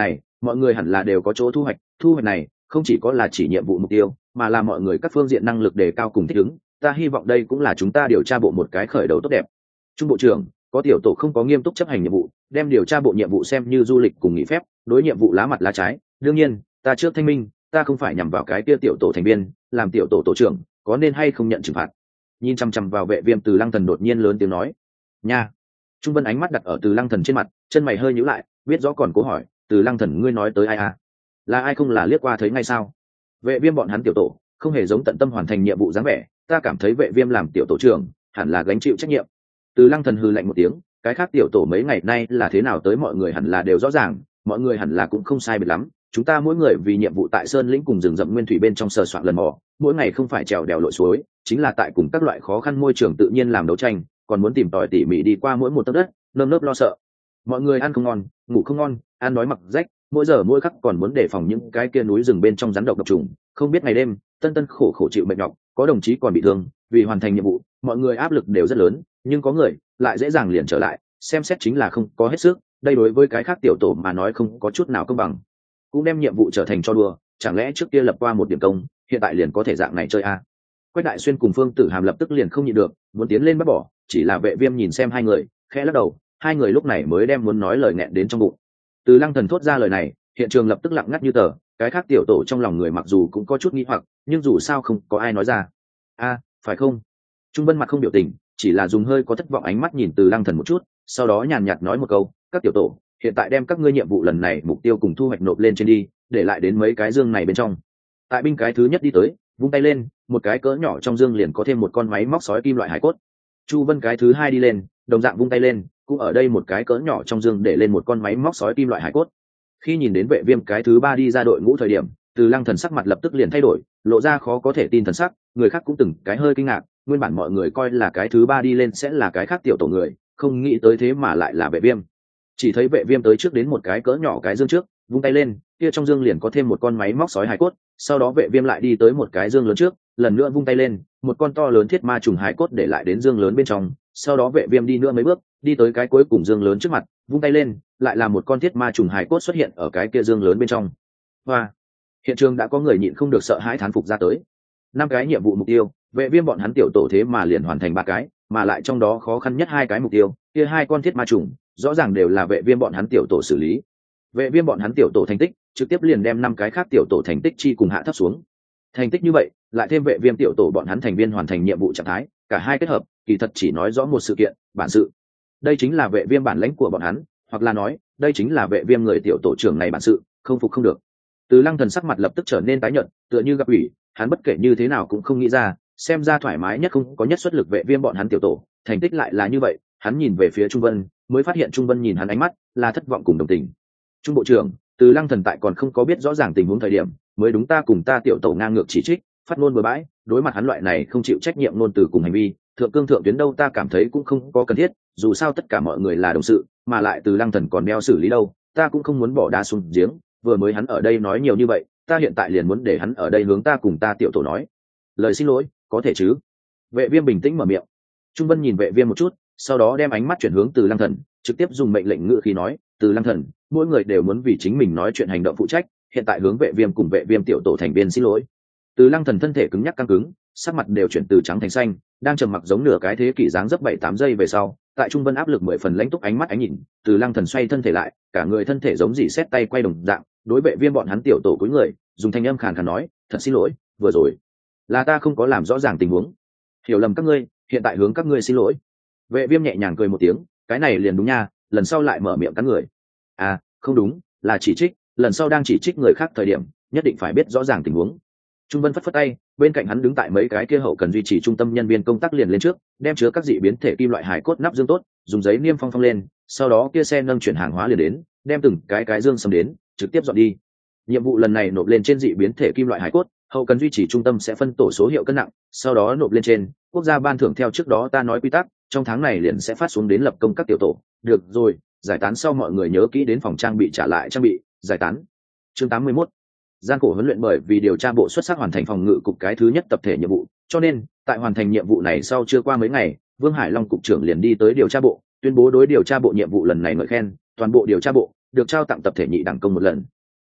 mọi người hẳn là đều có chỗ thu hoạch, thu hoạch này không chỉ có là chỉ nhiệm vụ mục tiêu, mà là mọi người các phương diện năng lực đề cao cùng thích ứng. Ta hy vọng đây cũng là chúng ta điều tra bộ một cái khởi đầu tốt đẹp. Trung bộ trưởng, có tiểu tổ không có nghiêm túc chấp hành nhiệm vụ, đem điều tra bộ nhiệm vụ xem như du lịch cùng nghỉ phép, đối nhiệm vụ lá mặt lá trái. Đương nhiên, ta trước thanh minh, ta không phải nhằm vào cái kia tiểu tổ thành viên, làm tiểu tổ tổ trưởng, có nên hay không nhận trừng phạt. Nhìn chăm chăm vào Vệ Viêm, Từ Lăng Thần đột nhiên lớn tiếng nói: "Nha." Trung Vân ánh mắt đặt ở Từ Lăng Thần trên mặt, chân mày hơi nhíu lại, biết rõ còn cố hỏi: "Từ Lăng Thần, ngươi nói tới ai à? Là ai không là liếc qua thấy ngay sao?" Vệ Viêm bọn hắn tiểu tổ không hề giống tận tâm hoàn thành nhiệm vụ dáng vẻ, ta cảm thấy Vệ Viêm làm tiểu tổ trưởng hẳn là gánh chịu trách nhiệm. Từ Lăng Thần hừ lạnh một tiếng, cái khác tiểu tổ mấy ngày nay là thế nào tới mọi người hẳn là đều rõ ràng, mọi người hẳn là cũng không sai biệt lắm. Chúng ta mỗi người vì nhiệm vụ tại sơn lĩnh cùng rừng rậm nguyên thủy bên trong sờ soạn lần mò, mỗi ngày không phải trèo đèo lội suối, chính là tại cùng các loại khó khăn môi trường tự nhiên làm đấu tranh, còn muốn tìm tòi tỉ mỉ đi qua mỗi một tấc đất, nơm nớp lo sợ. Mọi người ăn không ngon, ngủ không ngon, ăn đói mặc rách, mỗi giờ mỗi khắc còn muốn đề phòng những cái kia núi rừng bên trong rắn độc độc trùng, không biết ngày đêm, tân tân khổ khổ chịu mệt nhọc, có đồng chí còn bị thương, vì hoàn thành nhiệm vụ, mọi người áp lực đều rất lớn, nhưng có người lại dễ dàng liền trở lại, xem xét chính là không có hết sức, đây đối với cái khác tiểu tổ mà nói không có chút nào công bằng. Cũng đem nhiệm vụ trở thành cho đùa, chẳng lẽ trước kia lập qua một điểm công, hiện tại liền có thể dạng này chơi a? Quách Đại Xuyên cùng Phương Tử Hàm lập tức liền không nhịn được, muốn tiến lên bắt bỏ, chỉ là Vệ Viêm nhìn xem hai người, khẽ lắc đầu, hai người lúc này mới đem muốn nói lời nghẹn đến trong bụng. Từ Lăng Thần thốt ra lời này, hiện trường lập tức lặng ngắt như tờ, cái khác tiểu tổ trong lòng người mặc dù cũng có chút nghi hoặc, nhưng dù sao không có ai nói ra. A, phải không? Trung Vân mặt không biểu tình, chỉ là dùng hơi có thất vọng ánh mắt nhìn Từ Lăng Thần một chút, sau đó nhàn nhạt nói một câu: "Các tiểu tổ, hiện tại đem các ngươi nhiệm vụ lần này mục tiêu cùng thu hoạch nộp lên trên đi, để lại đến mấy cái dương này bên trong." Tại binh cái thứ nhất đi tới, vung tay lên, một cái cỡ nhỏ trong dương liền có thêm một con máy móc sói kim loại hải cốt. Chu Vân cái thứ hai đi lên, đồng dạng vung tay lên, cũng ở đây một cái cỡ nhỏ trong dương để lên một con máy móc sói kim loại hải cốt. Khi nhìn đến Vệ Viêm cái thứ ba đi ra đội ngũ thời điểm, Từ Lăng Thần sắc mặt lập tức liền thay đổi, lộ ra khó có thể tin thần sắc, người khác cũng từng cái hơi kinh ngạc, nguyên bản mọi người coi là cái thứ ba đi lên sẽ là cái khác tiểu tổ người, không nghĩ tới thế mà lại là Vệ Viêm. Chỉ thấy Vệ Viêm tới trước đến một cái cỡ nhỏ cái dương trước, vung tay lên, kia trong dương liền có thêm một con máy móc sói hải cốt, sau đó Vệ Viêm lại đi tới một cái dương lớn trước, lần nữa vung tay lên, một con to lớn thiết ma trùng hải cốt để lại đến dương lớn bên trong, sau đó Vệ Viêm đi nữa mấy bước, đi tới cái cuối cùng dương lớn trước mặt, vung tay lên, lại là một con thiết ma trùng hải cốt xuất hiện ở cái kia dương lớn bên trong. Và hiện trường đã có người nhịn không được sợ hãi thán phục ra tới. Năm cái nhiệm vụ mục tiêu, Vệ Viêm bọn hắn tiểu tổ thế mà liền hoàn thành ba cái, mà lại trong đó khó khăn nhất hai cái mục tiêu, kia hai con thiết ma trùng, rõ ràng đều là Vệ Viêm bọn hắn tiểu tổ xử lý. Vệ Viêm bọn hắn tiểu tổ thành tích, trực tiếp liền đem năm cái khác tiểu tổ thành tích chi cùng hạ thấp xuống. Thành tích như vậy, lại thêm Vệ Viêm tiểu tổ bọn hắn thành viên hoàn thành nhiệm vụ trạng thái, cả hai kết hợp, kỳ thật chỉ nói rõ một sự kiện, bản sự. Đây chính là Vệ Viêm bản lãnh của bọn hắn, hoặc là nói, đây chính là Vệ Viêm người tiểu tổ trưởng này bản sự, không phục không được. Từ Lăng Thần sắc mặt lập tức trở nên tái nhợt, tựa như gặp ủy, hắn bất kể như thế nào cũng không nghĩ ra, xem ra thoải mái nhất không có nhất xuất lực Vệ Viêm bọn hắn tiểu tổ, thành tích lại là như vậy. Hắn nhìn về phía Trung Vân, mới phát hiện Trung Vân nhìn hắn ánh mắt là thất vọng cùng đồng tình. Trung bộ trưởng, Từ Lăng Thần tại còn không có biết rõ ràng tình huống thời điểm, mới đúng ta cùng ta tiểu tổ ngang ngược chỉ trích, phát ngôn bừa bãi, đối mặt hắn loại này không chịu trách nhiệm ngôn từ cùng hành vi, thượng cương thượng tuyến đâu ta cảm thấy cũng không có cần thiết, dù sao tất cả mọi người là đồng sự, mà lại Từ Lăng Thần còn đeo xử lý đâu, ta cũng không muốn bỏ đá xuống giếng, vừa mới hắn ở đây nói nhiều như vậy, ta hiện tại liền muốn để hắn ở đây hướng ta cùng ta tiểu tổ nói lời xin lỗi, có thể chứ? Vệ Viêm bình tĩnh mở miệng. Trung Vân nhìn Vệ Viêm một chút, sau đó đem ánh mắt chuyển hướng Từ Lăng Thần, trực tiếp dùng mệnh lệnh ngữ khí nói: "Từ Lăng Thần, mỗi người đều muốn vì chính mình nói chuyện hành động phụ trách, hiện tại hướng Vệ Viêm cùng Vệ Viêm tiểu tổ thành viên xin lỗi." Từ Lăng Thần thân thể cứng nhắc căng cứng, sắc mặt đều chuyển từ trắng thành xanh, đang trầm mặc giống nửa cái thế kỷ dáng dấp bảy tám giây về sau, tại Trung Vân áp lực mười phần lãnh túc ánh mắt ánh nhìn, Từ Lăng Thần xoay thân thể lại, cả người thân thể giống dỉ sét tay quay đồng dạng, đối Vệ Viêm bọn hắn tiểu tổ cúi người, dùng thanh âm khàn khàn nói: "Thật xin lỗi, vừa rồi là ta không có làm rõ ràng tình huống, hiểu lầm các ngươi, hiện tại hướng các ngươi xin lỗi." Vệ Viêm nhẹ nhàng cười một tiếng, cái này liền đúng nha, lần sau lại mở miệng cắn người. À, không đúng, là chỉ trích, lần sau đang chỉ trích người khác thời điểm, nhất định phải biết rõ ràng tình huống. Trung Vân phất phất tay, bên cạnh hắn đứng tại mấy cái kia hậu cần duy trì trung tâm nhân viên công tác liền lên trước, đem chứa các dị biến thể kim loại hải cốt nắp dương tốt, dùng giấy niêm phong phong lên, sau đó kia xe nâng chuyển hàng hóa liền đến, đem từng cái cái dương sầm đến, trực tiếp dọn đi. Nhiệm vụ lần này nộp lên trên dị biến thể kim loại hải cốt, hậu cần duy trì trung tâm sẽ phân tổ số hiệu cân nặng, sau đó nộp lên trên, quốc gia ban thưởng theo trước đó ta nói quy tắc, trong tháng này liền sẽ phát xuống đến lập công các tiểu tổ. Được rồi, giải tán sau mọi người nhớ kỹ đến phòng trang bị trả lại trang bị, giải tán. Chương tám mươi mốt. Gian khổ huấn luyện. Bởi vì điều tra bộ xuất sắc hoàn thành phòng ngự cục cái thứ nhất tập thể nhiệm vụ, cho nên tại hoàn thành nhiệm vụ này sau chưa qua mấy ngày, Vương Hải Long cục trưởng liền đi tới điều tra bộ, tuyên bố đối điều tra bộ nhiệm vụ lần này ngợi khen, toàn bộ điều tra bộ được trao tặng tập thể nhị đẳng công một lần.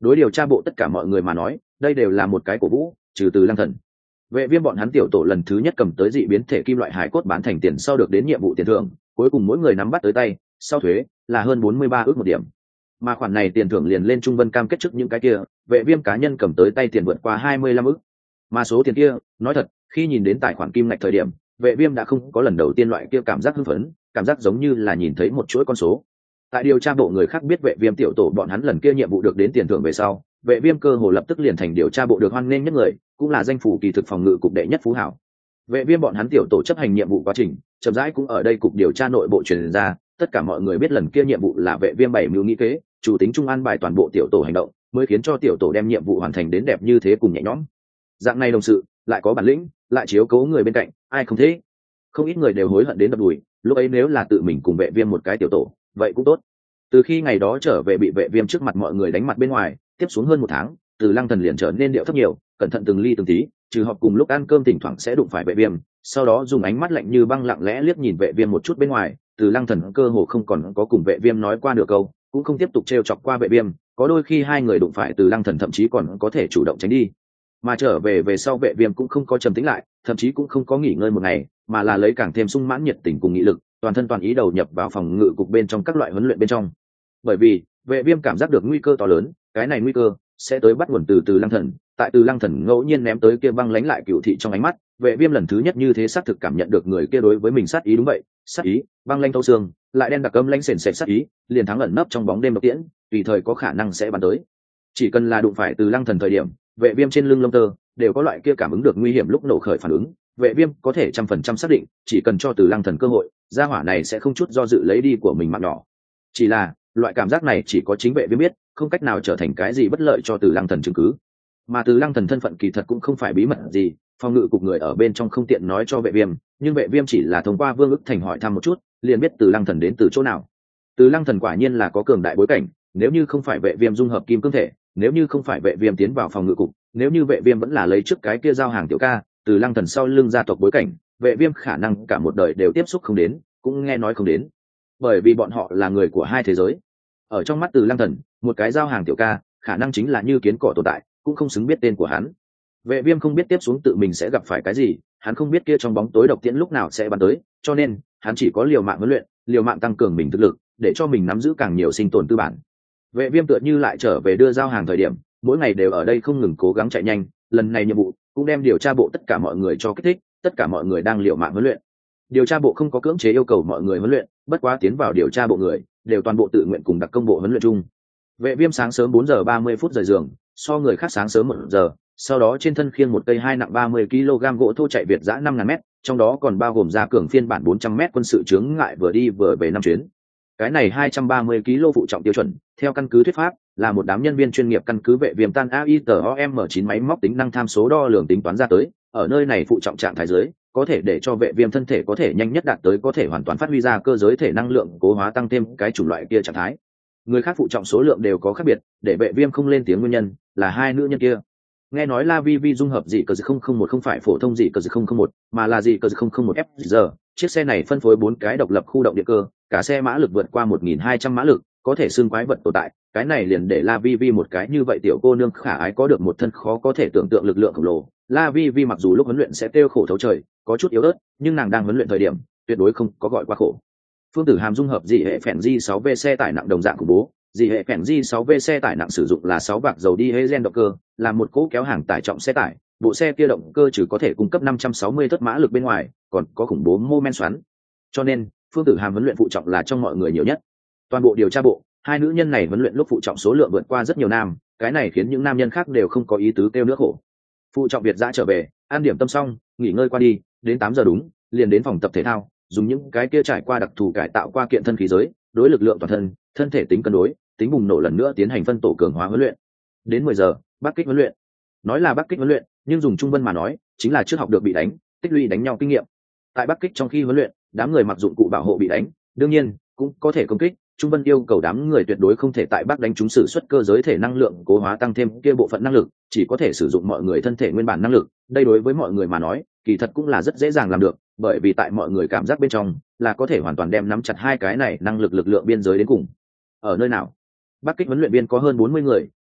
đối điều tra bộ tất cả mọi người mà nói đây đều là một cái cổ vũ, trừ Từ Lăng Thần. Vệ Viêm bọn hắn tiểu tổ lần thứ nhất cầm tới dị biến thể kim loại hải cốt bán thành tiền sau được đến nhiệm vụ tiền thưởng, cuối cùng mỗi người nắm bắt tới tay sau thuế là hơn bốn mươi ba ước một điểm, mà khoản này tiền thưởng liền lên Trung Vân cam kết trước những cái kia, Vệ Viêm cá nhân cầm tới tay tiền vượt qua hai mươi lăm ước. Mà số tiền kia, nói thật, khi nhìn đến tài khoản kim ngạch thời điểm, Vệ Viêm đã không có lần đầu tiên loại kia cảm giác hưng phấn, cảm giác giống như là nhìn thấy một chuỗi con số. Tại điều tra bộ người khác biết Vệ Viêm tiểu tổ bọn hắn lần kia nhiệm vụ được đến tiền thưởng về sau, Vệ Viêm cơ hồ lập tức liền thành điều tra bộ được hoan nghênh nhất người, cũng là danh phủ kỳ thực phòng ngự cục đệ nhất phú hảo. Vệ Viêm bọn hắn tiểu tổ chấp hành nhiệm vụ quá trình, chậm rãi cũng ở đây cục điều tra nội bộ truyền ra, tất cả mọi người biết lần kia nhiệm vụ là Vệ Viêm bảy mưu nghĩ kế, chủ tính trung an bài toàn bộ tiểu tổ hành động, mới khiến cho tiểu tổ đem nhiệm vụ hoàn thành đến đẹp như thế cùng nhẹ nhõm. Dạng này đồng sự, lại có bản lĩnh, lại chiếu cố người bên cạnh, ai không thế? Không ít người đều hối hận đến đập đùi, lúc ấy nếu là tự mình cùng Vệ Viêm một cái tiểu tổ, vậy cũng tốt. Từ khi ngày đó trở về bị Vệ Viêm trước mặt mọi người đánh mặt bên ngoài, tiếp xuống hơn một tháng, Từ Lăng Thần liền trở nên điệu thấp nhiều, cẩn thận từng ly từng tí, trừ họp cùng lúc ăn cơm thỉnh thoảng sẽ đụng phải Vệ Viêm, sau đó dùng ánh mắt lạnh như băng lặng lẽ liếc nhìn Vệ Viêm một chút bên ngoài, Từ Lăng Thần cơ hồ không còn có cùng Vệ Viêm nói qua nửa câu, cũng không tiếp tục trêu chọc qua Vệ Viêm, có đôi khi hai người đụng phải Từ Lăng Thần thậm chí còn có thể chủ động tránh đi. Mà trở về về sau Vệ Viêm cũng không có trầm tĩnh lại, thậm chí cũng không có nghỉ ngơi một ngày, mà là lấy càng thêm sung mãn nhiệt tình cùng nghị lực, toàn thân toàn ý đầu nhập vào phòng ngự cục bên trong các loại huấn luyện bên trong. Bởi vì, Vệ Viêm cảm giác được nguy cơ to lớn, cái này nguy cơ sẽ tới bắt nguồn từ Từ Lăng Thần, tại Từ Lăng Thần ngẫu nhiên ném tới kia băng lánh lại cửu thị trong ánh mắt, Vệ Viêm lần thứ nhất như thế xác thực cảm nhận được người kia đối với mình sát ý. Đúng vậy, sát ý, băng lanh thấu xương, lại đen đặc âm lãnh sền sệt sát ý, liền thắng ẩn nấp trong bóng đêm độc tiễn, tùy thời có khả năng sẽ bắn tới. Chỉ cần là đụng phải Từ Lăng Thần thời điểm, Vệ Viêm trên lưng lông tơ đều có loại kia cảm ứng được nguy hiểm lúc nổ khởi phản ứng, Vệ Viêm có thể trăm phần trăm xác định, chỉ cần cho Từ Lăng Thần cơ hội, gia hỏa này sẽ không chút do dự lấy đi của mình mạng nhỏ. Chỉ là, loại cảm giác này chỉ có chính Vệ Viêm biết, không cách nào trở thành cái gì bất lợi cho Từ Lăng Thần chứng cứ. Mà Từ Lăng Thần thân phận kỳ thật cũng không phải bí mật gì, phòng ngự cục người ở bên trong không tiện nói cho Vệ Viêm, nhưng Vệ Viêm chỉ là thông qua Vương Ức Thành hỏi thăm một chút, liền biết Từ Lăng Thần đến từ chỗ nào. Từ Lăng Thần quả nhiên là có cường đại bối cảnh, nếu như không phải Vệ Viêm dung hợp kim cương thể, nếu như không phải Vệ Viêm tiến vào phòng ngự cục, nếu như Vệ Viêm vẫn là lấy trước cái kia giao hàng tiểu ca, Từ Lăng Thần sau lưng gia tộc bối cảnh, Vệ Viêm khả năng cả một đời đều tiếp xúc không đến, cũng nghe nói không đến. Bởi vì bọn họ là người của hai thế giới. Ở trong mắt Từ Lăng Thần, một cái giao hàng tiểu ca, khả năng chính là như kiến cỏ tồn tại, cũng không xứng biết tên của hắn. Vệ Viêm không biết tiếp xuống tự mình sẽ gặp phải cái gì, hắn không biết kia trong bóng tối độc tiễn lúc nào sẽ bắn tới, cho nên hắn chỉ có liều mạng huấn luyện, liều mạng tăng cường mình thực lực, để cho mình nắm giữ càng nhiều sinh tồn tư bản. Vệ Viêm tựa như lại trở về đưa giao hàng thời điểm, mỗi ngày đều ở đây không ngừng cố gắng chạy nhanh, lần này nhiệm vụ cũng đem điều tra bộ tất cả mọi người cho kích thích, tất cả mọi người đang liều mạng huấn luyện. Điều tra bộ không có cưỡng chế yêu cầu mọi người huấn luyện, bất quá tiến vào điều tra bộ người đều toàn bộ tự nguyện cùng đặc công bộ huấn luyện chung. Vệ Viêm sáng sớm bốn giờ ba mươi phút rời giường, so người khác sáng sớm một giờ, sau đó trên thân khiêng một cây hai nặng ba mươi ki lô gam gỗ thô chạy việt dã năm ngàn mét, trong đó còn bao gồm gia cường phiên bản bốn trăm mét quân sự chướng ngại vừa đi vừa về năm chuyến. Cái này hai trăm ba mươi ki lô phụ trọng tiêu chuẩn, theo căn cứ thuyết pháp, là một đám nhân viên chuyên nghiệp căn cứ Vệ Viêm tan a i tê o em chín máy móc tính năng tham số đo lường tính toán ra tới, ở nơi này phụ trọng trạng thái dưới, có thể để cho Vệ Viêm thân thể có thể nhanh nhất đạt tới có thể hoàn toàn phát huy ra cơ giới thể năng lượng cố hóa tăng thêm cái chủng loại kia trạng thái. Người khác phụ trọng số lượng đều có khác biệt, để Vệ Viêm không lên tiếng nguyên nhân là hai nữ nhân kia. Nghe nói La Vi Vi dung hợp dị cờ không không một không phải phổ thông dị cờ không không một, mà là dị cờ không không một ép giờ. Chiếc xe này phân phối bốn cái độc lập khu động điện cơ, cả xe mã lực vượt qua một nghìn hai trăm mã lực, có thể xưng quái vật tồn tại. Cái này liền để La Vi Vi một cái như vậy tiểu cô nương khả ái có được một thân khó có thể tưởng tượng lực lượng khổng lồ. La Vi Vi mặc dù lúc huấn luyện sẽ tiêu khổ thấu trời, có chút yếu ớt, nhưng nàng đang huấn luyện thời điểm, tuyệt đối không có gọi qua khổ. Phương Tử Hàm dung hợp dị hệ phèn G sáu V xe tải nặng đồng dạng khủng bố, dị hệ phèn G sáu V xe tải nặng sử dụng là sáu bạc dầu diesel động cơ, là một cỗ kéo hàng tải trọng xe tải, bộ xe kia động cơ trừ có thể cung cấp năm trăm sáu mươi thớt mã lực bên ngoài, còn có khủng bố mô men xoắn. Cho nên, Phương Tử Hàm huấn luyện phụ trọng là trong mọi người nhiều nhất. Toàn bộ điều tra bộ, hai nữ nhân này huấn luyện lúc phụ trọng số lượng vượt qua rất nhiều nam, cái này khiến những nam nhân khác đều không có ý tứ kêu nước khổ. Phụ trọng Việt dã trở về, ăn điểm tâm xong, nghỉ ngơi qua đi, đến tám giờ đúng, liền đến phòng tập thể thao, dùng những cái kia trải qua đặc thù cải tạo qua kiện thân khí giới, đối lực lượng toàn thân, thân thể tính cân đối, tính bùng nổ lần nữa tiến hành phân tổ cường hóa huấn luyện. Đến mười giờ, Bắc kích huấn luyện. Nói là Bắc kích huấn luyện, nhưng dùng trung văn mà nói, chính là trước học được bị đánh, tích lũy đánh nhau kinh nghiệm. Tại Bắc kích trong khi huấn luyện, đám người mặc dụng cụ bảo hộ bị đánh, đương nhiên cũng có thể công kích. Trung Vân yêu cầu đám người tuyệt đối không thể tại Bắc đánh trúng sử xuất cơ giới thể năng lượng cố hóa tăng thêm kia bộ phận năng lực, chỉ có thể sử dụng mọi người thân thể nguyên bản năng lực. Đây đối với mọi người mà nói, kỳ thật cũng là rất dễ dàng làm được, bởi vì tại mọi người cảm giác bên trong là có thể hoàn toàn đem nắm chặt hai cái này năng lực lực lượng biên giới đến cùng. Ở nơi nào? Bắc kích huấn luyện viên có hơn bốn mươi người,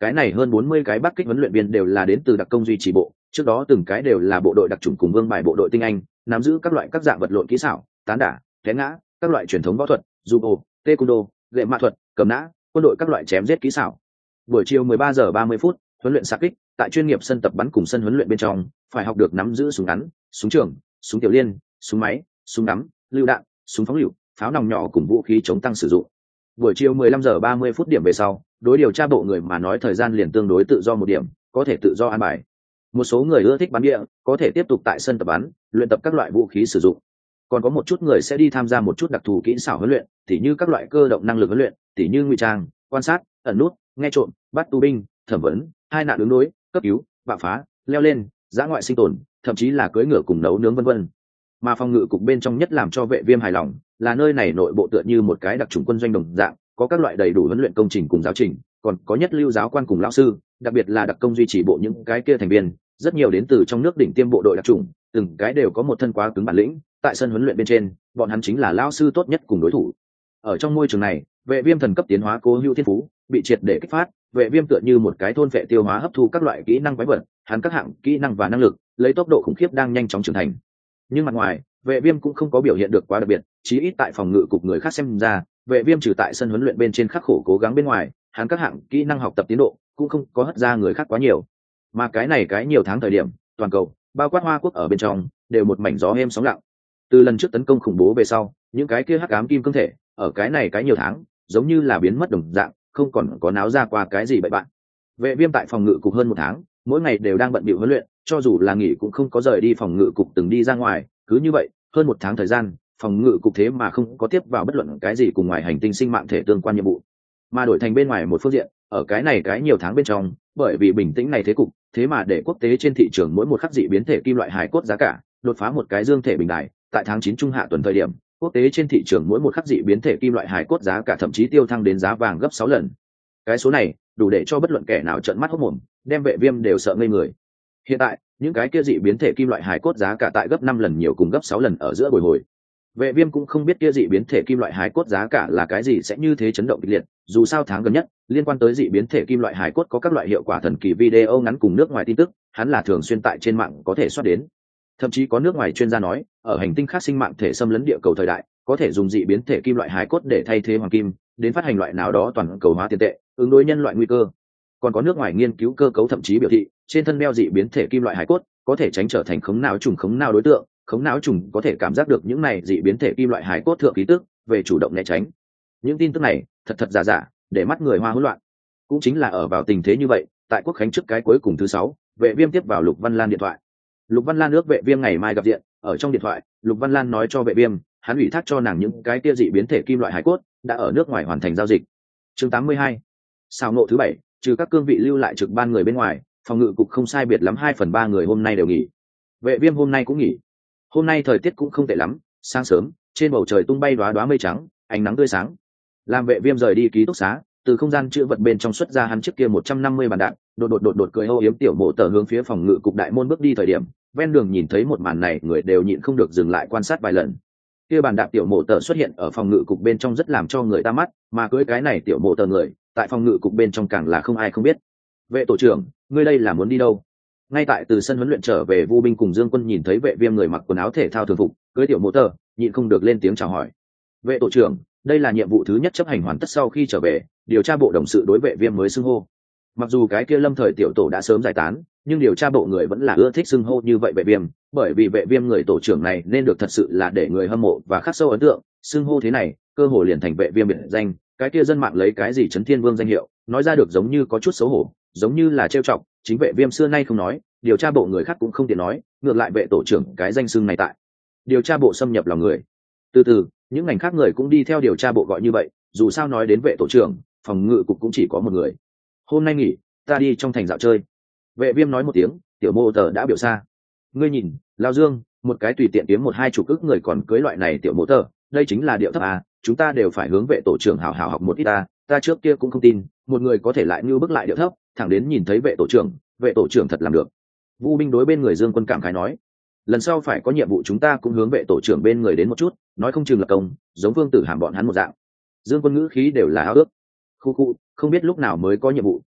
cái này hơn bốn mươi cái bắc kích huấn luyện viên đều là đến từ đặc công duy trì bộ, trước đó từng cái đều là bộ đội đặc chủng cùng vương bài bộ đội tinh anh, nắm giữ các loại các dạng vật lộn kỹ xảo, tán đả, té ngã, các loại truyền thống võ thuật, judo, taekwondo, lệ mã thuật, cầm nã, quân đội các loại chém giết kỹ xảo. Buổi chiều mười ba giờ ba mươi phút, huấn luyện xạ kích, tại chuyên nghiệp sân tập bắn cùng sân huấn luyện bên trong, phải học được nắm giữ súng ngắn, súng trường, súng tiểu liên, súng máy, súng nắm, lựu đạn, súng phóng lựu, pháo nòng nhỏ cùng vũ khí chống tăng sử dụng. Buổi chiều mười lăm giờ ba mươi phút điểm về sau, đối điều tra bộ người mà nói thời gian liền tương đối tự do một điểm, có thể tự do an bài. Một số người ưa thích bắn địa, có thể tiếp tục tại sân tập bắn, luyện tập các loại vũ khí sử dụng. Còn có một chút người sẽ đi tham gia một chút đặc thù kỹ xảo huấn luyện, tỉ như các loại cơ động năng lực huấn luyện, tỉ như ngụy trang, quan sát, ẩn nút, nghe trộm, bắt tù binh, thẩm vấn, hai nạn ứng đối, cấp cứu, bạo phá, leo lên, giã ngoại sinh tồn, thậm chí là cưỡi ngựa cùng nấu nướng vân vân. Mà phòng ngự cục bên trong nhất làm cho vệ viêm hài lòng là nơi này nội bộ tựa như một cái đặc trùng quân doanh đồng dạng, có các loại đầy đủ huấn luyện công trình cùng giáo trình, còn có nhất lưu giáo quan cùng lão sư, đặc biệt là đặc công duy trì bộ những cái kia thành viên, rất nhiều đến từ trong nước đỉnh tiêm bộ đội đặc trùng, từng cái đều có một thân quá cứng bản lĩnh, tại sân huấn luyện bên trên, bọn hắn chính là lão sư tốt nhất cùng đối thủ. Ở trong môi trường này, vệ viêm thần cấp tiến hóa cố hữu thiên phú bị triệt để kích phát, vệ viêm tựa như một cái thôn vệ tiêu hóa hấp thu các loại kỹ năng quái vật, hắn các hạng kỹ năng và năng lực lấy tốc độ khủng khiếp đang nhanh chóng trưởng thành. Nhưng mặt ngoài, vệ viêm cũng không có biểu hiện được quá đặc biệt, chí ít tại phòng ngự cục người khác xem ra, vệ viêm trừ tại sân huấn luyện bên trên khắc khổ cố gắng bên ngoài, hắn các hạng kỹ năng học tập tiến độ cũng không có hất ra người khác quá nhiều. Mà cái này cái nhiều tháng thời điểm, toàn cầu, bao quát Hoa Quốc ở bên trong, đều một mảnh gió êm sóng lặng. Từ lần trước tấn công khủng bố về sau, những cái kia hắc ám kim cương thể, ở cái này cái nhiều tháng, giống như là biến mất đồng dạng, không còn có náo ra qua cái gì bậy bạn. Vệ viêm tại phòng ngự cục hơn một tháng, mỗi ngày đều đang bận bịu huấn luyện, cho dù là nghỉ cũng không có rời đi phòng ngự cục từng đi ra ngoài, cứ như vậy, hơn một tháng thời gian, phòng ngự cục thế mà không có tiếp vào bất luận cái gì cùng ngoài hành tinh sinh mạng thể tương quan nhiệm vụ, mà đổi thành bên ngoài một phương diện, ở cái này cái nhiều tháng bên trong, bởi vì bình tĩnh này thế cục, thế mà để quốc tế trên thị trường mỗi một khắc dị biến thể kim loại hài cốt giá cả đột phá một cái dương thể bình đại, tại tháng chín trung hạ tuần thời điểm, quốc tế trên thị trường mỗi một khắc dị biến thể kim loại hài cốt giá cả thậm chí tiêu thăng đến giá vàng gấp sáu lần. Cái số này đủ để cho bất luận kẻ nào trợn mắt hốt mồm, đem vệ viêm đều sợ ngây người. Hiện tại, những cái kia dị biến thể kim loại hài cốt giá cả tại gấp năm lần nhiều cùng gấp sáu lần ở giữa bồi hồi. Vệ viêm cũng không biết kia dị biến thể kim loại hài cốt giá cả là cái gì sẽ như thế chấn động kịch liệt, dù sao tháng gần nhất, liên quan tới dị biến thể kim loại hài cốt có các loại hiệu quả thần kỳ video ngắn cùng nước ngoài tin tức, hắn là thường xuyên tại trên mạng có thể soát đến. Thậm chí có nước ngoài chuyên gia nói, ở hành tinh khác sinh mạng thể xâm lấn địa cầu thời đại, có thể dùng dị biến thể kim loại hài cốt để thay thế hoàng kim, đến phát hành loại nào đó toàn cầu hóa tiền tệ, ứng đối nhân loại nguy cơ. Còn có nước ngoài nghiên cứu cơ cấu thậm chí biểu thị, trên thân đeo dị biến thể kim loại hài cốt, có thể tránh trở thành khống não trùng khống não đối tượng, khống não trùng có thể cảm giác được những này dị biến thể kim loại hài cốt thượng ký tức, về chủ động né tránh. Những tin tức này, thật thật giả giả, để mắt người hoa hỗn loạn. Cũng chính là ở vào tình thế như vậy, tại quốc khánh trước cái cuối cùng thứ sáu, vệ viêm tiếp vào Lục Văn Lan điện thoại. Lục Văn Lan ước vệ viêm ngày mai gặp diện, ở trong điện thoại, Lục Văn Lan nói cho vệ viêm, hắn ủy thác cho nàng những cái kia dị biến thể kim loại hài cốt, đã ở nước ngoài hoàn thành giao dịch. Chương tám mươi hai. Sao ngộ thứ bảy, trừ các cương vị lưu lại trực ban người bên ngoài, phòng ngự cục không sai biệt lắm hai phần ba người hôm nay đều nghỉ. Vệ viêm hôm nay cũng nghỉ. Hôm nay thời tiết cũng không tệ lắm, sáng sớm, trên bầu trời tung bay đóa đóa mây trắng, ánh nắng tươi sáng. Làm vệ viêm rời đi ký túc xá, từ không gian chữ vật bên trong xuất ra hắn chiếc kia một trăm năm mươi bàn đạn, đột đột đột đột cười hô yếm tiểu mộ tờ hướng phía phòng ngự cục đại môn bước đi thời điểm, ven đường nhìn thấy một màn này, người đều nhịn không được dừng lại quan sát vài lần. Kia bàn đạp tiểu mộ tờ xuất hiện ở phòng ngự cục bên trong rất làm cho người ta mắt, mà cưới cái này tiểu mộ tờ người, tại phòng ngự cục bên trong càng là không ai không biết. Vệ tổ trưởng, ngươi đây là muốn đi đâu? Ngay tại từ sân huấn luyện trở về, Vu Binh cùng Dương Quân nhìn thấy vệ viêm người mặc quần áo thể thao thường phục, cưới tiểu mộ tờ, nhịn không được lên tiếng chào hỏi. Vệ tổ trưởng, đây là nhiệm vụ thứ nhất chấp hành hoàn tất sau khi trở về, điều tra bộ đồng sự đối vệ viêm mới xưng hô. Mặc dù cái kia lâm thời tiểu tổ đã sớm giải tán, nhưng điều tra bộ người vẫn là ưa thích xưng hô như vậy vệ viêm, bởi vì vệ viêm người tổ trưởng này nên được thật sự là để người hâm mộ và khắc sâu ấn tượng, xưng hô thế này cơ hồ liền thành vệ viêm biệt danh. Cái kia dân mạng lấy cái gì Trấn Thiên Vương danh hiệu nói ra được giống như có chút xấu hổ, giống như là trêu chọc. Chính vệ viêm xưa nay không nói, điều tra bộ người khác cũng không tiện nói, ngược lại vệ tổ trưởng cái danh xưng này tại điều tra bộ xâm nhập lòng người. Từ từ những ngành khác người cũng đi theo điều tra bộ gọi như vậy, dù sao nói đến vệ tổ trưởng, phòng ngự cục cũng chỉ có một người. Hôm nay nghỉ, ta đi trong thành dạo chơi. Vệ viêm nói một tiếng, tiểu mô tờ đã biểu xa. Ngươi nhìn, Lao Dương, một cái tùy tiện kiếm một hai chục ức người còn cưới loại này tiểu mô tờ, đây chính là điệu thấp à, chúng ta đều phải hướng vệ tổ trưởng hảo hảo học một ít ta, ta trước kia cũng không tin, một người có thể lại như bức lại điệu thấp, thẳng đến nhìn thấy vệ tổ trưởng, vệ tổ trưởng thật làm được. Vu Binh đối bên người Dương Quân cảm khái nói, lần sau phải có nhiệm vụ chúng ta cũng hướng vệ tổ trưởng bên người đến một chút, nói không chừng là công, giống Vương Tử Hàm bọn hắn một dạng. Dương Quân ngữ khí đều là ao ước. Khu khu, không biết lúc nào mới có nhiệm vụ,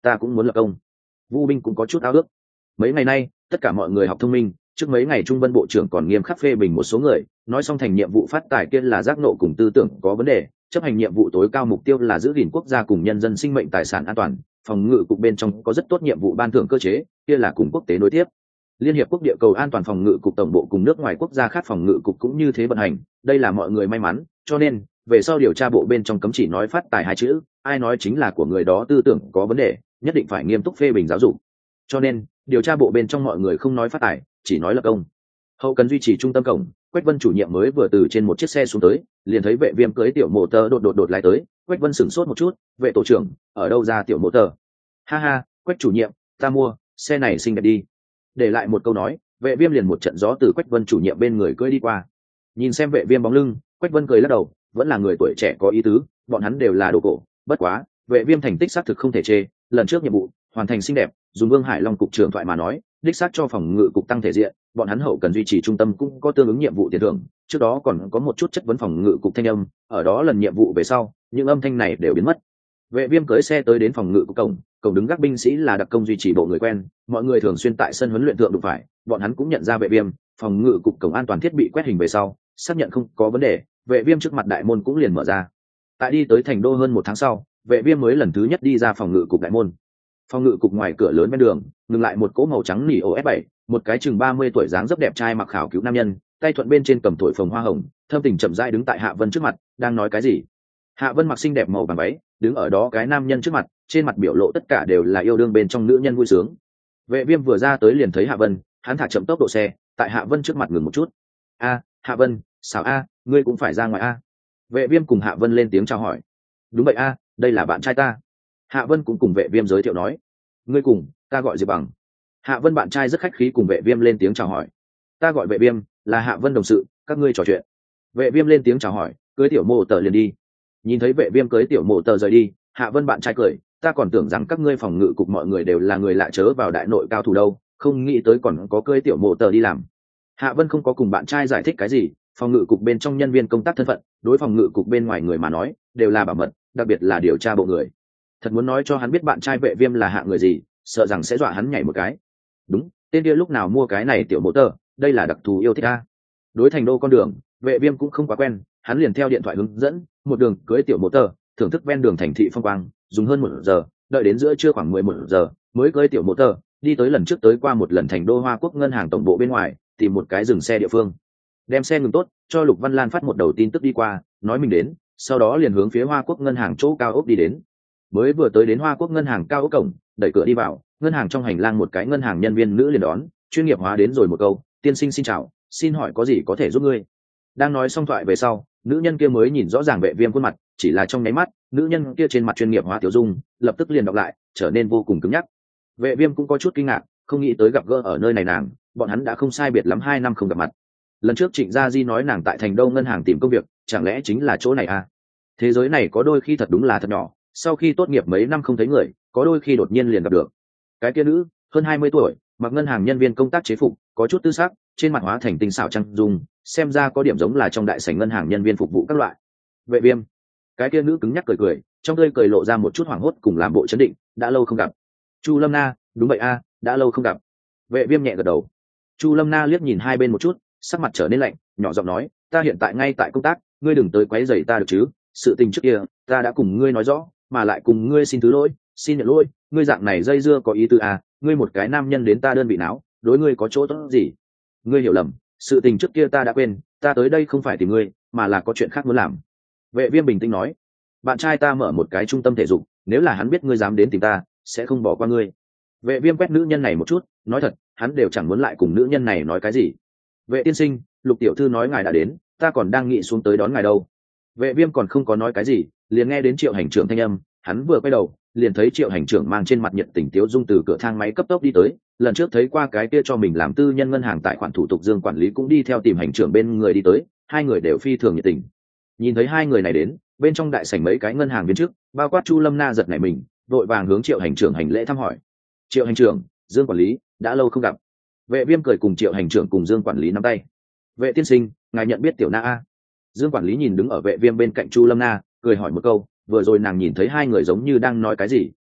ta cũng muốn lập công. Vu Binh cũng có chút ao ước. Mấy ngày nay tất cả mọi người học thông minh, trước mấy ngày Trung Vân bộ trưởng còn nghiêm khắc phê bình một số người, nói xong thành nhiệm vụ phát tài kia là giác nộ cùng tư tưởng có vấn đề, chấp hành nhiệm vụ tối cao mục tiêu là giữ gìn quốc gia cùng nhân dân sinh mệnh tài sản an toàn. Phòng ngự cục bên trong có rất tốt nhiệm vụ ban thưởng cơ chế, kia là cùng quốc tế nối tiếp. Liên hiệp quốc địa cầu an toàn phòng ngự cục tổng bộ cùng nước ngoài quốc gia khác phòng ngự cục cũng như thế vận hành, đây là mọi người may mắn, cho nên về sau điều tra bộ bên trong cấm chỉ nói phát tài hai chữ, ai nói chính là của người đó tư tưởng có vấn đề, nhất định phải nghiêm túc phê bình giáo dục. Cho nên điều tra bộ bên trong mọi người không nói phát tài, chỉ nói lập công. Hậu cần duy trì trung tâm cổng, Quách Vân chủ nhiệm mới vừa từ trên một chiếc xe xuống tới, liền thấy vệ viêm cưới tiểu mô tơ đột đột đột lái tới. Quách Vân sửng sốt một chút, vệ tổ trưởng ở đâu ra tiểu mô tơ? Ha ha, Quách chủ nhiệm, ta mua, xe này xinh đẹp đi. Để lại một câu nói, vệ viêm liền một trận gió từ Quách Vân chủ nhiệm bên người cưỡi đi qua. Nhìn xem vệ viêm bóng lưng, Quách Vân cười lắc đầu, vẫn là người tuổi trẻ có ý tứ, bọn hắn đều là đồ cổ. Bất quá vệ viêm thành tích xác thực không thể chê, lần trước nhiệm vụ hoàn thành xinh đẹp, dùng Vương Hải Long cục trưởng thoại mà nói, đích xác cho phòng ngự cục tăng thể diện, bọn hắn hậu cần duy trì trung tâm cũng có tương ứng nhiệm vụ tiền thưởng. Trước đó còn có một chút chất vấn phòng ngự cục thanh âm, ở đó lần nhiệm vụ về sau những âm thanh này đều biến mất. Vệ viêm cưỡi xe tới đến phòng ngự cục cổng, cổng đứng gác binh sĩ là đặc công duy trì bộ người quen, mọi người thường xuyên tại sân huấn luyện thượng đụng phải, bọn hắn cũng nhận ra vệ viêm. Phòng ngự cục cổng an toàn thiết bị quét hình về sau xác nhận không có vấn đề, vệ viêm trước mặt đại môn cũng liền mở ra. Tại đi tới thành đô hơn một tháng sau, vệ viêm mới lần thứ nhất đi ra phòng ngự cục đại môn. Phòng ngự cục ngoài cửa lớn bên đường ngừng lại một cỗ màu trắng nỉ ô ép bảy, một cái chừng ba mươi tuổi dáng dấp đẹp trai mặc khảo cứu nam nhân, tay thuận bên trên cầm thổi phồng hoa hồng, thâm tình chậm rãi đứng tại Hạ Vân trước mặt, đang nói cái gì. Hạ Vân mặc xinh đẹp màu vàng váy, đứng ở đó cái nam nhân trước mặt, trên mặt biểu lộ tất cả đều là yêu đương bên trong nữ nhân vui sướng. Vệ viêm vừa ra tới liền thấy Hạ Vân, hắn thả chậm tốc độ xe, tại Hạ Vân trước mặt ngừng một chút. A, Hạ Vân, xảo a, ngươi cũng phải ra ngoài a. Vệ viêm cùng Hạ Vân lên tiếng chào hỏi. Đúng vậy a, đây là bạn trai ta. Hạ Vân cũng cùng vệ viêm giới thiệu nói. Ngươi cùng, ta gọi Diệp Bằng. Hạ Vân bạn trai rất khách khí cùng vệ viêm lên tiếng chào hỏi. Ta gọi vệ viêm, là Hạ Vân đồng sự, các ngươi trò chuyện. Vệ viêm lên tiếng chào hỏi, cưới tiểu mộ tờ liền đi. Nhìn thấy vệ viêm cưới tiểu mộ tờ rời đi, Hạ Vân bạn trai cười, ta còn tưởng rằng các ngươi phòng ngự cục mọi người đều là người lạ chớ vào đại nội cao thủ đâu, không nghĩ tới còn có cưới tiểu mộ tờ đi làm. Hạ Vân không có cùng bạn trai giải thích cái gì, phòng ngự cục bên trong nhân viên công tác thân phận, đối phòng ngự cục bên ngoài người mà nói đều là bảo mật, đặc biệt là điều tra bộ người. Thật muốn nói cho hắn biết bạn trai vệ viêm là hạ người gì, sợ rằng sẽ dọa hắn nhảy một cái. Đúng, tên kia lúc nào mua cái này tiểu mộ tờ, đây là đặc thù yêu thích a. Đối thành đô con đường, vệ viêm cũng không quá quen, hắn liền theo điện thoại hướng dẫn, một đường cưới tiểu mộ tờ, thưởng thức ven đường thành thị phong quang, dùng hơn một giờ, đợi đến giữa trưa khoảng mười một giờ mới cưới tiểu mộ tờ, đi tới lần trước tới qua một lần thành đô Hoa Quốc ngân hàng tổng bộ bên ngoài, tìm một cái dừng xe địa phương. Đem xe ngừng tốt, cho Lục Văn Lan phát một đầu tin tức đi qua, nói mình đến, sau đó liền hướng phía Hoa Quốc ngân hàng chỗ cao ốc đi đến. Mới vừa tới đến Hoa Quốc ngân hàng cao ốc cổng, đẩy cửa đi vào, ngân hàng trong hành lang một cái ngân hàng nhân viên nữ liền đón, chuyên nghiệp hóa đến rồi một câu, tiên sinh xin chào, xin hỏi có gì có thể giúp ngươi. Đang nói xong thoại về sau, nữ nhân kia mới nhìn rõ ràng vệ viêm khuôn mặt, chỉ là trong nháy mắt, nữ nhân kia trên mặt chuyên nghiệp hóa tiểu dung lập tức liền đọc lại, trở nên vô cùng cứng nhắc. Vệ viêm cũng có chút kinh ngạc, không nghĩ tới gặp gỡ ở nơi này nàng, bọn hắn đã không sai biệt lắm hai năm không gặp mặt. Lần trước Trịnh Gia Di nói nàng tại thành Đông ngân hàng tìm công việc, chẳng lẽ chính là chỗ này à? Thế giới này có đôi khi thật đúng là thật nhỏ, sau khi tốt nghiệp mấy năm không thấy người, có đôi khi đột nhiên liền gặp được. Cái kia nữ, hơn hai mươi tuổi, mặc ngân hàng nhân viên công tác chế phục, có chút tư sắc, trên mặt hóa thành tinh xảo trang dung, xem ra có điểm giống là trong đại sảnh ngân hàng nhân viên phục vụ các loại. Vệ viêm. Cái kia nữ cứng nhắc cười cười, trong tươi cười lộ ra một chút hoảng hốt cùng làm bộ chấn định, đã lâu không gặp. Chu Lâm Na, đúng vậy a, đã lâu không gặp. Vệ viêm nhẹ gật đầu. Chu Lâm Na liếc nhìn hai bên một chút, sắc mặt trở nên lạnh, nhỏ giọng nói, ta hiện tại ngay tại công tác, ngươi đừng tới quấy rầy ta được chứ, sự tình trước kia ta đã cùng ngươi nói rõ, mà lại cùng ngươi xin thứ lỗi, xin nhận lỗi, ngươi dạng này dây dưa có ý tư à, ngươi một cái nam nhân đến ta đơn vị não, đối ngươi có chỗ tốt gì? Ngươi hiểu lầm, sự tình trước kia ta đã quên, ta tới đây không phải tìm ngươi, mà là có chuyện khác muốn làm. Vệ viêm bình tĩnh nói, bạn trai ta mở một cái trung tâm thể dục, nếu là hắn biết ngươi dám đến tìm ta, sẽ không bỏ qua ngươi. Vệ viêm quét nữ nhân này một chút, nói thật, hắn đều chẳng muốn lại cùng nữ nhân này nói cái gì. Vệ tiên sinh, Lục tiểu thư nói ngài đã đến, ta còn đang nghĩ xuống tới đón ngài đâu. Vệ viêm còn không có nói cái gì, liền nghe đến Triệu hành trưởng thanh âm, hắn vừa quay đầu, liền thấy Triệu hành trưởng mang trên mặt nhiệt tình tiếu dung từ cửa thang máy cấp tốc đi tới. Lần trước thấy qua cái kia cho mình làm tư nhân ngân hàng tài khoản thủ tục Dương quản lý cũng đi theo tìm hành trưởng bên người đi tới, hai người đều phi thường nhiệt tình. Nhìn thấy hai người này đến, bên trong đại sảnh mấy cái ngân hàng viên trước, bao quát Chu Lâm Na giật nảy mình, vội vàng hướng Triệu hành trưởng hành lễ thăm hỏi. Triệu hành trưởng, Dương quản lý, đã lâu không gặp. Vệ viêm cười cùng Triệu hành trưởng cùng Dương quản lý nắm tay. Vệ tiên sinh, ngài nhận biết tiểu Na a? Dương quản lý nhìn đứng ở vệ viêm bên cạnh Chu Lâm Na, cười hỏi một câu, vừa rồi nàng nhìn thấy hai người giống như đang nói cái gì,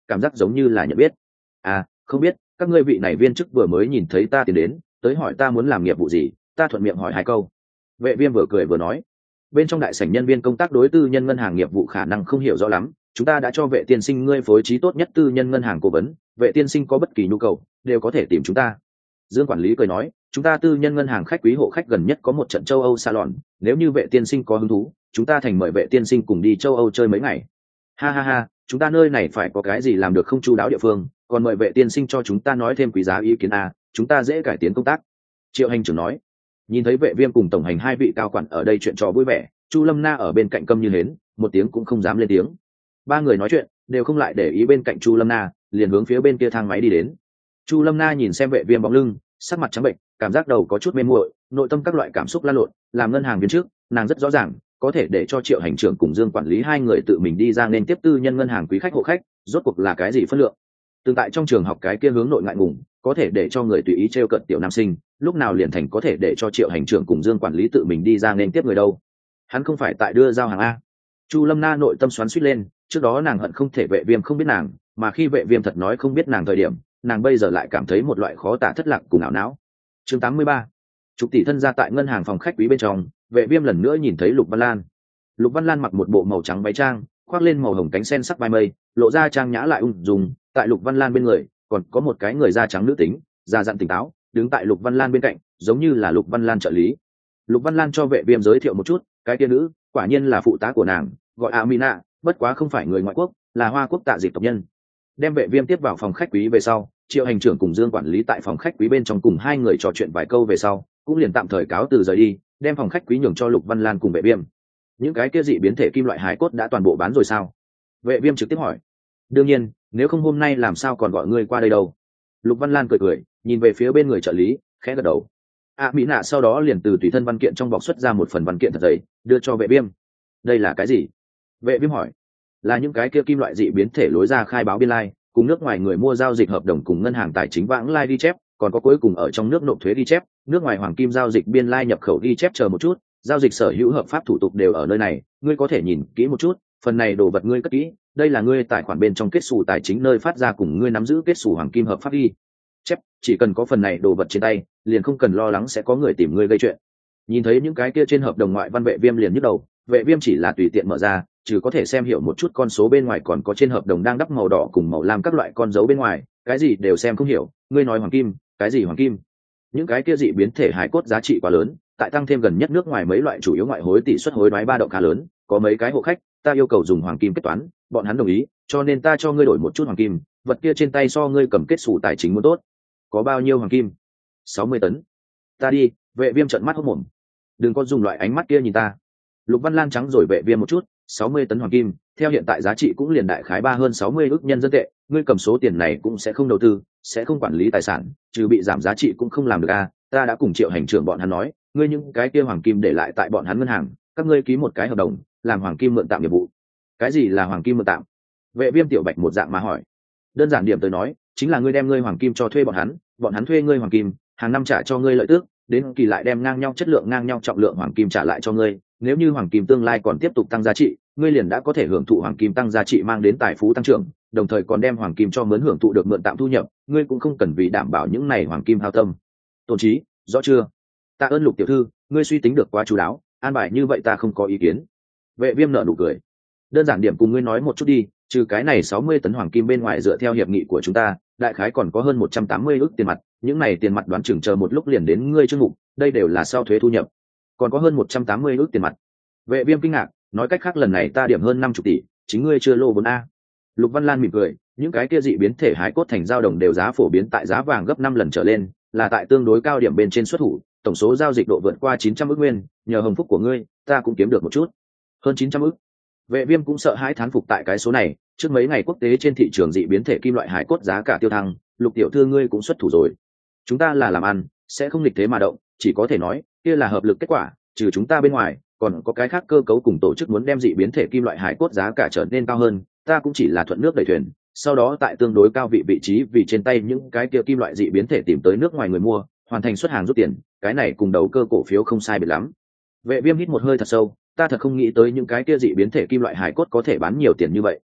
cảm giác giống như là nhận biết. À, không biết các ngươi vị này viên chức vừa mới nhìn thấy ta tiến đến, tới hỏi ta muốn làm nghiệp vụ gì, ta thuận miệng hỏi hai câu. Vệ Viêm vừa cười vừa nói. Bên trong đại sảnh nhân viên công tác đối tư nhân ngân hàng nghiệp vụ khả năng không hiểu rõ lắm, chúng ta đã cho Vệ tiên sinh ngươi phối trí tốt nhất tư nhân ngân hàng cố vấn, Vệ tiên sinh có bất kỳ nhu cầu đều có thể tìm chúng ta. Dương quản lý cười nói, chúng ta tư nhân ngân hàng khách quý hộ khách gần nhất có một trận châu Âu salon, nếu như Vệ tiên sinh có hứng thú, chúng ta thành mời Vệ tiên sinh cùng đi châu Âu chơi mấy ngày. Ha ha ha, chúng ta nơi này phải có cái gì làm được không chu đáo địa phương, còn mời Vệ tiên sinh cho chúng ta nói thêm quý giá ý kiến a, chúng ta dễ cải tiến công tác. Triệu hành trưởng nói. Nhìn thấy Vệ Viêm cùng tổng hành hai vị cao quản ở đây chuyện trò vui vẻ, Chu Lâm Na ở bên cạnh câm như hến, một tiếng cũng không dám lên tiếng. Ba người nói chuyện đều không lại để ý bên cạnh Chu Lâm Na, liền hướng phía bên kia thang máy đi đến. Chu Lâm Na nhìn xem Vệ Viêm bóng lưng, sắc mặt trắng bệnh, cảm giác đầu có chút mê muội, nội tâm các loại cảm xúc lan lộn. Làm ngân hàng viên trước, nàng rất rõ ràng có thể để cho Triệu hành trưởng cùng Dương quản lý hai người tự mình đi ra nên tiếp tư nhân ngân hàng quý khách hộ khách, rốt cuộc là cái gì phân lượng. Tương tại trong trường học cái kia hướng nội ngại ngùng, có thể để cho người tùy ý trêu cợt tiểu nam sinh, lúc nào liền thành có thể để cho Triệu hành trưởng cùng Dương quản lý tự mình đi ra nên tiếp người đâu. Hắn không phải tại đưa giao hàng a. Chu Lâm Na nội tâm xoắn xuýt lên, trước đó nàng hận không thể Vệ Viêm không biết nàng, mà khi Vệ Viêm thật nói không biết nàng thời điểm, nàng bây giờ lại cảm thấy một loại khó tả thất lạc cùng ảo não. Chương tám mươi ba. Trục tỷ thân ra tại ngân hàng phòng khách quý bên trong, Vệ Viêm lần nữa nhìn thấy Lục Văn Lan. Lục Văn Lan mặc một bộ màu trắng váy trang, khoác lên màu hồng cánh sen sắc vai mây, lộ ra trang nhã lại ung dung. Tại Lục Văn Lan bên người, còn có một cái người da trắng nữ tính, da dặn tỉnh táo, đứng tại Lục Văn Lan bên cạnh, giống như là Lục Văn Lan trợ lý. Lục Văn Lan cho Vệ Viêm giới thiệu một chút, cái kia nữ, quả nhiên là phụ tá của nàng, gọi Amina, bất quá không phải người ngoại quốc, là Hoa Quốc Tạ Dịch tộc nhân. Đem Vệ Viêm tiếp vào phòng khách quý về sau, Triệu hành trưởng cùng Dương quản lý tại phòng khách quý bên trong cùng hai người trò chuyện vài câu về sau, cũng liền tạm thời cáo từ rời đi, đem phòng khách quý nhường cho Lục Văn Lan cùng Vệ Viêm. Những cái kia dị biến thể kim loại hài cốt đã toàn bộ bán rồi sao? Vệ Viêm trực tiếp hỏi. Đương nhiên, nếu không hôm nay làm sao còn gọi ngươi qua đây đâu? Lục Văn Lan cười cười, nhìn về phía bên người trợ lý, khẽ gật đầu. A Mỹ Nạ sau đó liền từ tùy thân văn kiện trong bọc xuất ra một phần văn kiện thật dày, đưa cho Vệ Viêm. Đây là cái gì? Vệ Viêm hỏi. Là những cái kia kim loại dị biến thể lối ra khai báo biên lai, cùng nước ngoài người mua giao dịch hợp đồng cùng ngân hàng tài chính vãng lai ghi chép, còn có cuối cùng ở trong nước nộp thuế ghi chép, nước ngoài hoàng kim giao dịch biên lai nhập khẩu ghi chép chờ một chút, giao dịch sở hữu hợp pháp thủ tục đều ở nơi này, ngươi có thể nhìn kỹ một chút, phần này đồ vật ngươi cất kỹ, đây là ngươi tài khoản bên trong kết sổ tài chính nơi phát ra cùng ngươi nắm giữ kết sổ hoàng kim hợp pháp ghi chép, chỉ cần có phần này đồ vật trên tay, liền không cần lo lắng sẽ có người tìm ngươi gây chuyện. Nhìn thấy những cái kia trên hợp đồng ngoại văn, Vệ Viêm liền nhức đầu, Vệ Viêm chỉ là tùy tiện mở ra, trừ có thể xem hiểu một chút con số bên ngoài, còn có trên hợp đồng đang đắp màu đỏ cùng màu lam các loại con dấu bên ngoài, cái gì đều xem không hiểu. Ngươi nói hoàng kim, cái gì hoàng kim? Những cái kia dị biến thể hải cốt giá trị quá lớn, tại tăng thêm gần nhất nước ngoài mấy loại chủ yếu ngoại hối tỷ suất hối đoái ba động khá lớn, có mấy cái hộ khách, ta yêu cầu dùng hoàng kim kết toán, bọn hắn đồng ý, cho nên ta cho ngươi đổi một chút hoàng kim, vật kia trên tay so ngươi cầm kết sổ tài chính muốn tốt. Có bao nhiêu hoàng kim? sáu mươi tấn. Ta đi. Vệ Viêm trợn mắt hốt mồm. Đừng có dùng loại ánh mắt kia nhìn ta. Lục Văn Lan trắng rồi Vệ Viêm một chút, sáu mươi tấn hoàng kim, theo hiện tại giá trị cũng liền đại khái ba hơn sáu mươi ức nhân dân tệ, ngươi cầm số tiền này cũng sẽ không đầu tư, sẽ không quản lý tài sản, trừ bị giảm giá trị cũng không làm được a, ta đã cùng Triệu hành trưởng bọn hắn nói, ngươi những cái kia hoàng kim để lại tại bọn hắn ngân hàng, các ngươi ký một cái hợp đồng, làm hoàng kim mượn tạm nghiệp vụ. Cái gì là hoàng kim mượn tạm? Vệ Viêm tiểu bạch một dạng mà hỏi. Đơn giản điểm tới nói, chính là ngươi đem ngươi hoàng kim cho thuê bọn hắn, bọn hắn thuê ngươi hoàng kim, hàng năm trả cho ngươi lợi tức, đến kỳ lại đem ngang nhau chất lượng ngang nhau trọng lượng hoàng kim trả lại cho ngươi, nếu như hoàng kim tương lai còn tiếp tục tăng giá trị, ngươi liền đã có thể hưởng thụ hoàng kim tăng giá trị mang đến tài phú tăng trưởng, đồng thời còn đem hoàng kim cho mướn hưởng thụ được mượn tạm thu nhập, ngươi cũng không cần vì đảm bảo những này hoàng kim hao tâm tổn trí, rõ chưa? Tạ ơn Lục tiểu thư, ngươi suy tính được quá chú đáo, an bài như vậy ta không có ý kiến. Vệ Viêm nở nụ cười. Đơn giản điểm cùng ngươi nói một chút đi, trừ cái này sáu mươi tấn hoàng kim bên ngoài, dựa theo hiệp nghị của chúng ta, đại khái còn có hơn một trăm tám mươi ức tiền mặt, những này tiền mặt đoán chừng chờ một lúc liền đến ngươi chương mục, đây đều là sau thuế thu nhập. Còn có hơn một trăm tám mươi ức tiền mặt. Vệ Viêm kinh ngạc, nói cách khác lần này ta điểm hơn năm mươi tỷ, chính ngươi chưa lô vốn a. Lục Văn Lan mỉm cười, những cái kia dị biến thể hải cốt thành giao đồng đều giá phổ biến tại giá vàng gấp năm lần trở lên, là tại tương đối cao điểm bên trên xuất thủ, tổng số giao dịch độ vượt qua chín trăm ức nguyên, nhờ hồng phúc của ngươi, ta cũng kiếm được một chút. Hơn chín trăm ức. Vệ Viêm cũng sợ hãi thán phục tại cái số này, trước mấy ngày quốc tế trên thị trường dị biến thể kim loại hải cốt giá cả tiêu thăng, Lục tiểu thư ngươi cũng xuất thủ rồi. Chúng ta là làm ăn, sẽ không nghịch thế mà động, chỉ có thể nói, kia là hợp lực kết quả, trừ chúng ta bên ngoài, còn có cái khác cơ cấu cùng tổ chức muốn đem dị biến thể kim loại hải cốt giá cả trở nên cao hơn, ta cũng chỉ là thuận nước đẩy thuyền, sau đó tại tương đối cao vị vị trí vì trên tay những cái kia kim loại dị biến thể tìm tới nước ngoài người mua, hoàn thành xuất hàng rút tiền, cái này cùng đầu cơ cổ phiếu không sai biệt lắm. Vệ Viêm hít một hơi thật sâu, ta thật không nghĩ tới những cái kia dị biến thể kim loại hải cốt có thể bán nhiều tiền như vậy.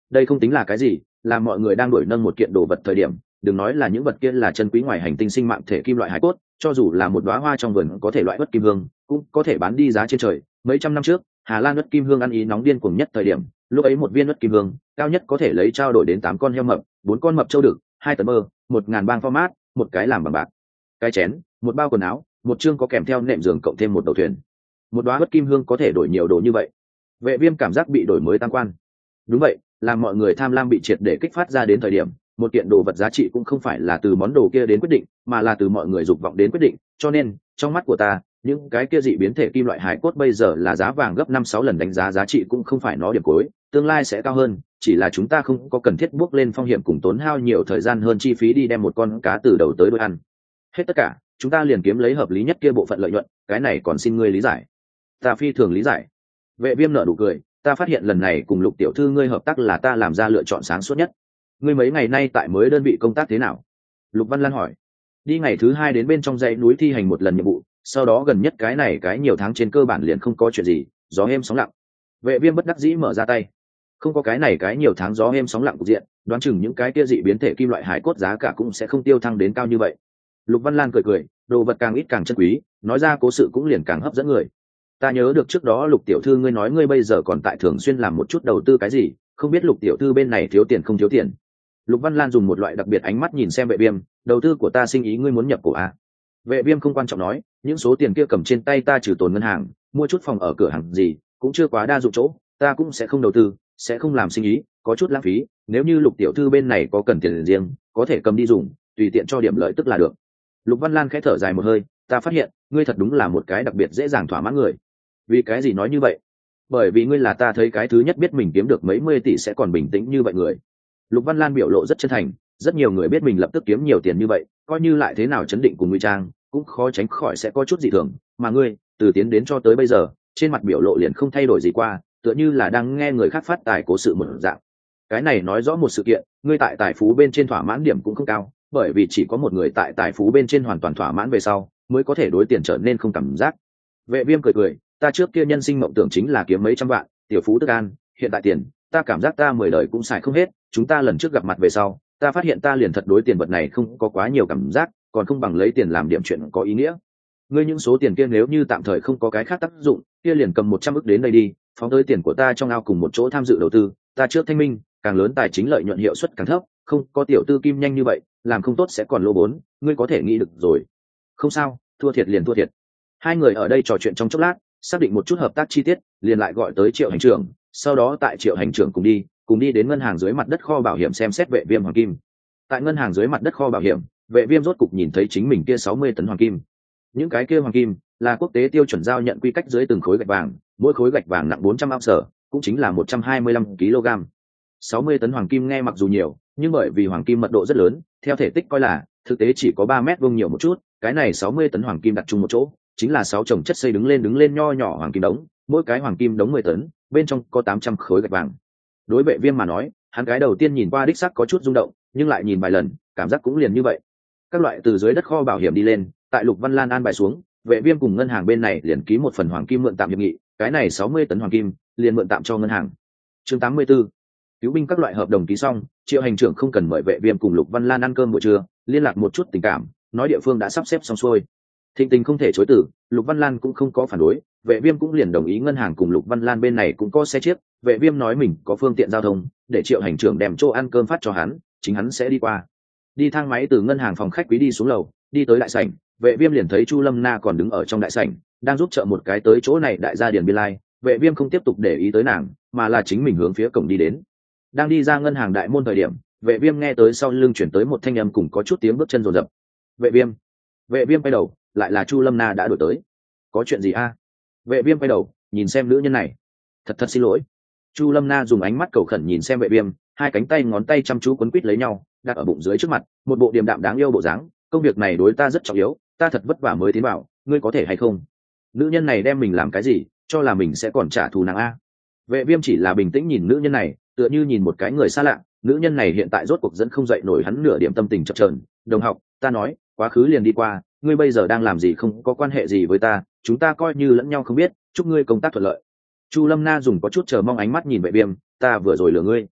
đây không tính là cái gì, là mọi người đang đuổi nâng một kiện đồ vật thời điểm, đừng nói là những vật kia là chân quý ngoài hành tinh sinh mạng thể kim loại hải cốt, cho dù là một đóa hoa trong vườn có thể loại bất kim hương cũng có thể bán đi giá trên trời. Mấy trăm năm trước Hà Lan bất kim hương ăn ý nóng điên cuồng nhất thời điểm, lúc ấy một viên bất kim hương cao nhất có thể lấy trao đổi đến tám con heo mập, bốn con mập trâu đực, hai tấn mơ, một ngàn bang format, một cái làm bằng bạc, cái chén, một bao quần áo, một chương có kèm theo nệm giường cộng thêm một đầu thuyền. Một đóa bất kim hương có thể đổi nhiều đồ như vậy. Vệ Viêm cảm giác bị đổi mới tam quan. Đúng vậy, làm mọi người tham lam bị triệt để kích phát ra đến thời điểm, một kiện đồ vật giá trị cũng không phải là từ món đồ kia đến quyết định, mà là từ mọi người dục vọng đến quyết định, cho nên, trong mắt của ta, những cái kia dị biến thể kim loại hải cốt bây giờ là giá vàng gấp năm sáu lần đánh giá giá trị cũng không phải nó điểm cuối, tương lai sẽ cao hơn, chỉ là chúng ta không có cần thiết bước lên phong hiểm cùng tốn hao nhiều thời gian hơn chi phí đi đem một con cá từ đầu tới đuôi ăn. Hết tất cả, chúng ta liền kiếm lấy hợp lý nhất kia bộ phận lợi nhuận, cái này còn xin ngươi lý giải. Ta phi thường lý giải. Vệ Viêm nở nụ cười, ta phát hiện lần này cùng Lục tiểu thư ngươi hợp tác là ta làm ra lựa chọn sáng suốt nhất. Ngươi mấy ngày nay tại mới đơn vị công tác thế nào? Lục Văn Lan hỏi. Đi ngày thứ hai đến bên trong dãy núi thi hành một lần nhiệm vụ, sau đó gần nhất cái này cái nhiều tháng trên cơ bản liền không có chuyện gì, gió êm sóng lặng. Vệ Viêm bất đắc dĩ mở ra tay. Không có cái này cái nhiều tháng gió êm sóng lặng cục diện, đoán chừng những cái kia dị biến thể kim loại hải cốt giá cả cũng sẽ không tiêu thăng đến cao như vậy. Lục Văn Lan cười cười, đồ vật càng ít càng chân quý, nói ra cố sự cũng liền càng hấp dẫn người. Ta nhớ được trước đó Lục tiểu thư ngươi nói ngươi bây giờ còn tại thường xuyên làm một chút đầu tư cái gì, không biết Lục tiểu thư bên này thiếu tiền không thiếu tiền. Lục Văn Lan dùng một loại đặc biệt ánh mắt nhìn xem Vệ Viêm, đầu tư của ta sinh ý ngươi muốn nhập cổ à? Vệ Viêm không quan trọng nói, những số tiền kia cầm trên tay ta trừ tồn ngân hàng, mua chút phòng ở cửa hàng gì, cũng chưa quá đa dụng chỗ, ta cũng sẽ không đầu tư, sẽ không làm sinh ý, có chút lãng phí, nếu như Lục tiểu thư bên này có cần tiền riêng, có thể cầm đi dùng, tùy tiện cho điểm lợi tức là được. Lục Văn Lan khẽ thở dài một hơi, ta phát hiện, ngươi thật đúng là một cái đặc biệt dễ dàng thỏa mãn người. Vì cái gì nói như vậy? Bởi vì ngươi là ta thấy cái thứ nhất biết mình kiếm được mấy mươi tỷ sẽ còn bình tĩnh như vậy người. Lục Văn Lan biểu lộ rất chân thành, rất nhiều người biết mình lập tức kiếm nhiều tiền như vậy, coi như lại thế nào chấn định cùng ngụy trang, cũng khó tránh khỏi sẽ có chút dị thường, mà ngươi, từ tiến đến cho tới bây giờ, trên mặt biểu lộ liền không thay đổi gì qua, tựa như là đang nghe người khác phát tài cố sự một dạng. Cái này nói rõ một sự kiện, ngươi tại tài phú bên trên thỏa mãn điểm cũng không cao, bởi vì chỉ có một người tại tài phú bên trên hoàn toàn thỏa mãn về sau, mới có thể đối tiền trở nên không cảm giác. Vệ Viêm cười cười, ta trước kia nhân sinh mộng tưởng chính là kiếm mấy trăm vạn, tiểu phú tức an, hiện tại tiền, ta cảm giác ta mười đời cũng xài không hết, chúng ta lần trước gặp mặt về sau, ta phát hiện ta liền thật đối tiền vật này không có quá nhiều cảm giác, còn không bằng lấy tiền làm điểm chuyện có ý nghĩa. Ngươi những số tiền kia nếu như tạm thời không có cái khác tác dụng, kia liền cầm một trăm ức đến đây đi, phóng tới tiền của ta trong ao cùng một chỗ tham dự đầu tư, ta trước thanh minh, càng lớn tài chính lợi nhuận hiệu suất càng thấp, không có tiểu tư kim nhanh như vậy, làm không tốt sẽ còn lỗ vốn, ngươi có thể nghĩ được rồi. Không sao, thua thiệt liền thua thiệt. Hai người ở đây trò chuyện trong chốc lát, xác định một chút hợp tác chi tiết, liền lại gọi tới Triệu hành trưởng, sau đó tại Triệu hành trưởng cùng đi, cùng đi đến ngân hàng dưới mặt đất kho bảo hiểm xem xét Vệ Viêm hoàng kim. Tại ngân hàng dưới mặt đất kho bảo hiểm, Vệ Viêm rốt cục nhìn thấy chính mình kia sáu mươi tấn hoàng kim. Những cái kia hoàng kim là quốc tế tiêu chuẩn giao nhận quy cách dưới từng khối gạch vàng, mỗi khối gạch vàng nặng bốn trăm ounce, cũng chính là một trăm hai mươi lăm ki lô gam. sáu mươi tấn hoàng kim nghe mặc dù nhiều, nhưng bởi vì hoàng kim mật độ rất lớn, theo thể tích coi là, thực tế chỉ có ba mét vuông nhiều một chút, cái này sáu mươi tấn hoàng kim đặt chung một chỗ, chính là sáu chồng chất xây đứng lên đứng lên nho nhỏ hoàng kim đống, mỗi cái hoàng kim đống mười tấn, bên trong có tám trăm khối gạch vàng. Đối Vệ Viêm mà nói, hắn cái đầu tiên nhìn qua đích xác có chút rung động, nhưng lại nhìn vài lần, cảm giác cũng liền như vậy. Các loại từ dưới đất kho bảo hiểm đi lên, tại Lục Văn Lan an bài xuống, Vệ Viêm cùng ngân hàng bên này liền ký một phần hoàng kim mượn tạm hiệp nghị, cái này sáu mươi tấn hoàng kim liền mượn tạm cho ngân hàng. Chương tám mươi tư, cứu binh các loại hợp đồng ký xong, Triệu hành trưởng không cần mời Vệ Viêm cùng Lục Văn Lan ăn cơm buổi trưa, liên lạc một chút tình cảm, nói địa phương đã sắp xếp xong xuôi. Thịnh tình không thể chối từ, Lục Văn Lan cũng không có phản đối, Vệ Viêm cũng liền đồng ý ngân hàng cùng Lục Văn Lan bên này cũng có xe chiếc, Vệ Viêm nói mình có phương tiện giao thông, để Triệu hành trưởng đem chỗ ăn cơm phát cho hắn, chính hắn sẽ đi qua. Đi thang máy từ ngân hàng phòng khách quý đi xuống lầu, đi tới đại sảnh, Vệ Viêm liền thấy Chu Lâm Na còn đứng ở trong đại sảnh, đang giúp trợ một cái tới chỗ này đại gia Điền Biên Lai, Vệ Viêm không tiếp tục để ý tới nàng, mà là chính mình hướng phía cổng đi đến. Đang đi ra ngân hàng đại môn thời điểm, Vệ Viêm nghe tới sau lưng chuyển tới một thanh âm cùng có chút tiếng bước chân rồn rập. Vệ Viêm, Vệ Viêm quay đầu, lại là Chu Lâm Na đã đổi tới. Có chuyện gì a? Vệ Viêm quay đầu, nhìn xem nữ nhân này. Thật thật xin lỗi. Chu Lâm Na dùng ánh mắt cầu khẩn nhìn xem Vệ Viêm, hai cánh tay ngón tay chăm chú quấn quýt lấy nhau, đặt ở bụng dưới trước mặt, một bộ điềm đạm đáng yêu bộ dáng. Công việc này đối ta rất trọng yếu, ta thật vất vả mới tiến vào, ngươi có thể hay không? Nữ nhân này đem mình làm cái gì, cho là mình sẽ còn trả thù nàng a? Vệ Viêm chỉ là bình tĩnh nhìn nữ nhân này, tựa như nhìn một cái người xa lạ. Nữ nhân này hiện tại rốt cuộc dẫn không dậy nổi hắn nửa điểm tâm tình chập chờn. Đồng học, ta nói, quá khứ liền đi qua, ngươi bây giờ đang làm gì không có quan hệ gì với ta, chúng ta coi như lẫn nhau không biết, chúc ngươi công tác thuận lợi. Chu Lâm Na dùng có chút chờ mong ánh mắt nhìn Vệ Viêm, ta vừa rồi lừa ngươi.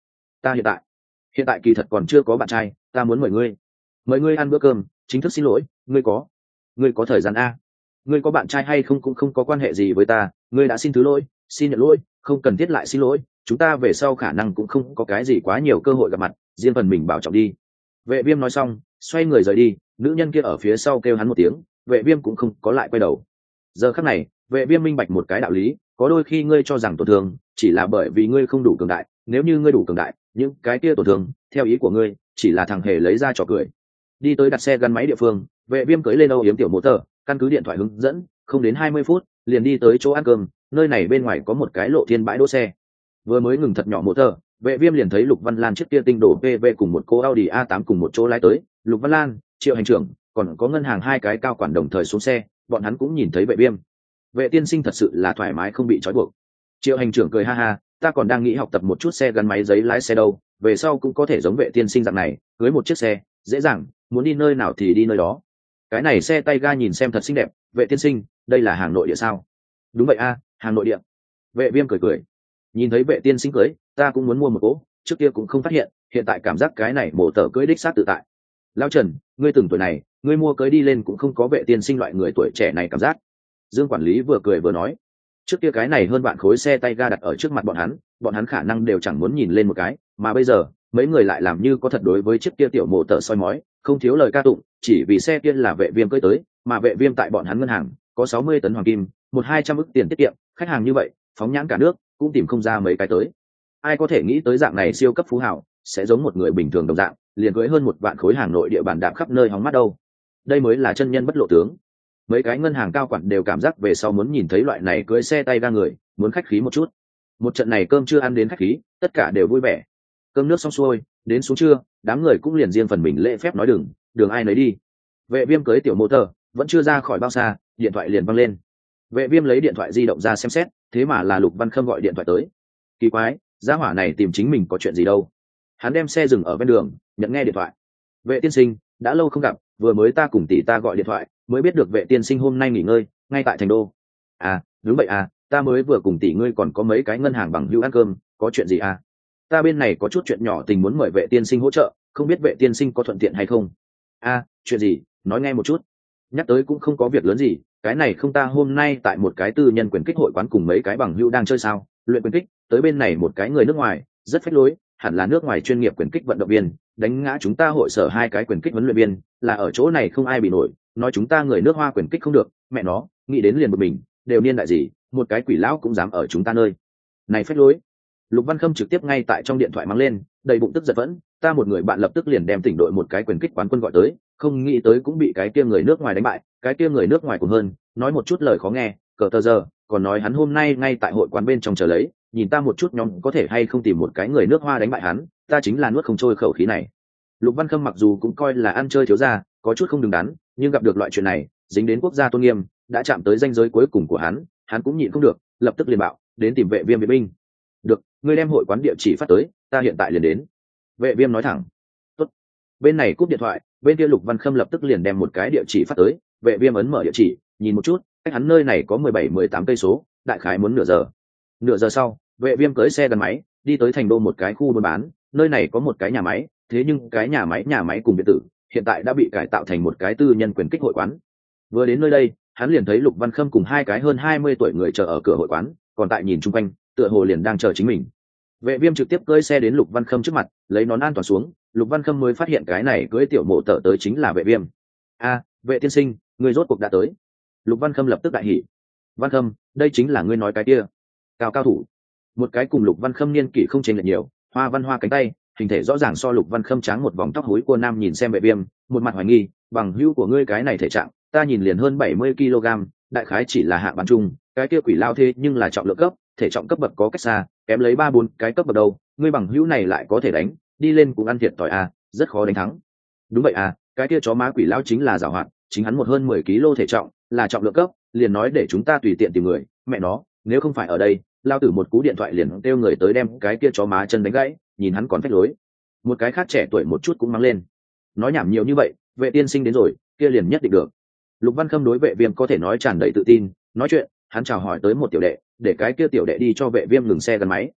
ta hiện tại hiện tại kỳ thật còn chưa có bạn trai, ta muốn mời ngươi mời ngươi ăn bữa cơm, chính thức xin lỗi. Ngươi có ngươi có thời gian a? Ngươi có bạn trai hay không cũng không có quan hệ gì với ta, ngươi đã xin thứ lỗi, xin nhận lỗi, không cần thiết lại xin lỗi. Chúng ta về sau khả năng cũng không có cái gì quá nhiều cơ hội gặp mặt, riêng phần mình bảo trọng đi. Vệ Viêm nói xong xoay người rời đi. Nữ nhân kia ở phía sau kêu hắn một tiếng, Vệ Viêm cũng không có lại quay đầu. Giờ khắc này Vệ Viêm minh bạch một cái đạo lý, có đôi khi ngươi cho rằng tổn thương chỉ là bởi vì ngươi không đủ cường đại, nếu như ngươi đủ cường đại, những cái kia tổn thương theo ý của ngươi chỉ là thằng hề lấy ra trò cười. Đi tới đặt xe gắn máy địa phương, Vệ Viêm cưỡi lên âu yếm tiểu mô tờ, căn cứ điện thoại hướng dẫn, không đến hai mươi phút liền đi tới chỗ ăn cơm. Nơi này bên ngoài có một cái lộ thiên bãi đỗ xe. Vừa mới ngừng thật nhỏ mô tờ, Vệ Viêm liền thấy Lục Văn Lan chiếc kia tinh đổ pê vê cùng một cô Audi a tám cùng một chỗ lái tới. Lục Văn Lan, Triệu hành trưởng, còn có ngân hàng hai cái cao quản đồng thời xuống xe, bọn hắn cũng nhìn thấy Vệ Viêm. Vệ tiên sinh thật sự là thoải mái không bị trói buộc. Triệu hành trưởng cười ha ha, ta còn đang nghĩ học tập một chút xe gắn máy giấy lái xe đâu, về sau cũng có thể giống Vệ tiên sinh dạng này, cưới một chiếc xe, dễ dàng, muốn đi nơi nào thì đi nơi đó. Cái này xe tay ga nhìn xem thật xinh đẹp. Vệ tiên sinh, đây là hàng nội địa sao? Đúng vậy a, hàng nội địa. Vệ Viêm cười cười, nhìn thấy Vệ tiên sinh cưới, ta cũng muốn mua một cỗ, trước kia cũng không phát hiện, hiện tại cảm giác cái này mổ tờ cưới đích xác tự tại. Lão Trần, ngươi từng tuổi này, ngươi mua cưới đi lên cũng không có Vệ tiên sinh loại người tuổi trẻ này cảm giác. Dương quản lý vừa cười vừa nói, trước kia cái này hơn vạn khối xe tay ga đặt ở trước mặt bọn hắn, bọn hắn khả năng đều chẳng muốn nhìn lên một cái, mà bây giờ mấy người lại làm như có thật đối với chiếc kia tiểu mộ tờ soi mói, không thiếu lời ca tụng, chỉ vì xe kia là Vệ Viêm cưỡi tới, mà Vệ Viêm tại bọn hắn ngân hàng có sáu mươi tấn hoàng kim, một hai trăm ức tiền tiết kiệm, khách hàng như vậy, phóng nhãn cả nước cũng tìm không ra mấy cái tới. Ai có thể nghĩ tới dạng này siêu cấp phú hào sẽ giống một người bình thường đồng dạng, liền cưỡi hơn một vạn khối hàng nội địa bàn đạp khắp nơi hóng mắt đâu. Đây mới là chân nhân bất lộ tướng. Mấy cái ngân hàng cao quản đều cảm giác về sau muốn nhìn thấy loại này cưỡi xe tay ga người, muốn khách khí một chút. Một trận này cơm chưa ăn đến khách khí, tất cả đều vui vẻ. Cơm nước xong xuôi, đến xuống trưa, đám người cũng liền riêng phần mình lễ phép nói đường, đường ai nấy đi. Vệ Viêm cưới tiểu mô tờ, vẫn chưa ra khỏi bao xa, điện thoại liền văng lên. Vệ Viêm lấy điện thoại di động ra xem xét, thế mà là Lục Văn Khâm gọi điện thoại tới. Kỳ quái, gia hỏa này tìm chính mình có chuyện gì đâu? Hắn đem xe dừng ở bên đường, nhận nghe điện thoại. Vệ tiên sinh, đã lâu không gặp, vừa mới ta cùng tỷ ta gọi điện thoại, mới biết được Vệ tiên sinh hôm nay nghỉ ngơi ngay tại thành đô. À, đúng vậy à, ta mới vừa cùng tỷ ngươi còn có mấy cái ngân hàng bằng hữu ăn cơm, có chuyện gì à? Ta bên này có chút chuyện nhỏ tình muốn mời Vệ tiên sinh hỗ trợ, không biết Vệ tiên sinh có thuận tiện hay không? À, chuyện gì, nói nghe một chút. Nhắc tới cũng không có việc lớn gì, cái này không ta hôm nay tại một cái tư nhân quyền kích hội quán cùng mấy cái bằng hữu đang chơi sao, luyện quyền kích, tới bên này một cái người nước ngoài, rất phách lối, hẳn là nước ngoài chuyên nghiệp quyền kích vận động viên, đánh ngã chúng ta hội sở hai cái quyền kích huấn luyện viên, là ở chỗ này không ai bị nổi, nói chúng ta người nước hoa quyền kích không được, mẹ nó, nghĩ đến liền một mình, đều niên đại gì, một cái quỷ lão cũng dám ở chúng ta nơi này phách lối. Lục Văn Khâm trực tiếp ngay tại trong điện thoại mắng lên, đầy bụng tức giận vẫn, ta một người bạn lập tức liền đem tỉnh đội một cái quyền kích quán quân gọi tới, không nghĩ tới cũng bị cái kia người nước ngoài đánh bại, cái kia người nước ngoài cũng hơn, nói một chút lời khó nghe, cờ tờ giờ, còn nói hắn hôm nay ngay tại hội quán bên trong chờ lấy, nhìn ta một chút nhóm có thể hay không tìm một cái người nước hoa đánh bại hắn, ta chính là nuốt không trôi khẩu khí này. Lục Văn Khâm mặc dù cũng coi là ăn chơi thiếu gia, có chút không đứng đắn, nhưng gặp được loại chuyện này, dính đến quốc gia tôn nghiêm, đã chạm tới ranh giới cuối cùng của hắn, hắn cũng nhịn không được, lập tức liền bạo, đến tìm Vệ Viêm vệ binh. Được, ngươi đem hội quán địa chỉ phát tới, ta hiện tại liền đến. Vệ Viêm nói thẳng. Tốt. Bên này cúp điện thoại, bên kia Lục Văn Khâm lập tức liền đem một cái địa chỉ phát tới. Vệ Viêm ấn mở địa chỉ, nhìn một chút, cách hắn nơi này có mười bảy mười tám cây số, đại khái muốn nửa giờ. Nửa giờ sau, Vệ Viêm cưỡi xe gắn máy, đi tới thành đô một cái khu buôn bán, nơi này có một cái nhà máy, thế nhưng cái nhà máy nhà máy cùng biệt tử, hiện tại đã bị cải tạo thành một cái tư nhân quyền kích hội quán. Vừa đến nơi đây, hắn liền thấy Lục Văn Khâm cùng hai cái hơn hai mươi tuổi người chờ ở cửa hội quán, còn tại nhìn chung quanh, tựa hồ liền đang chờ chính mình. Vệ Viêm trực tiếp cưỡi xe đến Lục Văn Khâm trước mặt, lấy nón an toàn xuống, Lục Văn Khâm mới phát hiện cái này cưỡi tiểu mộ tở tới chính là Vệ Viêm. A, Vệ tiên sinh, người rốt cuộc đã tới. Lục Văn Khâm lập tức đại hỉ. Văn Khâm, đây chính là ngươi nói cái kia cao cao thủ. Một cái cùng Lục Văn Khâm niên kỷ không chênh lệch nhiều, hoa văn hoa cánh tay, hình thể rõ ràng so Lục Văn Khâm trắng một vòng tóc húi của nam nhìn xem Vệ Viêm, một mặt hoài nghi, bằng hữu của ngươi cái này thể trạng, ta nhìn liền hơn bảy mươi ki lô gam, đại khái chỉ là hạng bán trung, cái kia quỷ lao thế nhưng là trọng lượng cấp, thể trọng cấp bậc có cách xa, kém lấy ba bốn cái cấp bậc đầu, ngươi bằng hữu này lại có thể đánh, đi lên cũng ăn thiệt tỏi à, rất khó đánh thắng. Đúng vậy à, cái kia chó má quỷ lao chính là giàu hoạt, chính hắn một hơn mười ki lô thể trọng, là trọng lượng cấp, liền nói để chúng ta tùy tiện tìm người, mẹ nó, nếu không phải ở đây, lao tử một cú điện thoại liền kêu người tới đem cái kia chó má chân đánh gãy, nhìn hắn còn phách lối. Một cái khác trẻ tuổi một chút cũng mắng lên. Nói nhảm nhiều như vậy, Vệ tiên sinh đến rồi, kia liền nhất định được. Lục Văn Khâm đối Vệ Viêm có thể nói tràn đầy tự tin, nói chuyện, hắn chào hỏi tới một tiểu đệ, để cái kia tiểu đệ đi cho Vệ Viêm ngừng xe gắn máy.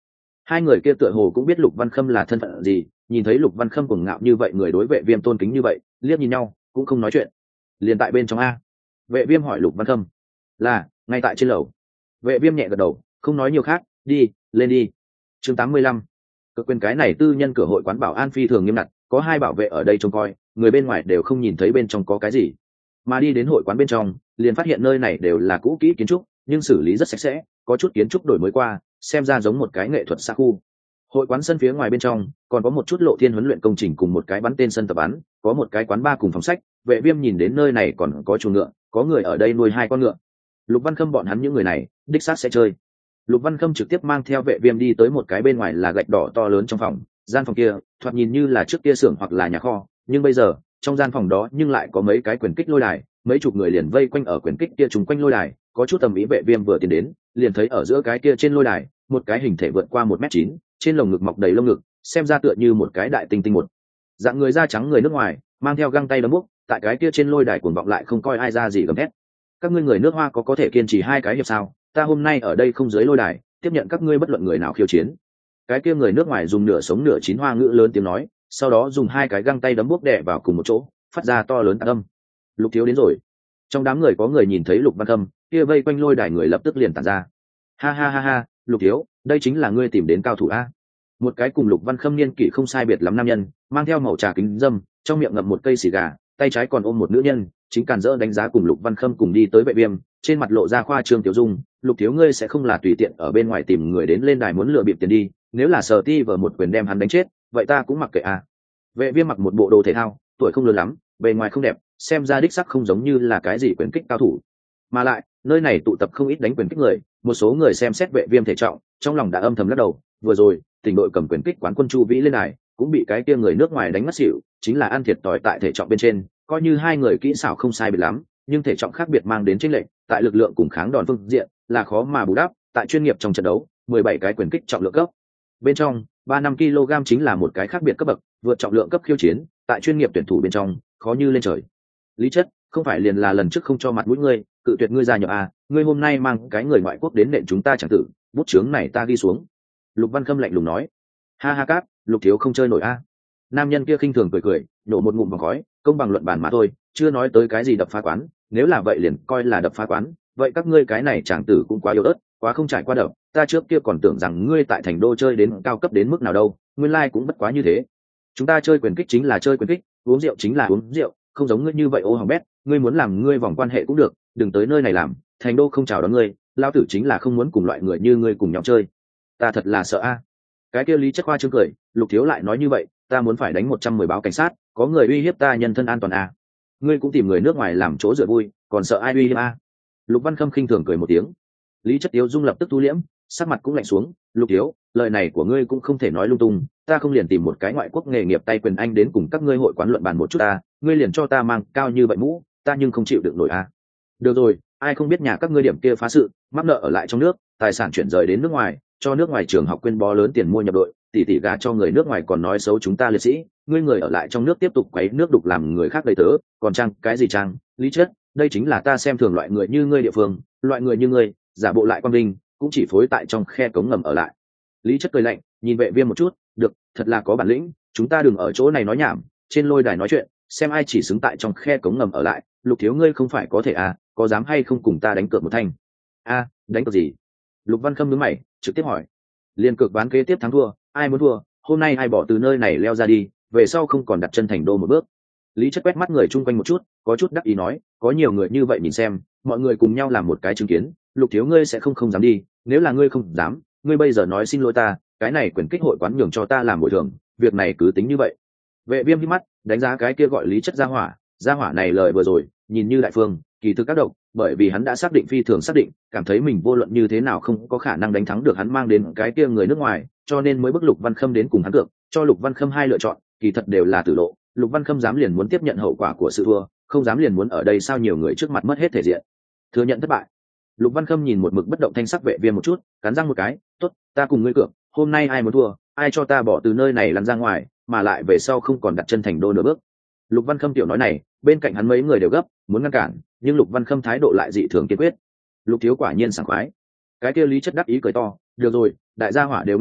Hai người kia tựa hồ cũng biết Lục Văn Khâm là thân phận gì, nhìn thấy Lục Văn Khâm cuồng ngạo như vậy, người đối Vệ Viêm tôn kính như vậy, liếc nhìn nhau cũng không nói chuyện. Liền tại bên trong a. Vệ Viêm hỏi Lục Văn Khâm. Là, ngay tại trên lầu. Vệ Viêm nhẹ gật đầu, không nói nhiều khác, đi, lên đi. Chương tám mươi lăm. Cực quyền cái này tư nhân cửa hội quán bảo an phi thường nghiêm ngặt, có hai bảo vệ ở đây trông coi, người bên ngoài đều không nhìn thấy bên trong có cái gì. Mà đi đến hội quán bên trong, liền phát hiện nơi này đều là cũ kỹ kiến trúc, nhưng xử lý rất sạch sẽ, có chút kiến trúc đổi mới qua, xem ra giống một cái nghệ thuật xa khu. Hội quán sân phía ngoài bên trong còn có một chút lộ thiên huấn luyện công trình cùng một cái bắn tên sân tập bắn, có một cái quán bar cùng phòng sách. Vệ Viêm nhìn đến nơi này còn có chuồng ngựa, có người ở đây nuôi hai con ngựa. Lục Văn Khâm bọn hắn những người này đích xác sẽ chơi. Lục Văn Khâm trực tiếp mang theo Vệ Viêm đi tới một cái bên ngoài là gạch đỏ to lớn trong phòng. Gian phòng kia thoạt nhìn như là trước kia xưởng hoặc là nhà kho, nhưng bây giờ trong gian phòng đó nhưng lại có mấy cái quyền kích lôi đài, mấy chục người liền vây quanh ở quyền kích kia trùng quanh lôi đài, có chút tầm ý. Vệ Viêm vừa tiến đến liền thấy ở giữa cái kia trên lôi đài một cái hình thể vượt qua một mét chín, trên lồng ngực mọc đầy lông ngực, xem ra tựa như một cái đại tinh tinh một dạng người da trắng người nước ngoài, mang theo găng tay đấm bút, tại cái kia trên lôi đài cuồng vọng lại không coi ai ra gì gầm thét. Các ngươi người nước Hoa có có thể kiên trì hai cái hiệp sao? Ta hôm nay ở đây không dưới lôi đài, tiếp nhận các ngươi bất luận người nào khiêu chiến. Cái kia người nước ngoài dùng nửa sống nửa chín Hoa ngữ lớn tiếng nói, sau đó dùng hai cái găng tay đấm bút đè vào cùng một chỗ, phát ra to lớn tạc âm. Lục Thiếu đến rồi. Trong đám người có người nhìn thấy Lục Văn Khâm, kia vây quanh lôi đài người lập tức liền tản ra. Ha ha ha ha, Lục Thiếu, đây chính là ngươi tìm đến cao thủ a. Một cái cùng Lục Văn Khâm niên kỷ không sai biệt lắm nam nhân, mang theo màu trà kính dâm, trong miệng ngậm một cây xì gà, tay trái còn ôm một nữ nhân, chính càn rỡ đánh giá cùng Lục Văn Khâm cùng đi tới Vệ Viêm, trên mặt lộ ra khoa trương tiểu dung. Lục Thiếu, ngươi sẽ không là tùy tiện ở bên ngoài tìm người đến lên đài muốn lừa bịp tiền đi, nếu là Sở Ti vờ một quyền đem hắn đánh chết, vậy ta cũng mặc kệ à. Vệ Viêm mặc một bộ đồ thể thao, tuổi không lớn lắm, bề ngoài không đẹp, xem ra đích sắc không giống như là cái gì quyền kích cao thủ. Mà lại, nơi này tụ tập không ít đánh quyền kích người, một số người xem xét Vệ Viêm thể trọng, trong lòng đã âm thầm lắc đầu, vừa rồi, tỉnh đội cầm quyền kích quán quân Chu Vĩ lên đài, cũng bị cái kia người nước ngoài đánh ngất xỉu, chính là ăn thiệt tỏi tại thể trọng bên trên, coi như hai người kỹ xảo không sai biệt lắm, nhưng thể trọng khác biệt mang đến chênh lệch, tại lực lượng cùng kháng đòn phương diện là khó mà bù đắp. Tại chuyên nghiệp trong trận đấu, mười bảy cái quyền kích trọng lượng cấp bên trong, ba năm ki lô gam chính là một cái khác biệt cấp bậc, vượt trọng lượng cấp khiêu chiến, tại chuyên nghiệp tuyển thủ bên trong, khó như lên trời. Lý Chất, không phải liền là lần trước không cho mặt mũi ngươi, cự tuyệt ngươi gia nhập à, ngươi hôm nay mang cái người ngoại quốc đến nện chúng ta chẳng tử, bút chướng này ta ghi xuống. Lục Văn Khâm lạnh lùng nói. Ha ha cáp, Lục Thiếu không chơi nổi a. Nam nhân kia khinh thường cười cười, nổ một ngụm vòng khói, công bằng luận bàn mà thôi, chưa nói tới cái gì đập phá quán, nếu là vậy liền coi là đập phá quán, vậy các ngươi cái này chẳng tử cũng quá yếu ớt, quá không trải qua đập, ta trước kia còn tưởng rằng ngươi tại thành đô chơi đến cao cấp đến mức nào đâu, nguyên lai like cũng bất quá như thế. Chúng ta chơi quyền kích chính là chơi quyền kích, uống rượu chính là uống rượu, không giống ngươi như vậy ô hỏng bét, ngươi muốn làm ngươi vòng quan hệ cũng được, đừng tới nơi này làm, thành đô không chào đón ngươi, lao tử chính là không muốn cùng loại người như ngươi cùng nhau chơi. Ta thật là sợ a. Cái kia Lý Chất khoa trương cười, Lục Thiếu lại nói như vậy, ta muốn phải đánh một trăm mười báo cảnh sát, có người uy hiếp ta nhân thân an toàn a. Ngươi cũng tìm người nước ngoài làm chỗ dựa vui, còn sợ ai uy hiếp a? Lục Văn Khâm khinh thường cười một tiếng. Lý Chất Tiếu dung lập tức thu liễm, sắc mặt cũng lạnh xuống. Lục Thiếu, lời này của ngươi cũng không thể nói lung tung, ta không liền tìm một cái ngoại quốc nghề nghiệp tay quyền anh đến cùng các ngươi hội quán luận bàn một chút ta, ngươi liền cho ta mang cao như vậy mũ, ta nhưng không chịu được nổi a. Được rồi, ai không biết nhà các ngươi điểm kia phá sự, mắc nợ ở lại trong nước, tài sản chuyển rời đến nước ngoài, cho nước ngoài trường học quyên bó lớn tiền mua nhập đội, tỷ tỷ gà cho người nước ngoài còn nói xấu chúng ta liệt sĩ, ngươi người ở lại trong nước tiếp tục quấy nước đục làm người khác đầy tớ, còn trang cái gì trang? Lý Chất, đây chính là ta xem thường loại người như ngươi địa phương, loại người như ngươi, giả bộ lại quan vinh, cũng chỉ phối tại trong khe cống ngầm ở lại. Lý Chất cười lạnh, nhìn Vệ Viêm một chút, được, thật là có bản lĩnh, chúng ta đừng ở chỗ này nói nhảm, trên lôi đài nói chuyện, xem ai chỉ xứng tại trong khe cống ngầm ở lại. Lục Thiếu ngươi không phải có thể à, có dám hay không cùng ta đánh cược một thanh? A, đánh cược gì? Lục Văn Khâm nhướng mày, trực tiếp hỏi. Liên cược bán kế tiếp thắng thua, ai muốn thua, hôm nay ai bỏ từ nơi này leo ra đi, về sau không còn đặt chân thành đô một bước. Lý Chất quét mắt người chung quanh một chút, có chút đắc ý nói, có nhiều người như vậy nhìn xem, mọi người cùng nhau làm một cái chứng kiến, Lục Thiếu ngươi sẽ không không dám đi, nếu là ngươi không dám, ngươi bây giờ nói xin lỗi ta, cái này quyền kích hội quán nhường cho ta làm bồi thường, việc này cứ tính như vậy. Vệ Viêm hít mắt, đánh giá cái kia gọi Lý Chất gia hỏa, gia hỏa này lời vừa rồi, nhìn như đại phương, kỳ thực các độc, bởi vì hắn đã xác định phi thường xác định, cảm thấy mình vô luận như thế nào không có khả năng đánh thắng được hắn mang đến cái kia người nước ngoài, cho nên mới bức Lục Văn Khâm đến cùng hắn cược, cho Lục Văn Khâm hai lựa chọn, kỳ thật đều là tử lộ. Lục Văn Khâm dám liền muốn tiếp nhận hậu quả của sự thua, không dám liền muốn ở đây sao nhiều người trước mặt mất hết thể diện, thừa nhận thất bại. Lục Văn Khâm nhìn một mực bất động thanh sắc Vệ Viêm một chút, cắn răng một cái, tốt, ta cùng ngươi cược, hôm nay ai muốn thua, ai cho ta bỏ từ nơi này lăn ra ngoài, mà lại về sau không còn đặt chân thành đô nửa bước. Lục Văn Khâm tiểu nói này, bên cạnh hắn mấy người đều gấp, muốn ngăn cản, nhưng Lục Văn Khâm thái độ lại dị thường kiên quyết. Lục Thiếu quả nhiên sảng khoái. Cái kia Lý Chất đắc ý cười to, được rồi, đại gia hỏa đều nghe được,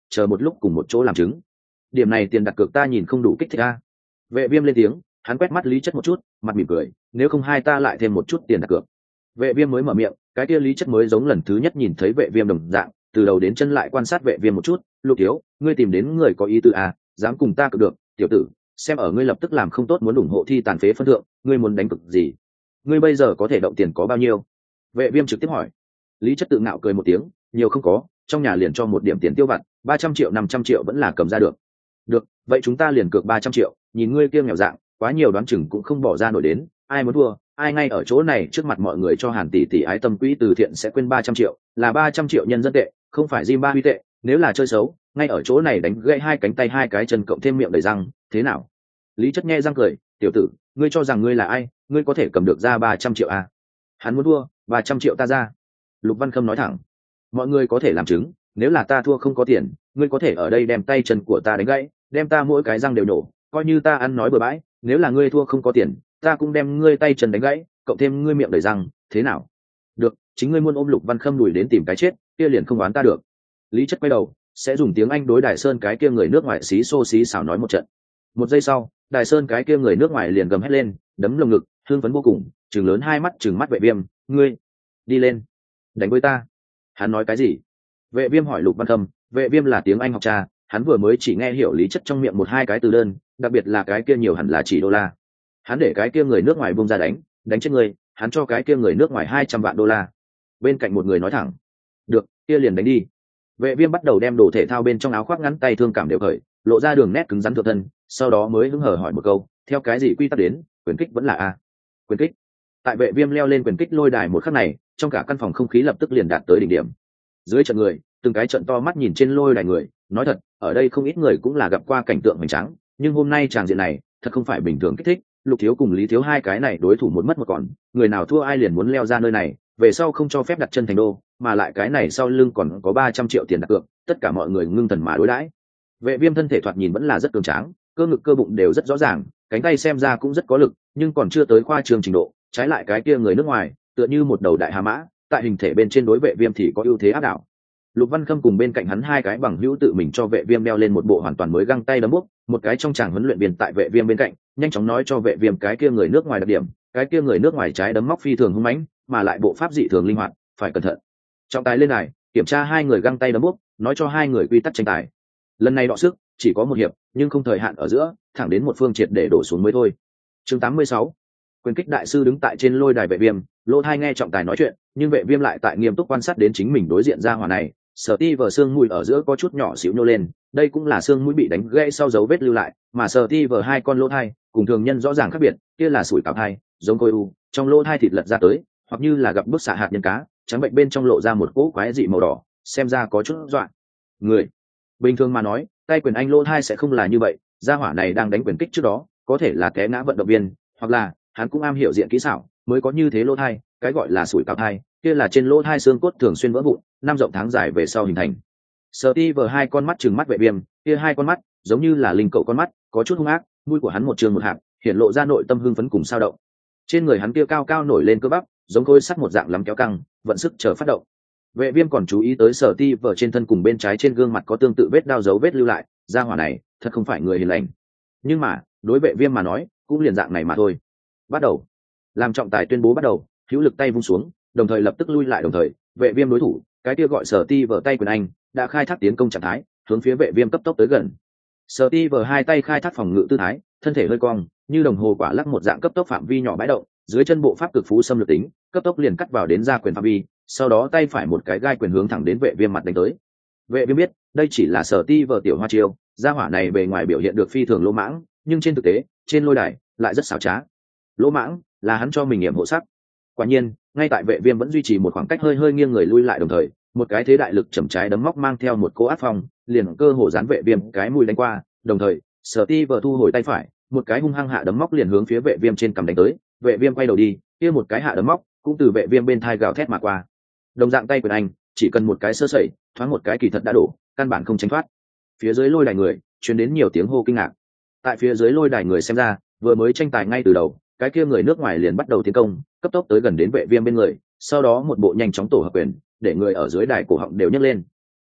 chờ một lúc cùng một chỗ làm chứng. Điểm này tiền đặt cược ta nhìn không đủ kích thích a. Vệ Viêm lên tiếng, hắn quét mắt Lý Chất một chút, mặt mỉm cười, nếu không hai ta lại thêm một chút tiền đặt cược. Vệ Viêm mới mở miệng, cái kia Lý Chất mới giống lần thứ nhất nhìn thấy Vệ Viêm đồng dạng, từ đầu đến chân lại quan sát Vệ Viêm một chút, Lục thiếu, ngươi tìm đến người có ý tư à, dám cùng ta cược được, tiểu tử, xem ở ngươi lập tức làm không tốt muốn ủng hộ thi tàn phế phân thượng, ngươi muốn đánh cược gì? Ngươi bây giờ có thể động tiền có bao nhiêu? Vệ Viêm trực tiếp hỏi. Lý Chất tự ngạo cười một tiếng, nhiều không có, trong nhà liền cho một điểm tiền tiêu vặt, ba trăm triệu năm trăm triệu vẫn là cầm ra được. Được, vậy chúng ta liền cược ba trăm triệu, nhìn ngươi kia nghèo dạng, quá nhiều đoán chừng cũng không bỏ ra nổi đến, ai muốn thua, ai ngay ở chỗ này trước mặt mọi người cho Hàn tỷ tỷ ái tâm quỹ từ thiện sẽ quên ba trăm triệu, là ba trăm triệu nhân dân tệ, không phải Zimbabwe tệ, nếu là chơi xấu, ngay ở chỗ này đánh gãy hai cánh tay hai cái chân cộng thêm miệng đầy răng, thế nào? Lý Chất nghe răng cười, tiểu tử, ngươi cho rằng ngươi là ai, ngươi có thể cầm được ra ba trăm triệu à? Hắn muốn thua, ba trăm triệu ta ra. Lục Văn Khâm nói thẳng, mọi người có thể làm chứng, nếu là ta thua không có tiền, ngươi có thể ở đây đem tay chân của ta đánh gãy, đem ta mỗi cái răng đều nổ, coi như ta ăn nói bừa bãi, nếu là ngươi thua không có tiền, ta cũng đem ngươi tay chân đánh gãy, cộng thêm ngươi miệng đầy răng, thế nào? Được, chính ngươi muốn ôm Lục Văn Khâm đuổi đến tìm cái chết, kia liền không oán ta được. Lý Chất quay đầu, sẽ dùng tiếng Anh đối Đài Sơn cái kia người nước ngoài xí xô xí xảo nói một trận. Một giây sau, Đài Sơn cái kia người nước ngoài liền gầm hét lên, đấm lồng ngực, hưng phấn vô cùng, trừng lớn hai mắt trừng mắt Vệ Viêm, ngươi đi lên, đánh với ta. Hắn nói cái gì? Vệ Viêm hỏi Lục Văn Khâm, Vệ Viêm là tiếng Anh học trà, hắn vừa mới chỉ nghe hiểu Lý Chất trong miệng một hai cái từ đơn, đặc biệt là cái kia nhiều hẳn là chỉ đô la. Hắn để cái kia người nước ngoài buông ra đánh, đánh chết người, hắn cho cái kia người nước ngoài hai trăm vạn đô la. Bên cạnh một người nói thẳng, được, kia liền đánh đi. Vệ Viêm bắt đầu đem đồ thể thao bên trong áo khoác ngắn tay thương cảm đều cởi, lộ ra đường nét cứng rắn thượng thân, sau đó mới hứng hờ hỏi một câu, theo cái gì quy tắc đến, quyền kích vẫn là a? Quyền kích. Tại Vệ Viêm leo lên quyền kích lôi đài một khắc này, trong cả căn phòng không khí lập tức liền đạt tới đỉnh điểm. Dưới trận người, từng cái trận to mắt nhìn trên lôi đài người, nói thật, ở đây không ít người cũng là gặp qua cảnh tượng hoành tráng, nhưng hôm nay tràng diện này, thật không phải bình thường kích thích. Lục thiếu cùng Lý thiếu hai cái này đối thủ một mất một còn, người nào thua ai liền muốn leo ra nơi này, về sau không cho phép đặt chân thành đô, mà lại cái này sau lưng còn có ba trăm triệu tiền đặt cược, tất cả mọi người ngưng thần mà đối đãi. Vệ Viêm thân thể thoạt nhìn vẫn là rất cường tráng, cơ ngực cơ bụng đều rất rõ ràng, cánh tay xem ra cũng rất có lực, nhưng còn chưa tới khoa trương trình độ, trái lại cái kia người nước ngoài, tựa như một đầu đại hà mã, tại hình thể bên trên đối Vệ Viêm thì có ưu thế áp đảo. Lục Văn Khâm cùng bên cạnh hắn hai cái bằng hữu tự mình cho Vệ Viêm đeo lên một bộ hoàn toàn mới găng tay đấm bốc, một cái trong tràng huấn luyện viên tại Vệ Viêm bên cạnh, nhanh chóng nói cho Vệ Viêm cái kia người nước ngoài đặc điểm, cái kia người nước ngoài trái đấm móc phi thường hung mãnh, mà lại bộ pháp dị thường linh hoạt, phải cẩn thận. Trọng tài lên này, kiểm tra hai người găng tay đấm bốc, nói cho hai người quy tắc tranh tài. Lần này đọ sức, chỉ có một hiệp, nhưng không thời hạn ở giữa, thẳng đến một phương triệt để đổ xuống mới thôi. Chương tám mươi sáu. Quyền kích đại sư đứng tại trên lôi đài Vệ Viêm, lỗ tai nghe trọng tài nói chuyện, nhưng Vệ Viêm lại tại nghiêm túc quan sát đến chính mình đối diện ra hỏa này. Sở Ti vờ xương mũi ở giữa có chút nhỏ xíu nhô lên, đây cũng là xương mũi bị đánh gãy sau dấu vết lưu lại, mà Sở Ti vờ hai con lỗ thai, cùng thường nhân rõ ràng khác biệt, kia là sủi cảo thai, giống khối u, trong lỗ thai thịt lật ra tới, hoặc như là gặp bức xạ hạt nhân cá, trắng bệnh bên trong lộ ra một cỗ quái dị màu đỏ, xem ra có chút dọa người. Bình thường mà nói, tay quyền anh lỗ thai sẽ không là như vậy, gia hỏa này đang đánh quyền kích trước đó, có thể là té ngã vận động viên, hoặc là hắn cũng am hiểu diện kỹ xảo, mới có như thế lỗ thai, cái gọi là sủi cảo thai, kia là trên lỗ thai xương cốt thường xuyên vỡ vụn, năm rộng tháng dài về sau hình thành. Sở Ti vờ hai con mắt trừng mắt Vệ Viêm, kia hai con mắt giống như là linh cậu con mắt, có chút hung ác, mũi của hắn một trường một hạp, hiện lộ ra nội tâm hưng phấn cùng sao động. Trên người hắn kia cao cao nổi lên cơ bắp, giống khối sắt một dạng lắm kéo căng, vận sức chờ phát động. Vệ Viêm còn chú ý tới Sở Ti vờ trên thân cùng bên trái trên gương mặt có tương tự vết đao dấu vết lưu lại, gia hỏa này thật không phải người hiền lành. Nhưng mà, đối Vệ Viêm mà nói, cũng liền dạng này mà thôi. Bắt đầu. Làm trọng tài tuyên bố bắt đầu, hữu lực tay vung xuống, đồng thời lập tức lui lại đồng thời, Vệ Viêm đối thủ, cái kia gọi Sở Ti vờ tay quyền anh, đã khai thác tiến công trạng thái, hướng phía Vệ Viêm cấp tốc tới gần. Sở Ti vờ hai tay khai thác phòng ngự tư thái, thân thể hơi cong, như đồng hồ quả lắc một dạng cấp tốc phạm vi nhỏ bãi động, dưới chân bộ pháp cực phú xâm lược tính, cấp tốc liền cắt vào đến ra quyền phạm vi, sau đó tay phải một cái gai quyền hướng thẳng đến Vệ Viêm mặt đánh tới. Vệ Viêm biết, đây chỉ là Sở Ti vờ tiểu hoa chiêu, gia hỏa này bề ngoài biểu hiện được phi thường lỗ mãng, nhưng trên thực tế, trên lôi đài lại rất xảo trá. Lỗ mãng là hắn cho mình nghiệm hộ sắc. Quả nhiên, ngay tại Vệ Viêm vẫn duy trì một khoảng cách hơi hơi nghiêng người lui lại đồng thời, một cái thế đại lực chầm trái đấm móc mang theo một cỗ áp phong, liền cơ hồ dán Vệ Viêm cái mũi đánh qua, đồng thời, Sở Ti vờ thu hồi tay phải, một cái hung hăng hạ đấm móc liền hướng phía Vệ Viêm trên cằm đánh tới, Vệ Viêm quay đầu đi, kia một cái hạ đấm móc cũng từ Vệ Viêm bên thai gào thét mà qua. Đồng dạng tay quyền anh, chỉ cần một cái sơ sẩy, thoáng một cái kỳ thật đã đổ, căn bản không tránh thoát. Phía dưới lôi đài người, truyền đến nhiều tiếng hô kinh ngạc. Tại phía dưới lôi đài người xem ra, vừa mới tranh tài ngay từ đầu, cái kia người nước ngoài liền bắt đầu tiến công, cấp tốc tới gần đến Vệ Viêm bên người, sau đó một bộ nhanh chóng tổ hợp quyền, để người ở dưới đài cổ họng đều nhấc lên.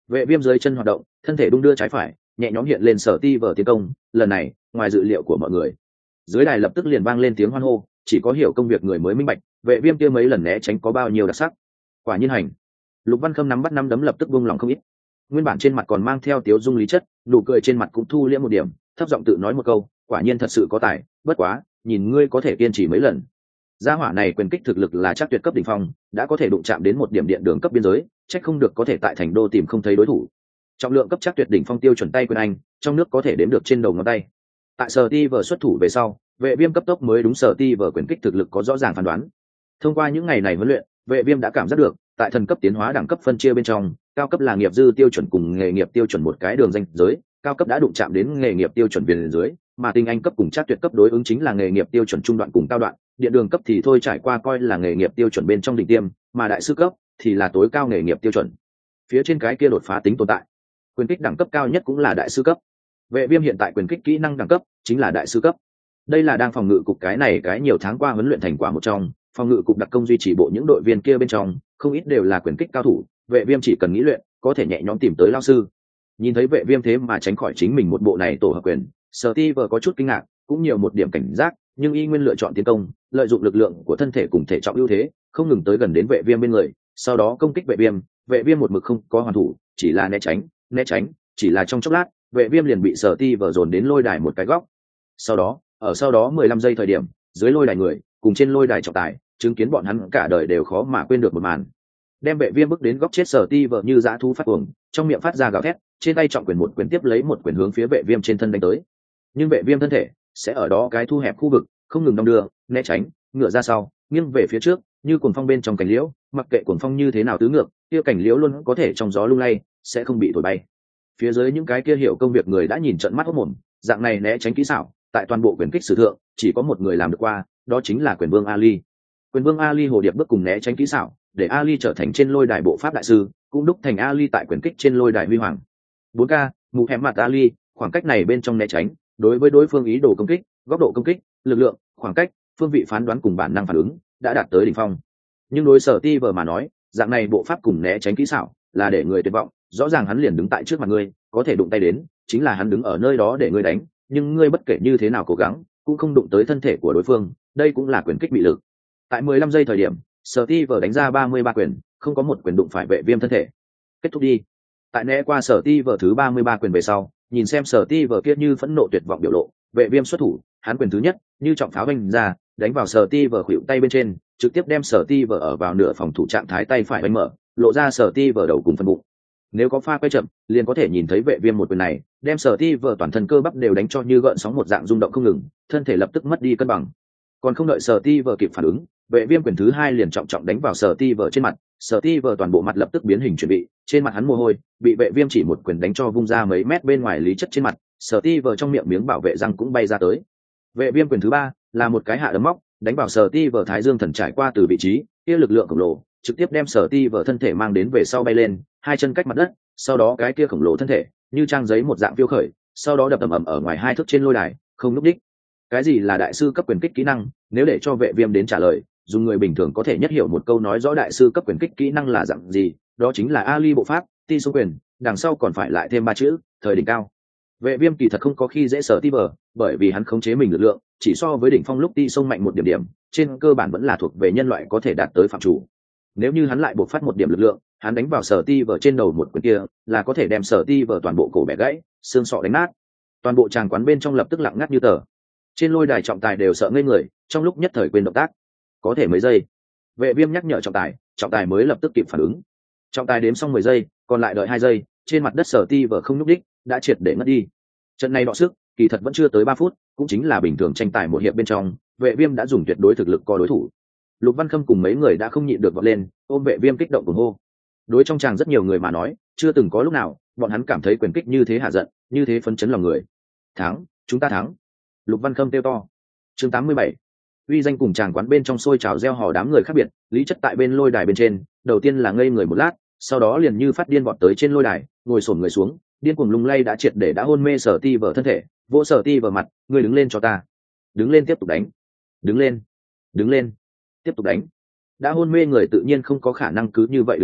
Vệ viêm dưới chân hoạt động, thân thể đung đưa trái phải, nhẹ nhõm hiện lên sở ti vở tiến công. Lần này ngoài dự liệu của mọi người, dưới đài lập tức liền vang lên tiếng hoan hô. Chỉ có hiểu công việc người mới minh bạch, vệ viêm kia mấy lần né tránh có bao nhiêu đặc sắc. Quả nhiên hành. Lục Văn Khâm nắm bắt năm đấm lập tức buông lòng không ít. Nguyên bản trên mặt còn mang theo tiếu dung lý chất, nụ cười trên mặt cũng thu liễm một điểm, thấp giọng tự nói một câu, quả nhiên thật sự có tài, bất quá nhìn ngươi có thể kiên trì mấy lần. Gia hỏa này quyền kích thực lực là chắc tuyệt cấp đỉnh phong, đã có thể đụng chạm đến một điểm điện đường cấp biên giới, chắc không được có thể tại thành đô tìm không thấy đối thủ. Trọng lượng cấp chắc tuyệt đỉnh phong tiêu chuẩn tay quyền anh, trong nước có thể đếm được trên đầu ngón tay. Tại sở ti vở xuất thủ về sau, vệ viêm cấp tốc mới đúng sở ti vở quyền kích thực lực có rõ ràng phán đoán. Thông qua những ngày này huấn luyện, vệ viêm đã cảm giác được, tại thần cấp tiến hóa đẳng cấp phân chia bên trong, cao cấp là nghiệp dư tiêu chuẩn cùng nghề nghiệp tiêu chuẩn một cái đường ranh giới, cao cấp đã đụng chạm đến nghề nghiệp tiêu chuẩn bên dưới, mà tinh anh cấp cùng chắc tuyệt cấp đối ứng chính là nghề nghiệp tiêu chuẩn trung đoạn cùng cao đoạn, điện đường cấp thì thôi trải qua coi là nghề nghiệp tiêu chuẩn bên trong đỉnh tiêm, mà đại sư cấp thì là tối cao nghề nghiệp tiêu chuẩn. Phía trên cái kia đột phá tính tồn tại. Quyền kích đẳng cấp cao nhất cũng là đại sư cấp. Vệ viêm hiện tại quyền kích kỹ năng đẳng cấp chính là đại sư cấp. Đây là đang phòng ngự cục cái này cái nhiều tháng qua huấn luyện thành quả một trong, phòng ngự cục đặc công duy trì bộ những đội viên kia bên trong, không ít đều là quyền kích cao thủ, vệ viêm chỉ cần nghĩ luyện, có thể nhẹ nhõm tìm tới lao sư. Nhìn thấy vệ viêm thế mà tránh khỏi chính mình một bộ này tổ hợp quyền, Steve có chút kinh ngạc, cũng nhiều một điểm cảnh giác, nhưng y nguyên lựa chọn tiến công, lợi dụng lực lượng của thân thể cùng thể trọng ưu thế, không ngừng tới gần đến vệ viêm bên người, sau đó công kích vệ viêm. Vệ viêm một mực không có hoàn thủ, chỉ là né tránh, né tránh, chỉ là trong chốc lát, vệ viêm liền bị Steve dồn đến lôi đài một cái góc. Sau đó, ở sau đó mười lăm giây thời điểm, dưới lôi đài người, cùng trên lôi đài trọng tài, chứng kiến bọn hắn cả đời đều khó mà quên được một màn. Đem vệ viêm bước đến góc chết Steve như dã thú phát cuồng, trong miệng phát ra gào thét, trên tay trọng quyền một quyền tiếp lấy một quyền hướng phía vệ viêm trên thân đánh tới. Nhưng vệ viêm thân thể sẽ ở đó cái thu hẹp khu vực, không ngừng đong đưa, né tránh, ngựa ra sau, nghiêng về phía trước, như cuồng phong bên trong cành liễu, mặc kệ cuồng phong như thế nào tứ ngược, kia cành liễu luôn có thể trong gió lung lay, sẽ không bị thổi bay. Phía dưới những cái kia hiểu công việc người đã nhìn trận mắt hốt mồm, dạng này né tránh kỹ xảo, tại toàn bộ quyền kích sử thượng, chỉ có một người làm được qua, đó chính là Quyền Vương Ali. Quyền Vương Ali hồ điệp bước cùng né tránh kỹ xảo, để Ali trở thành trên lôi đài bộ pháp đại sư, cũng đúc thành Ali tại quyền kích trên lôi đài huy hoàng. bốn K, mù hẻm mặt Ali, khoảng cách này bên trong né tránh, đối với đối phương ý đồ công kích, góc độ công kích, lực lượng, khoảng cách, phương vị phán đoán cùng bản năng phản ứng, đã đạt tới đỉnh phong. Nhưng đối sở ti vờ mà nói, dạng này bộ pháp cùng né tránh kỹ xảo, là để người tuyệt vọng, rõ ràng hắn liền đứng tại trước mặt ngươi, có thể đụng tay đến, chính là hắn đứng ở nơi đó để ngươi đánh, nhưng ngươi bất kể như thế nào cố gắng, cũng không đụng tới thân thể của đối phương, đây cũng là quyền kích bị lực. Tại mười lăm giây thời điểm, Steve đánh ra ba mươi ba quyền, không có một quyền đụng phải vệ viêm thân thể. Kết thúc đi. Tại né qua Steve thứ ba mươi ba quyền về sau, nhìn xem Steve kia như phẫn nộ tuyệt vọng biểu lộ, vệ viêm xuất thủ, hắn quyền thứ nhất, như trọng pháo vung ra, đánh vào Steve khuỷu tay bên trên, trực tiếp đem Steve ở vào nửa phòng thủ trạng thái tay phải đánh mở, lộ ra Steve đầu cùng phần bụng. Nếu có pha quay chậm, liền có thể nhìn thấy vệ viêm một quyền này, đem Steve toàn thân cơ bắp đều đánh cho như gợn sóng một dạng rung động không ngừng, thân thể lập tức mất đi cân bằng. Còn không đợi Steve kịp phản ứng, vệ viêm quyền thứ hai liền trọng trọng đánh vào Steve trên mặt, Steve toàn bộ mặt lập tức biến hình chuẩn bị, trên mặt hắn mồ hôi, bị vệ viêm chỉ một quyền đánh cho vung ra mấy mét bên ngoài lý chất trên mặt, Steve trong miệng miếng bảo vệ răng cũng bay ra tới. Vệ viêm quyền thứ ba là một cái hạ đấm móc, đánh vào Steve thái dương thần trải qua từ vị trí, kia lực lượng khổng lồ, trực tiếp đem Steve thân thể mang đến về sau bay lên, hai chân cách mặt đất, sau đó cái kia khổng lồ thân thể, như trang giấy một dạng phiêu khởi, sau đó đập ầm ầm ở ngoài hai thước trên lôi đài, không lúc đích. Cái gì là đại sư cấp quyền kích kỹ năng, nếu để cho vệ viêm đến trả lời, dùng người bình thường có thể nhất hiểu một câu nói rõ đại sư cấp quyền kích kỹ năng là dạng gì, đó chính là Ali bộ pháp, ti số quyền, đằng sau còn phải lại thêm ba chữ, thời đỉnh cao. Vệ viêm kỳ thật không có khi dễ sở ti vờ, bởi vì hắn khống chế mình lực lượng, chỉ so với đỉnh phong lúc ti sông mạnh một điểm điểm, trên cơ bản vẫn là thuộc về nhân loại có thể đạt tới phạm chủ. Nếu như hắn lại bộc phát một điểm lực lượng, hắn đánh vào sở ti vờ trên đầu một quyền kia, là có thể đem sở ti vờ toàn bộ cổ bẻ gãy, xương sọ đánh nát. Toàn bộ tràng quán bên trong lập tức lặng ngắt như tờ. Trên lôi đài trọng tài đều sợ ngây người, trong lúc nhất thời quên động tác. Có thể mấy giây, vệ viêm nhắc nhở trọng tài, trọng tài mới lập tức kịp phản ứng. Trọng tài đếm xong mười giây, còn lại đợi hai giây, trên mặt đất sở ti vờ không nhúc đích, đã triệt để ngất đi. Trận này đọ sức, kỳ thật vẫn chưa tới ba phút, cũng chính là bình thường tranh tài một hiệp bên trong, vệ viêm đã dùng tuyệt đối thực lực co đối thủ. Lục Văn Khâm cùng mấy người đã không nhịn được vọt lên, ôm vệ viêm kích động cuồng hô. Đối trong tràng rất nhiều người mà nói, chưa từng có lúc nào bọn hắn cảm thấy quyền kích như thế hạ giận, như thế phấn chấn lòng người. Thắng, chúng ta thắng. Lục Văn Khâm kêu to. Chương tám mươi bảy. Uy danh cùng tràng quán bên trong sôi trào reo hò đám người khác biệt, lý chất tại bên lôi đài bên trên, đầu tiên là ngây người một lát, sau đó liền như phát điên vọt tới trên lôi đài, ngồi xổm người xuống, điên cuồng lung lay đã triệt để đã hôn mê sở ti vở thân thể, vỗ sở ti vở mặt, ngươi đứng lên cho ta. Đứng lên tiếp tục đánh. Đứng lên. Đứng lên. Tiếp tục đánh. Đã hôn mê người tự nhiên không có khả năng cứ như vậy đứng lên,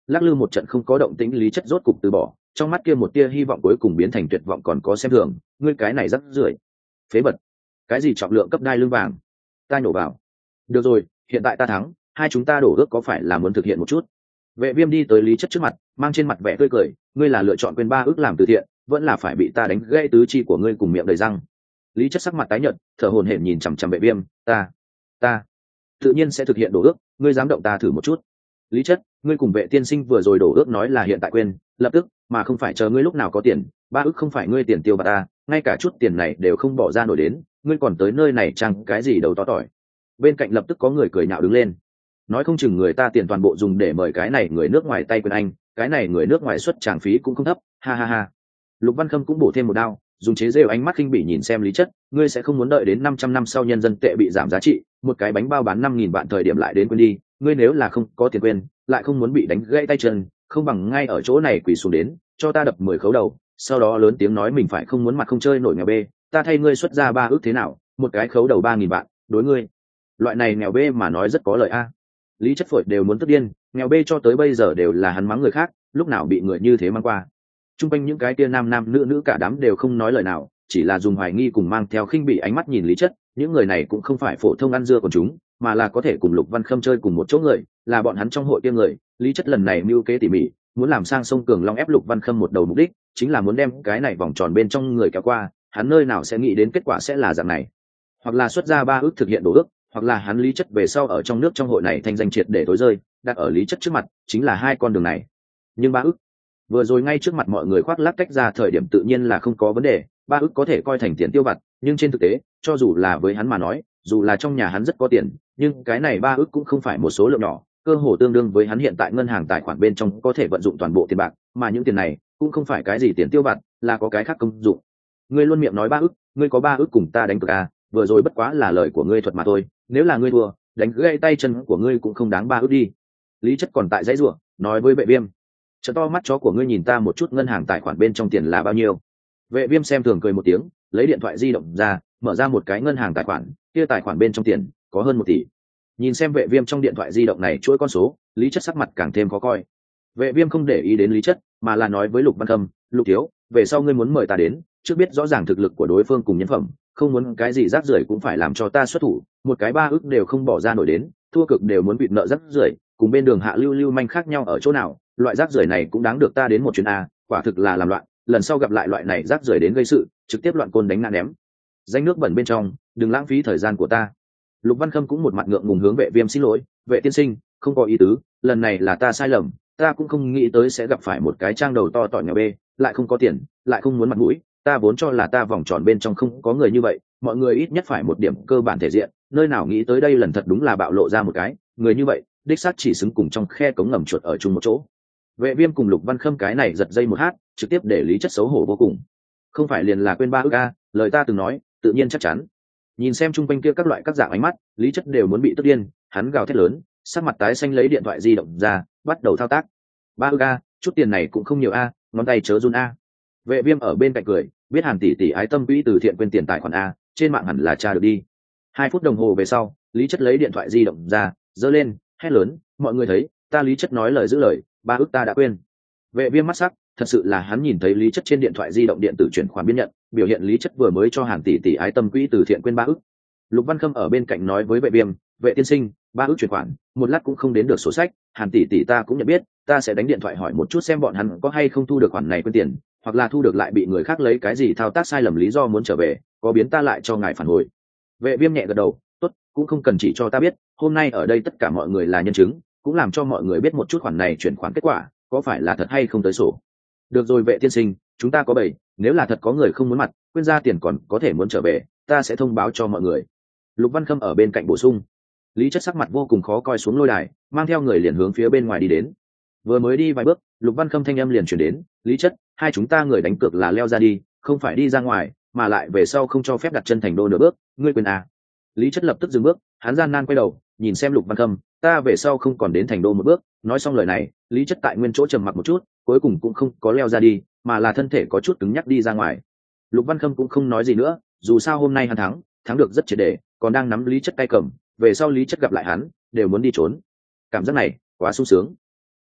lắc lư một trận không có động tĩnh, lý chất rốt cục từ bỏ, trong mắt kia một tia hy vọng cuối cùng biến thành tuyệt vọng, còn có xem thường, ngươi cái này rắc rưởi phế vật, cái gì trọng lượng cấp đai lưng vàng, ta nhổ vào. Được rồi, hiện tại ta thắng, hai chúng ta đổ ước có phải là muốn thực hiện một chút? Vệ Viêm đi tới lý chất trước mặt, mang trên mặt vẻ tươi cười, ngươi là lựa chọn quên ba ước làm từ thiện, vẫn là phải bị ta đánh gãy tứ chi của ngươi cùng miệng đầy răng? Lý chất sắc mặt tái nhợt, thở hổn hển nhìn chằm chằm Vệ Viêm, ta, ta tự nhiên sẽ thực hiện đổ ước, ngươi dám động ta thử một chút. Lý chất, ngươi cùng Vệ tiên sinh vừa rồi đổ ước nói là hiện tại quên, lập tức, mà không phải chờ ngươi lúc nào có tiền, ba ước không phải ngươi tiền tiêu bạc ta, ngay cả chút tiền này đều không bỏ ra nổi đến, ngươi còn tới nơi này chăng cái gì đầu to tỏi. Bên cạnh lập tức có người cười nhạo đứng lên, nói không chừng người ta tiền toàn bộ dùng để mời cái này người nước ngoài tay quên anh, cái này người nước ngoài xuất tràng phí cũng không thấp, ha ha ha. Lục Văn Khâm cũng bổ thêm một đao, dùng chế giễu ánh mắt khinh bỉ nhìn xem lý chất, ngươi sẽ không muốn đợi đến năm trăm năm sau nhân dân tệ bị giảm giá trị, một cái bánh bao bán năm nghìn vạn thời điểm lại đến quên đi, ngươi nếu là không có tiền quên, lại không muốn bị đánh gãy tay chân, không bằng ngay ở chỗ này quỳ xuống đến, cho ta đập mười khấu đầu, sau đó lớn tiếng nói mình phải không muốn mặt không chơi nổi nghèo bê, ta thay ngươi xuất ra ba ước thế nào, một cái khấu đầu ba nghìn vạn, đối ngươi loại này nghèo bê mà nói rất có lợi a. Lý chất phổi đều muốn tức điên, nghèo bê cho tới bây giờ đều là hắn mắng người khác, lúc nào bị người như thế mang qua. Trung quanh những cái tia nam nam nữ nữ cả đám đều không nói lời nào, chỉ là dùng hoài nghi cùng mang theo khinh bỉ ánh mắt nhìn lý chất, những người này cũng không phải phổ thông ăn dưa của chúng, mà là có thể cùng Lục Văn Khâm chơi cùng một chỗ người, là bọn hắn trong hội kia người. Lý chất lần này mưu kế tỉ mỉ, muốn làm sang sông Cường Long ép Lục Văn Khâm một đầu mục đích, chính là muốn đem cái này vòng tròn bên trong người kéo qua, hắn nơi nào sẽ nghĩ đến kết quả sẽ là dạng này. Hoặc là xuất ra ba ước thực hiện đổ ước, hoặc là hắn lý chất về sau ở trong nước trong hội này thanh danh triệt để tối rơi, đặt ở lý chất trước mặt chính là hai con đường này. Nhưng ba ước vừa rồi ngay trước mặt mọi người khoác lác tách ra thời điểm tự nhiên là không có vấn đề, ba ước có thể coi thành tiền tiêu vặt, nhưng trên thực tế cho dù là với hắn mà nói, dù là trong nhà hắn rất có tiền, nhưng cái này ba ước cũng không phải một số lượng nhỏ, cơ hồ tương đương với hắn hiện tại ngân hàng tài khoản bên trong có thể vận dụng toàn bộ tiền bạc, mà những tiền này cũng không phải cái gì tiền tiêu vặt, là có cái khác công dụng. Ngươi luôn miệng nói ba ước, ngươi có ba ước cùng ta đánh cược à, vừa rồi bất quá là lời của ngươi thuật mà thôi, nếu là ngươi thua, đánh gãy tay chân của ngươi cũng không đáng ba ước đi. Lý chất còn tại dãy rủa, nói với Vệ Viêm, trợ to mắt chó của ngươi nhìn ta một chút ngân hàng tài khoản bên trong tiền là bao nhiêu. Vệ Viêm xem thường cười một tiếng, lấy điện thoại di động ra, mở ra một cái ngân hàng tài khoản, kia tài khoản bên trong tiền có hơn một tỷ. Nhìn xem Vệ Viêm trong điện thoại di động này chuỗi con số, lý chất sắc mặt càng thêm khó coi. Vệ Viêm không để ý đến lý chất, mà là nói với Lục Văn Khâm, Lục thiếu, về sau ngươi muốn mời ta đến, trước biết rõ ràng thực lực của đối phương cùng nhân phẩm, không muốn cái gì rác rưởi cũng phải làm cho ta xuất thủ, một cái ba ức đều không bỏ ra nổi đến, thua cực đều muốn bị nợ rác rưởi, cùng bên đường hạ lưu lưu manh khác nhau ở chỗ nào, loại rác rưởi này cũng đáng được ta đến một chuyến a, quả thực là làm loạn, lần sau gặp lại loại này rác rưởi đến gây sự, trực tiếp loạn côn đánh ngã ném. Danh nước bẩn bên trong, đừng lãng phí thời gian của ta. Lục Văn Khâm cũng một mặt ngượng ngùng hướng Vệ Viêm xin lỗi, Vệ tiên sinh, không có ý tứ, lần này là ta sai lầm, ta cũng không nghĩ tới sẽ gặp phải một cái trang đầu to tỏi nhà bê, lại không có tiền, lại không muốn mặt mũi, ta vốn cho là ta vòng tròn bên trong không có người như vậy, mọi người ít nhất phải một điểm cơ bản thể diện, nơi nào nghĩ tới đây lần thật đúng là bạo lộ ra một cái, người như vậy, đích xác chỉ xứng cùng trong khe cống ngầm chuột ở chung một chỗ. Vệ Viêm cùng Lục Văn Khâm cái này giật dây một hát, trực tiếp để lý chất xấu hổ vô cùng. Không phải liền là quên ba ước a, lời ta từng nói, tự nhiên chắc chắn. Nhìn xem chung quanh kia các loại các dạng ánh mắt, lý chất đều muốn bị tức điên, hắn gào thét lớn, sắc mặt tái xanh lấy điện thoại di động ra, bắt đầu thao tác. Ba ước a, chút tiền này cũng không nhiều a, ngón tay chớ run a. Vệ Viêm ở bên cạnh cười, biết Hàn tỷ tỷ ái tâm quỹ từ thiện quên tiền tài khoản a, trên mạng hẳn là tra được đi. Hai phút đồng hồ về sau, lý chất lấy điện thoại di động ra, giơ lên, hét lớn, mọi người thấy, ta lý chất nói lời giữ lời, ba ước ta đã quên. Vệ Viêm mắt sắc, thật sự là hắn nhìn thấy lý chất trên điện thoại di động điện tử chuyển khoản biên nhận, biểu hiện lý chất vừa mới cho Hàn tỷ tỷ ái tâm quỹ từ thiện quên ba ước. Lục Văn Khâm ở bên cạnh nói với Vệ Viêm, Vệ tiên sinh, ba ước chuyển khoản, một lát cũng không đến được sổ sách, Hàn tỷ tỷ ta cũng nhận biết, ta sẽ đánh điện thoại hỏi một chút xem bọn hắn có hay không thu được khoản này quên tiền, hoặc là thu được lại bị người khác lấy cái gì thao tác sai lầm lý do muốn trở về, có biến ta lại cho ngài phản hồi. Vệ Viêm nhẹ gật đầu, tốt, cũng không cần chỉ cho ta biết, hôm nay ở đây tất cả mọi người là nhân chứng, cũng làm cho mọi người biết một chút khoản này chuyển khoản kết quả có phải là thật hay không tới sổ. Được rồi Vệ tiên sinh, chúng ta có bảy, nếu là thật có người không muốn mặt, quên ra tiền còn có thể muốn trở về, ta sẽ thông báo cho mọi người. Lục Văn Khâm ở bên cạnh bổ sung. Lý chất sắc mặt vô cùng khó coi xuống lôi đài, mang theo người liền hướng phía bên ngoài đi đến. Vừa mới đi vài bước, Lục Văn Khâm thanh âm liền chuyển đến, lý chất, hai chúng ta người đánh cược là leo ra đi, không phải đi ra ngoài, mà lại về sau không cho phép đặt chân thành đô nửa bước, ngươi quên à. Lý chất lập tức dừng bước, hắn gian nan quay đầu, nhìn xem Lục Văn Khâm, ta về sau không còn đến thành đô một bước. Nói xong lời này, lý chất tại nguyên chỗ trầm mặc một chút, cuối cùng cũng không có leo ra đi, mà là thân thể có chút cứng nhắc đi ra ngoài. Lục Văn Khâm cũng không nói gì nữa, dù sao hôm nay hắn thắng, thắng được rất triệt để, còn đang nắm lý chất tay cầm, về sau lý chất gặp lại hắn, đều muốn đi trốn. Cảm giác này, quá sung sướng.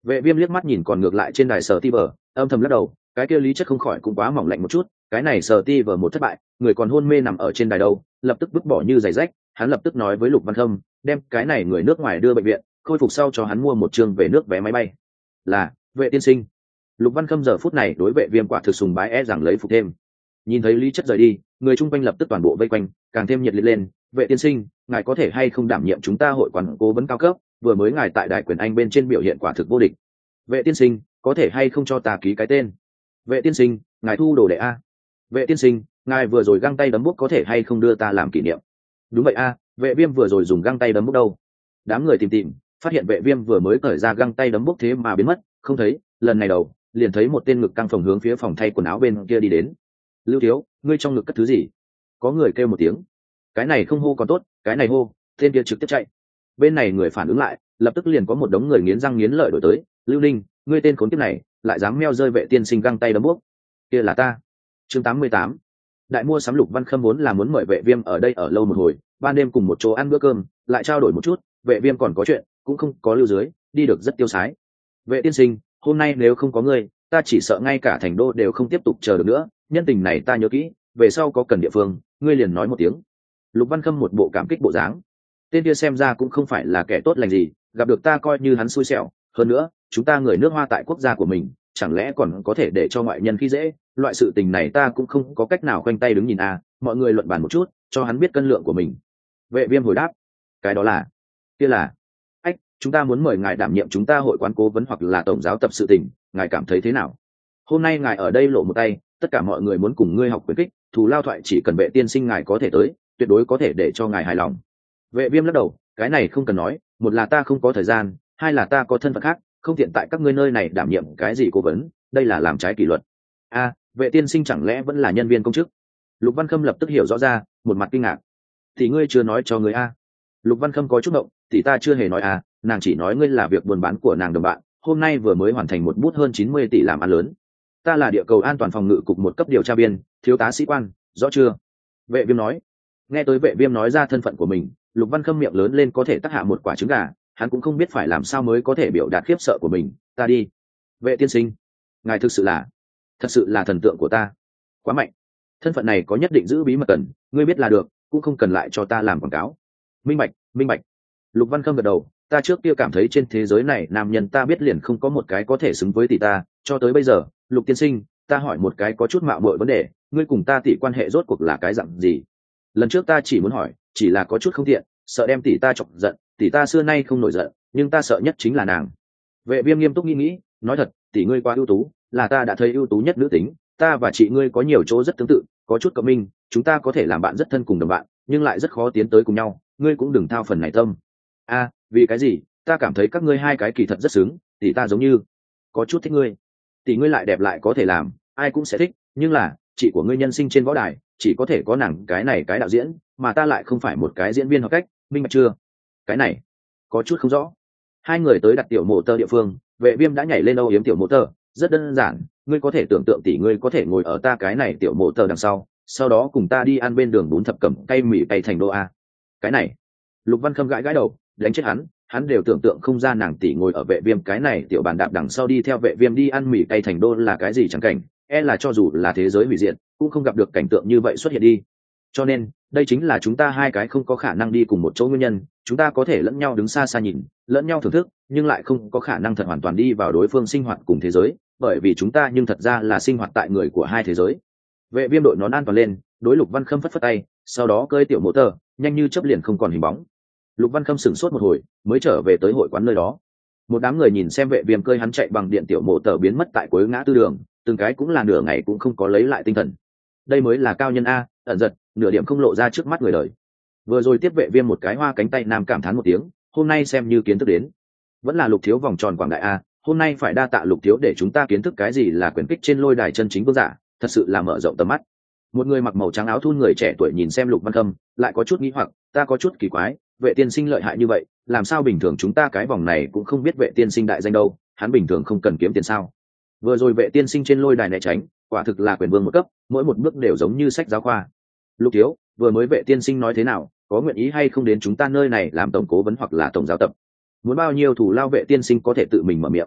Vệ viêm liếc mắt nhìn còn ngược lại trên đài sở ti vờ, âm thầm lắc đầu, cái kia lý chất không khỏi cũng quá mỏng lạnh một chút, cái này sở ti vờ một thất bại, người còn hôn mê nằm ở trên đài đâu, lập tức vứt bỏ như giày rách. Hắn lập tức nói với Lục Văn Khâm, đem cái này người nước ngoài đưa bệnh viện, khôi phục sau cho hắn mua một trường về nước vé máy bay. Là, Vệ tiên sinh. Lục Văn Khâm giờ phút này đối Vệ viêm quả thực sùng bái e rằng lấy phục thêm. Nhìn thấy lý chất rời đi, người chung quanh lập tức toàn bộ vây quanh, càng thêm nhiệt liệt lên. Vệ tiên sinh, ngài có thể hay không đảm nhiệm chúng ta hội quán cố vấn cao cấp, vừa mới ngài tại đại quyền anh bên trên biểu hiện quả thực vô địch. Vệ tiên sinh, có thể hay không cho ta ký cái tên. Vệ tiên sinh, ngài thu đồ đệ a. Vệ tiên sinh, ngài vừa rồi găng tay đấm bút có thể hay không đưa ta làm kỷ niệm. Đúng vậy a, vệ viêm vừa rồi dùng găng tay đấm bút đâu. Đám người tìm tìm, phát hiện vệ viêm vừa mới cởi ra găng tay đấm bút thế mà biến mất, không thấy. Lần này đầu liền thấy một tên ngực căng phồng hướng phía phòng thay quần áo bên kia đi đến. Lưu thiếu, ngươi trong ngực cất thứ gì? Có người kêu một tiếng. Cái này không hô còn tốt, cái này hô, tên kia trực tiếp chạy. Bên này người phản ứng lại, lập tức liền có một đống người nghiến răng nghiến lợi đổi tới. Lưu Ninh, ngươi tên khốn kiếp này lại dám meo rơi vệ tiên sinh găng tay đấm bút. Kia là ta. Chương tám mươi tám. Đại mua sắm. Lục Văn Khâm muốn là muốn mời vệ viêm ở đây ở lâu một hồi, ban đêm cùng một chỗ ăn bữa cơm, lại trao đổi một chút. Vệ viêm còn có chuyện, cũng không có lưu dưới, đi được rất tiêu sái. Vệ tiên sinh, hôm nay nếu không có ngươi, ta chỉ sợ ngay cả thành đô đều không tiếp tục chờ được nữa. Nhân tình này ta nhớ kỹ, về sau có cần địa phương, ngươi liền nói một tiếng. Lục Văn Khâm một bộ cảm kích bộ dáng. Tên kia xem ra cũng không phải là kẻ tốt lành gì, gặp được ta coi như hắn xui xẻo. Hơn nữa, chúng ta người nước Hoa tại quốc gia của mình, chẳng lẽ còn có thể để cho ngoại nhân khi dễ? Loại sự tình này ta cũng không có cách nào khoanh tay đứng nhìn à. Mọi người luận bàn một chút, cho hắn biết cân lượng của mình. Vệ viêm hồi đáp, cái đó là, kia là, ách, chúng ta muốn mời ngài đảm nhiệm chúng ta hội quán cố vấn hoặc là tổng giáo tập sự tình, ngài cảm thấy thế nào? Hôm nay ngài ở đây lộ một tay, tất cả mọi người muốn cùng ngươi học khuyến kích, thù lao thoại chỉ cần vệ tiên sinh ngài có thể tới, tuyệt đối có thể để cho ngài hài lòng. Vệ viêm lắc đầu, cái này không cần nói, một là ta không có thời gian, hai là ta có thân phận khác, không tiện tại các ngươi nơi này đảm nhiệm cái gì cố vấn, đây là làm trái kỷ luật. A, vệ tiên sinh chẳng lẽ vẫn là nhân viên công chức? Lục Văn Khâm lập tức hiểu rõ ra, một mặt kinh ngạc. Thì ngươi chưa nói cho người a? Lục Văn Khâm có chút động, thì ta chưa hề nói a, nàng chỉ nói ngươi là việc buôn bán của nàng đồng bạn, hôm nay vừa mới hoàn thành một bút hơn chín mươi tỷ làm ăn lớn. Ta là địa cầu an toàn phòng ngự cục một cấp điều tra viên, thiếu tá sĩ quan, rõ chưa? Vệ viêm nói. Nghe tới vệ viêm nói ra thân phận của mình, Lục Văn Khâm miệng lớn lên có thể tắc hạ một quả trứng gà, hắn cũng không biết phải làm sao mới có thể biểu đạt khiếp sợ của mình. Ta đi. Vệ tiên sinh, ngài thực sự là thật sự là thần tượng của ta, quá mạnh. Thân phận này có nhất định giữ bí mật cần, ngươi biết là được, cũng không cần lại cho ta làm quảng cáo. Minh bạch, minh bạch. Lục Văn Khâm gật đầu, ta trước kia cảm thấy trên thế giới này nam nhân ta biết liền không có một cái có thể xứng với tỷ ta, cho tới bây giờ. Lục tiên sinh, ta hỏi một cái có chút mạo muội vấn đề, ngươi cùng ta tỷ quan hệ rốt cuộc là cái dạng gì? Lần trước ta chỉ muốn hỏi, chỉ là có chút không tiện, sợ đem tỷ ta chọc giận, tỷ ta xưa nay không nổi giận, nhưng ta sợ nhất chính là nàng. Vệ viêm nghiêm túc nghĩ nghĩ, nói thật, tỷ ngươi quá ưu tú, là ta đã thấy ưu tú nhất nữ tính, ta và chị ngươi có nhiều chỗ rất tương tự, có chút cộng minh, chúng ta có thể làm bạn rất thân cùng đồng bạn, nhưng lại rất khó tiến tới cùng nhau, ngươi cũng đừng thao phần này tâm. A, vì cái gì? Ta cảm thấy các ngươi hai cái kỳ thật rất xứng, tỷ ta giống như có chút thích ngươi, tỷ ngươi lại đẹp lại có thể làm, ai cũng sẽ thích, nhưng là chị của ngươi nhân sinh trên võ đài chỉ có thể có nàng cái này cái đạo diễn, mà ta lại không phải một cái diễn viên học cách, minh bạch chưa? Cái này có chút không rõ. Hai người tới đặt tiểu mộ tơ địa phương, Vệ viêm đã nhảy lên âu yếm tiểu mộ tơ. Rất đơn giản, ngươi có thể tưởng tượng tỷ ngươi có thể ngồi ở ta cái này tiểu mộ tơ đằng sau, sau đó cùng ta đi ăn bên đường bún thập cẩm cay mì cay thành đô a. Cái này, Lục Văn Khâm gãi gãi đầu, đánh chết hắn, hắn đều tưởng tượng không ra nàng tỷ ngồi ở Vệ viêm cái này tiểu bàn đạp đằng sau đi theo Vệ viêm đi ăn mì cay thành đô là cái gì chẳng cảnh, e là cho dù là thế giới hủy diệt cũng không gặp được cảnh tượng như vậy xuất hiện đi. Cho nên đây chính là chúng ta hai cái không có khả năng đi cùng một chỗ nguyên nhân, chúng ta có thể lẫn nhau đứng xa xa nhìn, lẫn nhau thưởng thức, nhưng lại không có khả năng thật hoàn toàn đi vào đối phương sinh hoạt cùng thế giới, bởi vì chúng ta nhưng thật ra là sinh hoạt tại người của hai thế giới. Vệ viêm đội nón an toàn lên, đối Lục Văn Khâm phất phất tay, sau đó cơi tiểu mộ tờ, nhanh như chớp liền không còn hình bóng. Lục Văn Khâm sửng sốt một hồi, mới trở về tới hội quán nơi đó. Một đám người nhìn xem vệ viêm cơi hắn chạy bằng điện tiểu mộ tờ biến mất tại cuối ngã tư đường, từng cái cũng là nửa ngày cũng không có lấy lại tinh thần. Đây mới là cao nhân a, ẩn giật, nửa điểm không lộ ra trước mắt người đời. Vừa rồi tiếp vệ viêm một cái hoa cánh tay nam cảm thán một tiếng, hôm nay xem như kiến thức đến. Vẫn là Lục thiếu vòng tròn quảng đại a, hôm nay phải đa tạ Lục thiếu để chúng ta kiến thức cái gì là quyền kích trên lôi đài chân chính vương giả, thật sự là mở rộng tầm mắt. Một người mặc màu trắng áo thun người trẻ tuổi nhìn xem Lục Văn Khâm, lại có chút nghĩ hoặc, ta có chút kỳ quái, vệ tiên sinh lợi hại như vậy, làm sao bình thường chúng ta cái vòng này cũng không biết vệ tiên sinh đại danh đâu, hắn bình thường không cần kiếm tiền sao? Vừa rồi vệ tiên sinh trên lôi đài né tránh, quả thực là quyền vương một cấp, mỗi một bước đều giống như sách giáo khoa. Lục thiếu, vừa mới vệ tiên sinh nói thế nào, có nguyện ý hay không đến chúng ta nơi này làm tổng cố vấn hoặc là tổng giáo tập? Muốn bao nhiêu thủ lao vệ tiên sinh có thể tự mình mở miệng.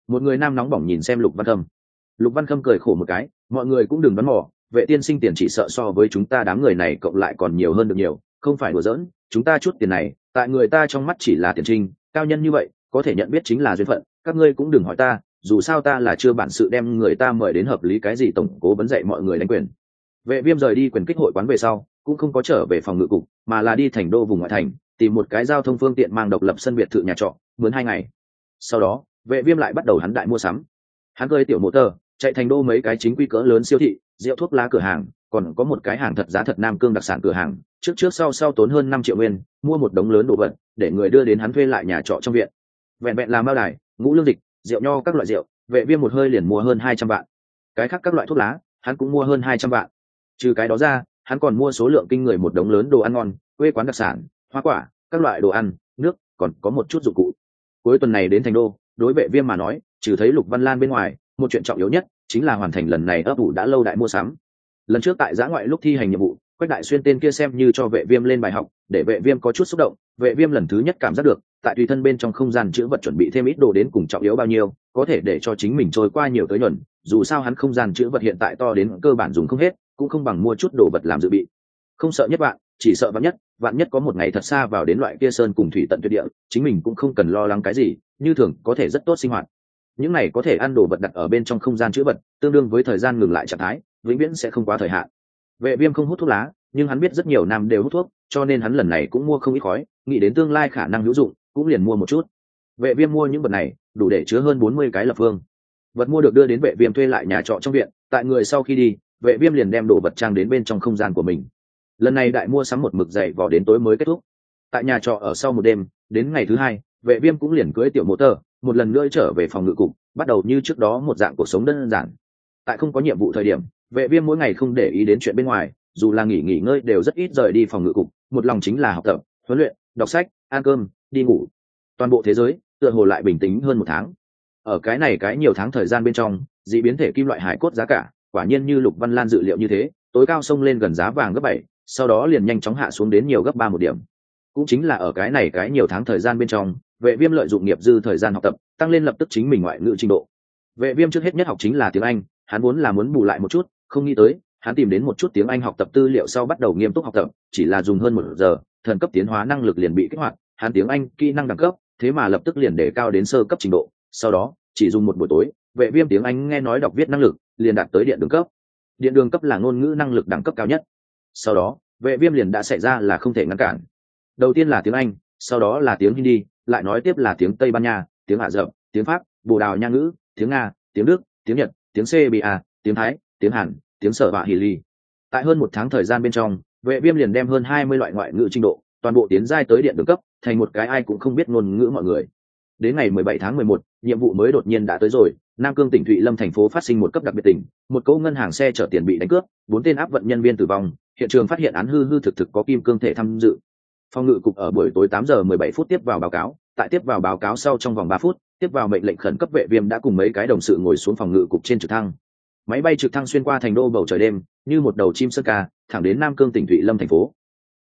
Một người nam nóng bỏng nhìn xem Lục Văn Khâm. Lục Văn Khâm cười khổ một cái, mọi người cũng đừng đoán mò, vệ tiên sinh tiền chỉ sợ so với chúng ta đám người này cộng lại còn nhiều hơn được nhiều, không phải đùa giỡn, chúng ta chút tiền này tại người ta trong mắt chỉ là tiền trinh, cao nhân như vậy có thể nhận biết chính là duyên phận, các ngươi cũng đừng hỏi ta, dù sao ta là chưa bản sự đem người ta mời đến hợp lý cái gì tổng cố vấn dạy mọi người đánh quyền. Vệ Viêm rời đi quyền kích hội quán về sau cũng không có trở về phòng ngự cục, mà là đi thành đô vùng ngoại thành tìm một cái giao thông phương tiện mang độc lập sân biệt thự nhà trọ mướn hai ngày. Sau đó Vệ Viêm lại bắt đầu hắn đại mua sắm. Hắn cơi tiểu mô tơ chạy thành đô mấy cái chính quy cỡ lớn siêu thị, rượu thuốc lá cửa hàng, còn có một cái hàng thật giá thật Nam Cương đặc sản cửa hàng, trước trước sau sau tốn hơn năm triệu nguyên mua một đống lớn đồ vật để người đưa đến hắn thuê lại nhà trọ trong viện. Vẹn vẹn làm bao đài, ngũ lương dịch, rượu nho các loại rượu, Vệ Viêm một hơi liền mua hơn hai trăm vạn. Cái khác các loại thuốc lá hắn cũng mua hơn hai trăm vạn. Trừ cái đó ra hắn còn mua số lượng kinh người một đống lớn đồ ăn ngon, quê quán đặc sản, hoa quả, các loại đồ ăn, nước, còn có một chút dụng cụ. Cuối tuần này đến thành đô, đối Vệ Viêm mà nói, trừ thấy Lục Văn Lan bên ngoài, một chuyện trọng yếu nhất chính là hoàn thành lần này ấp ủ đã lâu đại mua sắm. Lần trước tại giã ngoại lúc thi hành nhiệm vụ, Quách Đại Xuyên tên kia xem như cho Vệ Viêm lên bài học, để Vệ Viêm có chút xúc động. Vệ Viêm lần thứ nhất cảm giác được, tại tùy thân bên trong không gian chứa vật chuẩn bị thêm ít đồ đến cùng trọng yếu bao nhiêu, có thể để cho chính mình trôi qua nhiều tới nhuần. Dù sao hắn không gian chứa vật hiện tại to đến cơ bản dùng không hết, cũng không bằng mua chút đồ vật làm dự bị. Không sợ nhất vạn, chỉ sợ vạn nhất, vạn nhất có một ngày thật xa vào đến loại kia sơn cùng thủy tận tuyệt địa, chính mình cũng không cần lo lắng cái gì, như thường có thể rất tốt sinh hoạt. Những này có thể ăn đồ vật đặt ở bên trong không gian chứa vật, tương đương với thời gian ngừng lại trạng thái, vĩnh viễn sẽ không quá thời hạn. Vệ Viêm không hút thuốc lá, nhưng hắn biết rất nhiều nam đều hút thuốc, cho nên hắn lần này cũng mua không ít khói, nghĩ đến tương lai khả năng hữu dụng, cũng liền mua một chút. Vệ Viêm mua những vật này, đủ để chứa hơn bốn mươi cái lập phương. Vật mua được đưa đến Vệ Viêm thuê lại nhà trọ trong viện, tại người sau khi đi, Vệ Viêm liền đem đồ vật trang đến bên trong không gian của mình. Lần này đại mua sắm một mực dày vò đến tối mới kết thúc. Tại nhà trọ ở sau một đêm, đến ngày thứ hai, Vệ Viêm cũng liền cưỡi tiểu mô tơ, một lần nữa trở về phòng ngự cục, bắt đầu như trước đó một dạng cuộc sống đơn giản. Tại không có nhiệm vụ thời điểm, Vệ Viêm mỗi ngày không để ý đến chuyện bên ngoài, dù là nghỉ nghỉ ngơi đều rất ít rời đi phòng ngự cục, một lòng chính là học tập, huấn luyện, đọc sách, ăn cơm, đi ngủ. Toàn bộ thế giới tựa hồ lại bình tĩnh hơn một tháng. Ở cái này cái nhiều tháng thời gian bên trong, dị biến thể kim loại hải cốt giá cả, quả nhiên như Lục Văn Lan dự liệu như thế, tối cao xông lên gần giá vàng gấp bảy, sau đó liền nhanh chóng hạ xuống đến nhiều gấp ba một điểm. Cũng chính là ở cái này cái nhiều tháng thời gian bên trong, Vệ Viêm lợi dụng nghiệp dư thời gian học tập, tăng lên lập tức chính mình ngoại ngữ trình độ. Vệ Viêm trước hết nhất học chính là tiếng Anh, hắn vốn là muốn bù lại một chút, không nghĩ tới, hắn tìm đến một chút tiếng Anh học tập tư liệu sau bắt đầu nghiêm túc học tập, chỉ là dùng hơn một giờ, thần cấp tiến hóa năng lực liền bị kích hoạt, hắn tiếng Anh kỹ năng đẳng cấp, thế mà lập tức liền đề cao đến sơ cấp trình độ, sau đó, chỉ dùng một buổi tối, Vệ Viêm tiếng Anh nghe nói đọc viết năng lực liền đạt tới điện đường cấp. Điện đường cấp là ngôn ngữ năng lực đẳng cấp cao nhất. Sau đó, Vệ Viêm liền đã xảy ra là không thể ngăn cản. Đầu tiên là tiếng Anh, sau đó là tiếng Hindi, lại nói tiếp là tiếng Tây Ban Nha, tiếng Ả Rập, tiếng Pháp, Bồ Đào Nha ngữ, tiếng Nga, tiếng Đức, tiếng Nhật, tiếng xê bê a, tiếng Thái, tiếng Hàn, tiếng Sở Bạ Hỉ Ly. Tại hơn một tháng thời gian bên trong, Vệ Viêm liền đem hơn hai mươi loại ngoại ngữ trình độ, toàn bộ tiến giai tới điện đường cấp, thành một cái ai cũng không biết ngôn ngữ mọi người. Đến ngày mười bảy tháng mười một, nhiệm vụ mới đột nhiên đã tới rồi, Nam Cương tỉnh Thụy Lâm thành phố phát sinh một cấp đặc biệt tỉnh, một cỗ ngân hàng xe chở tiền bị đánh cướp, bốn tên áp vận nhân viên tử vong, hiện trường phát hiện án hư hư thực thực có kim cương thể tham dự. Phòng ngự cục ở buổi tối tám giờ mười bảy phút tiếp vào báo cáo, tại tiếp vào báo cáo sau trong vòng ba phút, tiếp vào mệnh lệnh khẩn cấp, Vệ Viêm đã cùng mấy cái đồng sự ngồi xuống phòng ngự cục trên trực thăng. Máy bay trực thăng xuyên qua thành đô bầu trời đêm, như một đầu chim sơn ca, thẳng đến Nam Cương tỉnh Thụy Lâm thành phố.